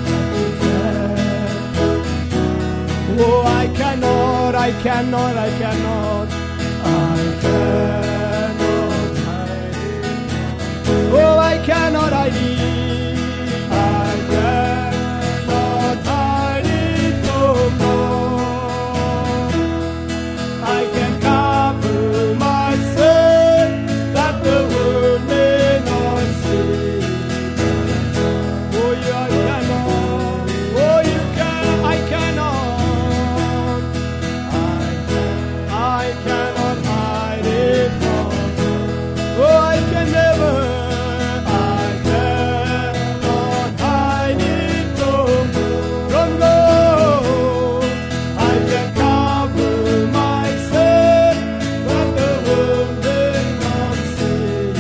that you can. Oh, I cannot, I cannot, I cannot, I cannot hide it. Oh, I cannot hide it. I cannot hide it from God. I can cover my sin that the world may not see. Oh, you I cannot. Oh, you can. I cannot. I, I cannot hide it from God. Oh, I can never. I cannot hide it from from God. I can cover my sin that the world may not see.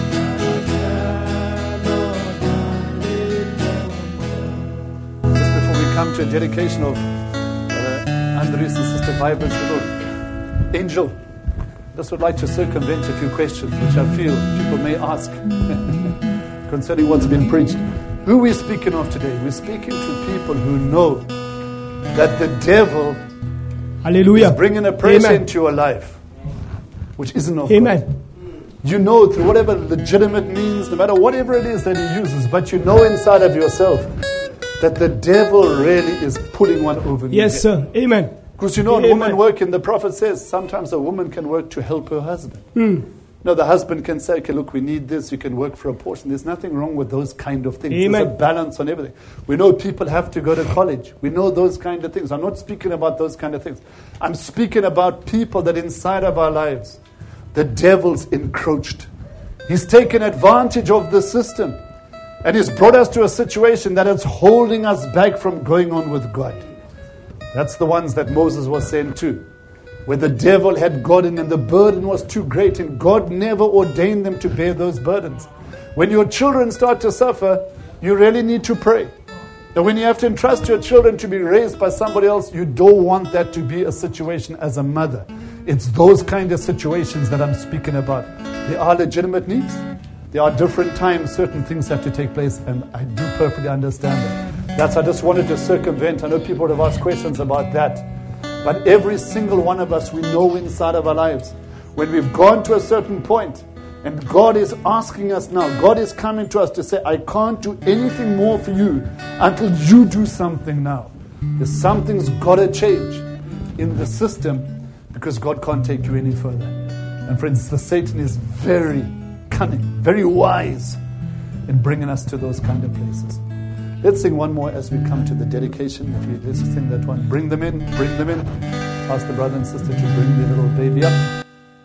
I cannot hide it from God. Just before we come to a dedication of uh, Andres and Sister Vibra's little angel, just would like to circumvent a few questions which I feel people may ask concerning what's been preached. Who we're speaking of today? We're speaking to people who know that the devil Hallelujah. is bringing a pressure Amen. into your life which isn't of God. Amen. You know through whatever legitimate means, no matter whatever it is that he uses, but you know inside of yourself that the devil really is pulling one over. Yes, sir. Amen. Because you know, a Amen. woman working, the prophet says sometimes a woman can work to help her husband. Mm. No, the husband can say, okay, look, we need this, you can work for a portion. There's nothing wrong with those kind of things. Amen. There's a balance on everything. We know people have to go to college. We know those kind of things. I'm not speaking about those kind of things. I'm speaking about people that inside of our lives, the devil's encroached. He's taken advantage of the system. And he's brought us to a situation that is holding us back from going on with God. That's the ones that Moses was sent to, where the devil had gotten and the burden was too great, and God never ordained them to bear those burdens. When your children start to suffer, you really need to pray. Now, when you have to entrust your children to be raised by somebody else, you don't want that to be a situation as a mother. It's those kind of situations that I'm speaking about. There are legitimate needs. There are different times certain things have to take place, and I do perfectly understand that. That's, I just wanted to circumvent. I know people would have asked questions about that. But every single one of us, we know inside of our lives, when we've gone to a certain point, and God is asking us now, God is coming to us to say, I can't do anything more for you until you do something now. There's something's got to change in the system because God can't take you any further. And friends, the Satan is very cunning, very wise in bringing us to those kind of places. Let's sing one more as we come to the dedication. If you let's sing that one. Bring them in, bring them in. Ask the brother and sister to bring their little baby up.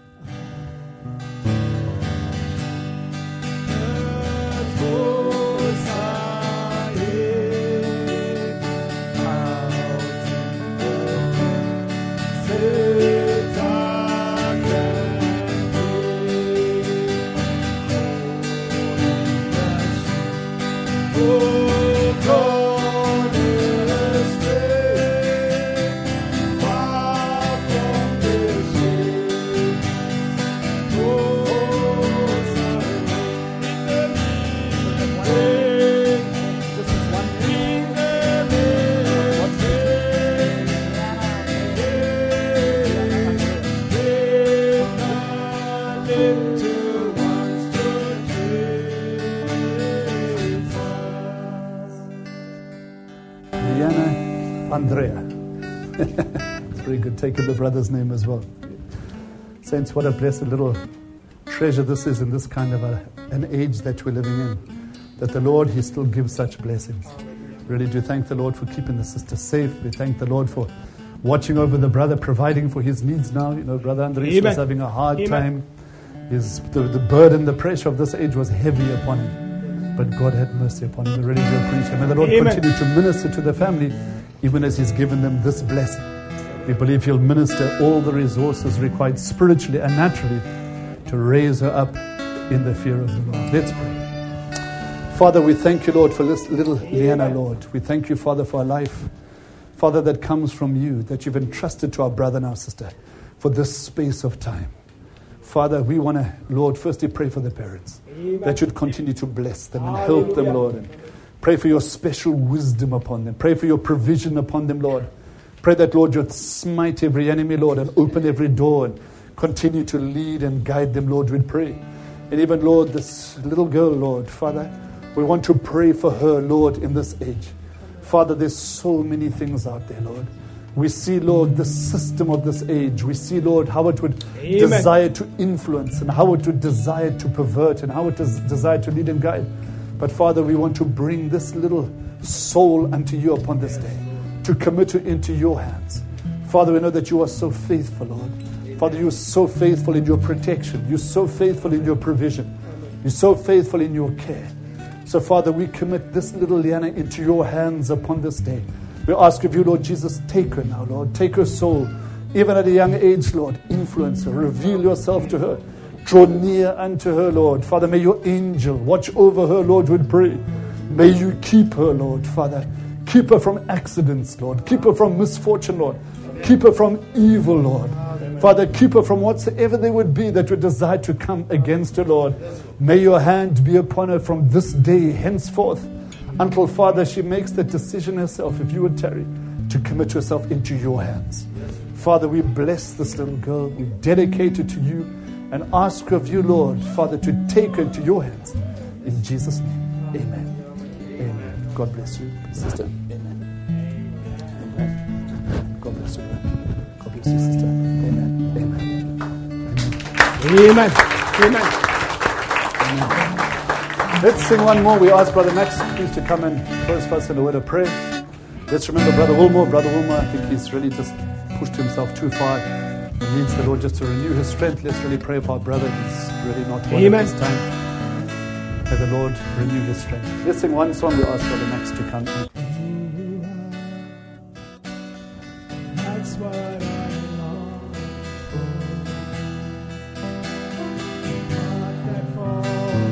Andrea. It's very good taking the brother's name as well. Saints, what a blessed little treasure this is in this kind of a, an age that we're living in. That the Lord, He still gives such blessings. Really do thank the Lord for keeping the sister safe. We thank the Lord for watching over the brother, providing for his needs now. You know, Brother Andres Amen. was having a hard Amen. time. His, the, the burden, the pressure of this age was heavy upon him. But God had mercy upon him. We really do appreciate him. May the Lord Amen. continue to minister to the family, even as He's given them this blessing. We believe He'll minister all the resources required spiritually and naturally to raise her up in the fear of the Lord. Let's pray. Father, we thank you, Lord, for this little Liana, Lord. We thank you, Father, for a life, Father, that comes from you, that you've entrusted to our brother and our sister for this space of time. Father, we want to, Lord, firstly pray for the parents, that you'd continue to bless them and help them, Lord. And pray for your special wisdom upon them. Pray for your provision upon them, Lord. Pray that, Lord, you'd smite every enemy, Lord, and open every door and continue to lead and guide them, Lord, we pray. And even, Lord, this little girl, Lord, Father, we want to pray for her, Lord, in this age. Father, there's so many things out there, Lord. We see, Lord, the system of this age. We see, Lord, how it would Amen. desire to influence and how it would desire to pervert and how it does desire to lead and guide. But, Father, we want to bring this little soul unto you upon this day, to commit it into your hands. Father, we know that you are so faithful, Lord. Father, you are so faithful in your protection. You're so faithful in your provision. You're so faithful in your care. So, Father, we commit this little Liana into your hands upon this day. We ask of you, Lord Jesus, take her now, Lord. Take her soul, even at a young age, Lord. Influence her. Reveal yourself to her. Draw near unto her, Lord. Father, may your angel watch over her, Lord, we pray. May you keep her, Lord, Father. Keep her from accidents, Lord. Keep her from misfortune, Lord. Keep her from evil, Lord. Father, keep her from whatsoever there would be that would desire to come against her, Lord. May your hand be upon her from this day henceforth until, Father, she makes the decision herself, if you would tarry, to commit herself into your hands. Father, we bless this little girl. We dedicate her to you and ask of you, Lord, Father, to take her into your hands. In Jesus' name, amen. Amen. God bless you, sister. Amen. Amen. God bless you. God bless you, sister. Amen. Amen. Amen. Amen. Let's sing one more. We ask Brother Max, please, to come and close for us in a word of prayer. Let's remember Brother Wilmore. Brother Wilmore, I think he's really just pushed himself too far. He needs the Lord just to renew his strength. Let's really pray for our brother. He's really not well Amen. at this time. May the Lord renew his strength. Let's sing one song. We ask Brother Max to come. That's what I long for. Not that far.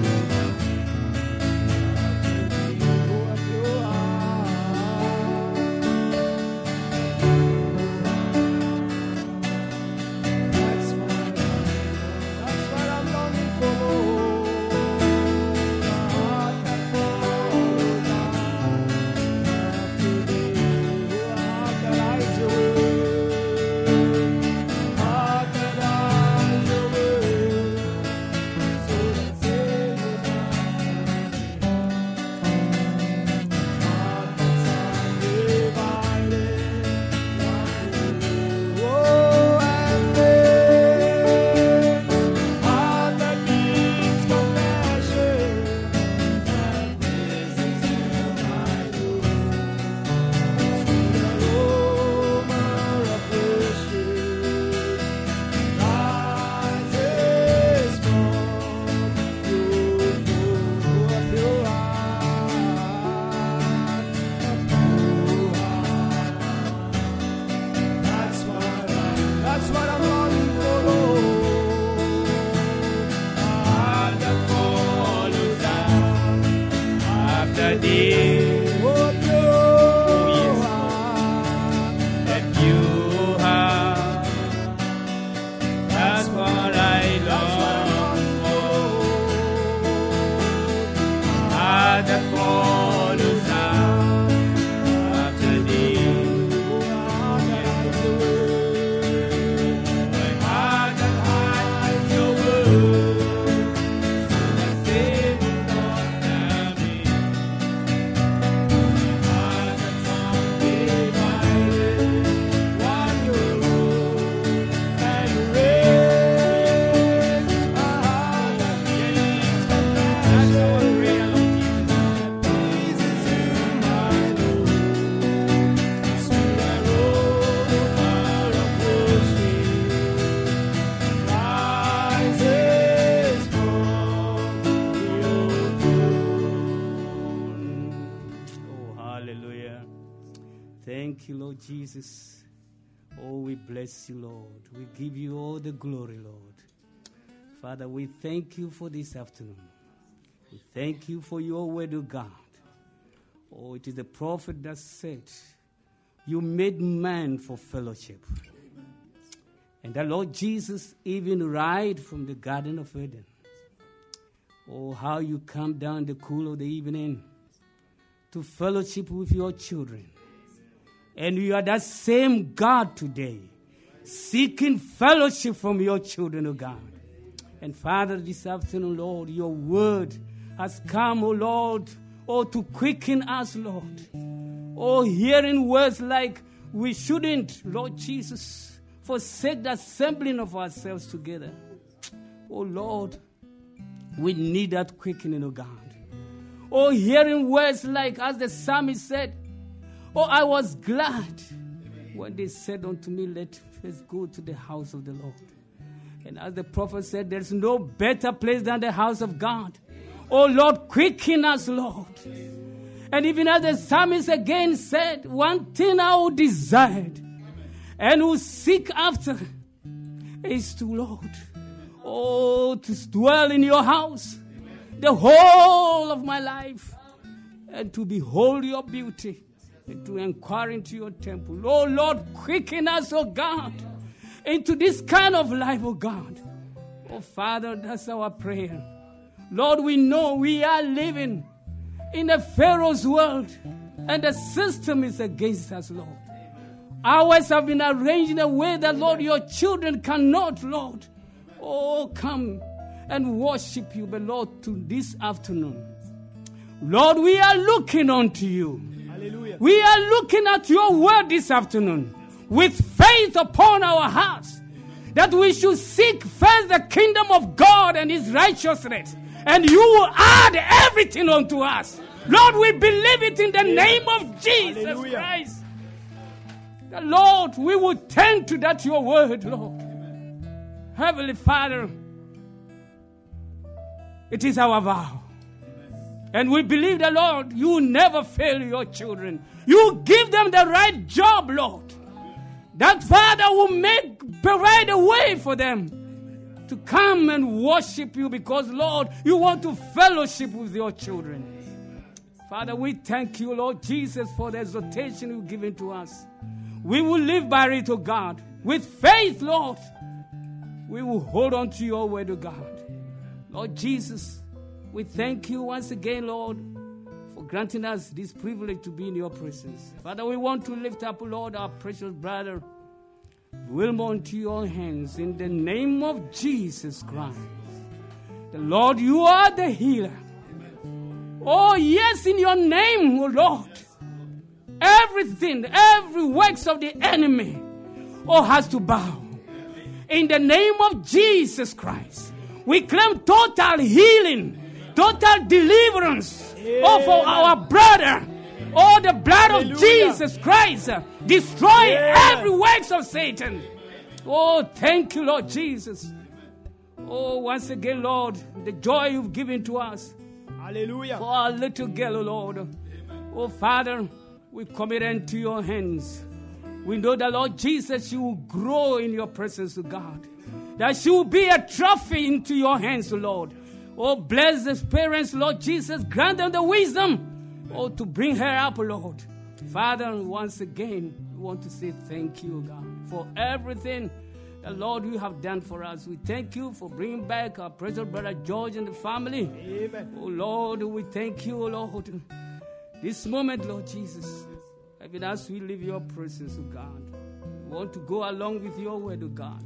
Thank you, Lord Jesus. Oh, we bless you, Lord. We give you all the glory, Lord. Father, we thank you for this afternoon. We thank you for your word, O God. Oh, it is the prophet that said, you made man for fellowship. And the Lord Jesus even right from the Garden of Eden. Oh, how you come down the cool of the evening to fellowship with your children. And you are that same God today, seeking fellowship from your children, O God. And Father, this afternoon, Lord, your word has come, O Lord, oh, to quicken us, Lord. Oh, hearing words like, we shouldn't, Lord Jesus, forsake the assembling of ourselves together. Oh, Lord, we need that quickening, O God. Oh, hearing words like, as the psalmist said, oh, I was glad when they said unto me, let us go to the house of the Lord. And as the prophet said, there's no better place than the house of God. Oh, Lord, quicken us, Lord. And even as the psalmist again said, one thing I would desire and will seek after is to, Lord, oh, to dwell in your house the whole of my life and to behold your beauty and to inquire into your temple. Oh, Lord, quicken us, oh God, into this kind of life, oh God. Oh, Father, that's our prayer. Lord, we know we are living in a Pharaoh's world, and the system is against us, Lord. Ours have been arranged in a way that, Lord, your children cannot, Lord, oh, come and worship you. But, Lord, to this afternoon, Lord, we are looking unto you. Hallelujah. We are looking at your word this afternoon with faith upon our hearts that we should seek first the kingdom of God and his righteousness, and you will add everything unto us. Lord, we believe it in the name of Jesus Hallelujah. Christ. The Lord, we will tend to that your word, Lord. Heavenly Father, it is our vow. And we believe the Lord, you will never fail your children. You give them the right job, Lord. That Father will make, provide a way for them to come and worship you because, Lord, you want to fellowship with your children. Father, we thank you, Lord Jesus, for the exhortation you've given to us. We will live by it, O God. With faith, Lord, we will hold on to your word, O God. Lord Jesus, we thank you once again, Lord, for granting us this privilege to be in your presence. Father, we want to lift up, Lord, our precious brother, Wilmore, into your hands in the name of Jesus Christ. The Lord, you are the healer. Oh, yes, in your name, oh Lord. Everything, every works of the enemy, oh, has to bow. In the name of Jesus Christ, we claim total healing, total deliverance, oh, for our brother. Oh, the blood Hallelujah. of Jesus Christ uh, destroy Yeah. every works of Satan. Oh, thank you, Lord Jesus. Oh, once again, Lord, the joy you've given to us Hallelujah. for our little girl, oh Lord. Oh, Father, we commit her into your hands. We know that, Lord Jesus, she will grow in your presence, oh God. That she will be a trophy into your hands, oh Lord. Oh, bless the parents, Lord Jesus. Grant them the wisdom, oh, to bring her up, Lord. Father, once again, we want to say thank you, God, for everything that, Lord, you have done for us. We thank you for bringing back our precious brother George and the family. Amen. Oh, Lord, we thank you, oh, Lord. This moment, Lord Jesus, even as we leave your presence, oh God, we want to go along with your word, oh God.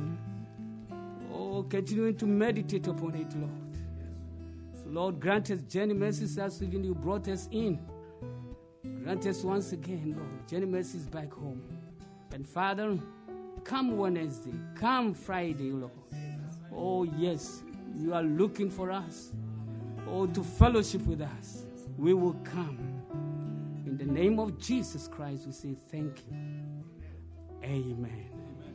Oh, continuing to meditate upon it, Lord. So, Lord, grant us journey mercies as even you brought us in. Grant us once again, Lord, journey mercies back home. And Father, come Wednesday, come Friday, Lord. Oh, yes, you are looking for us. Oh, to fellowship with us. We will come. In the name of Jesus Christ, we say thank you. Amen.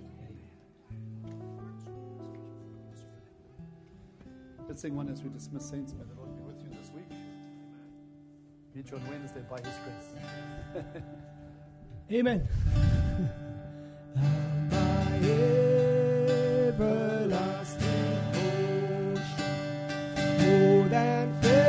Let's sing one as we dismiss saints. May the Lord be with you this week. Meet you on Wednesday by His grace. Amen. My everlasting ocean, more than fair.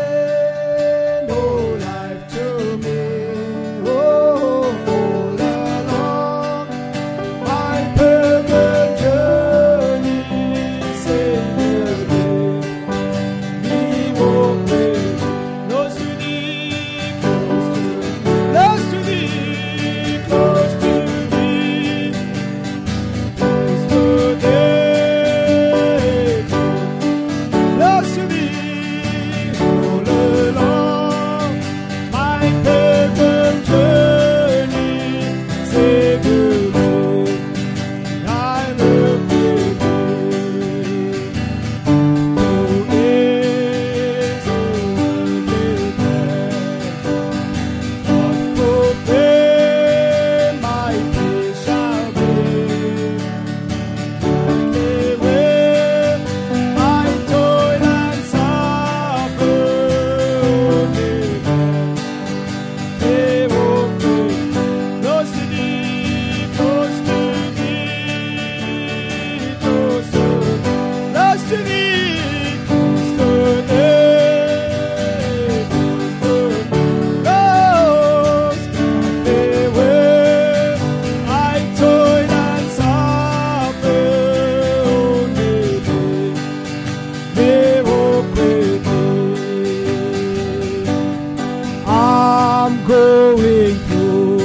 I'm going through.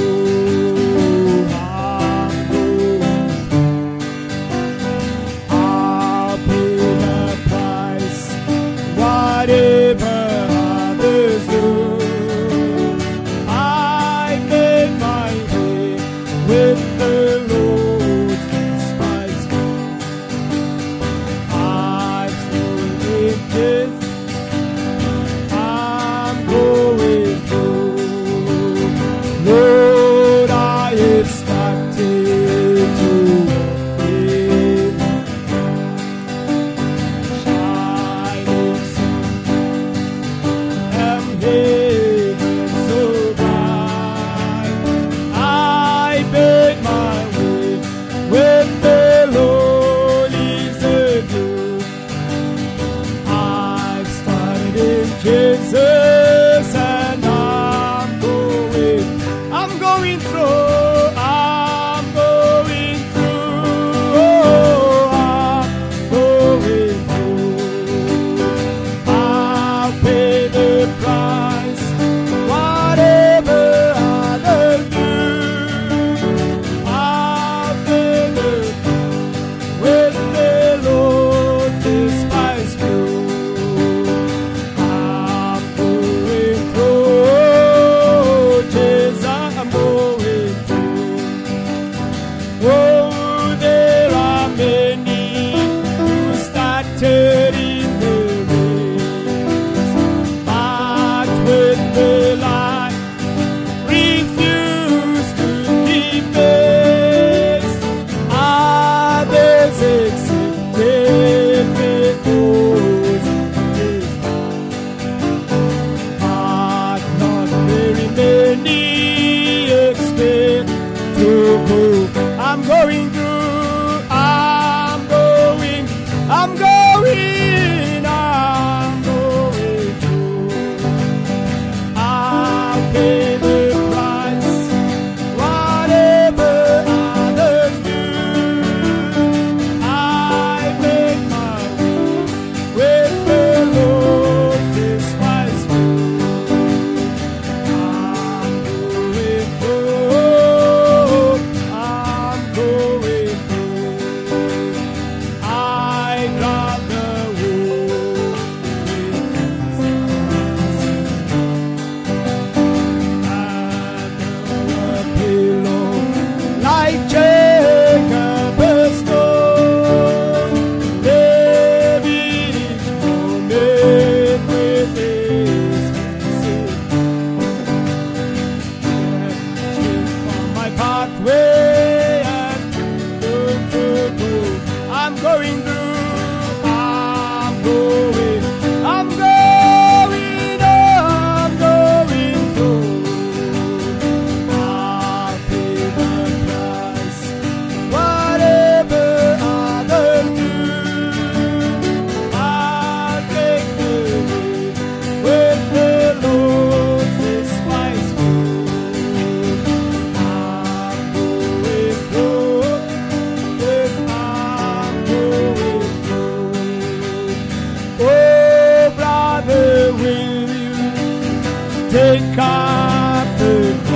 I'm going through. I'll pay the price, whatever others do. I made my way with the Lord despised me. I've stood in His. I'm going through. Lord, I have started to walk shining sun and heaven so bright. I made my way with the Lord is a good. I've started in Jesus and I'm going, I'm going through, I'm going through, oh, I'm going through. I'll pay the price, whatever others do. I'll pay the with the Lord despised you. I'm going through, Jesus, I'm going through. Oh, there are many who started in the race, but with the light refused to keep pace. Others accepted because it but not very many expect to go. I'm going through, I'm going, I'm going, I'm going through. I'll pay the price, whatever others do. I make my way with the Lord despised me. I'm going through, I'm going through. I'd rather walk with under a pillow like Jacob a stone. David each moment with his sin. Change from my pathway and go, go, go. I'm going through, I'm going, I'm going, I'm going through. I'll pay the price, whatever others do. I'll take the way with the Lord despised me. I'm going through, yes, I'm going through. Oh, brother, will you take up the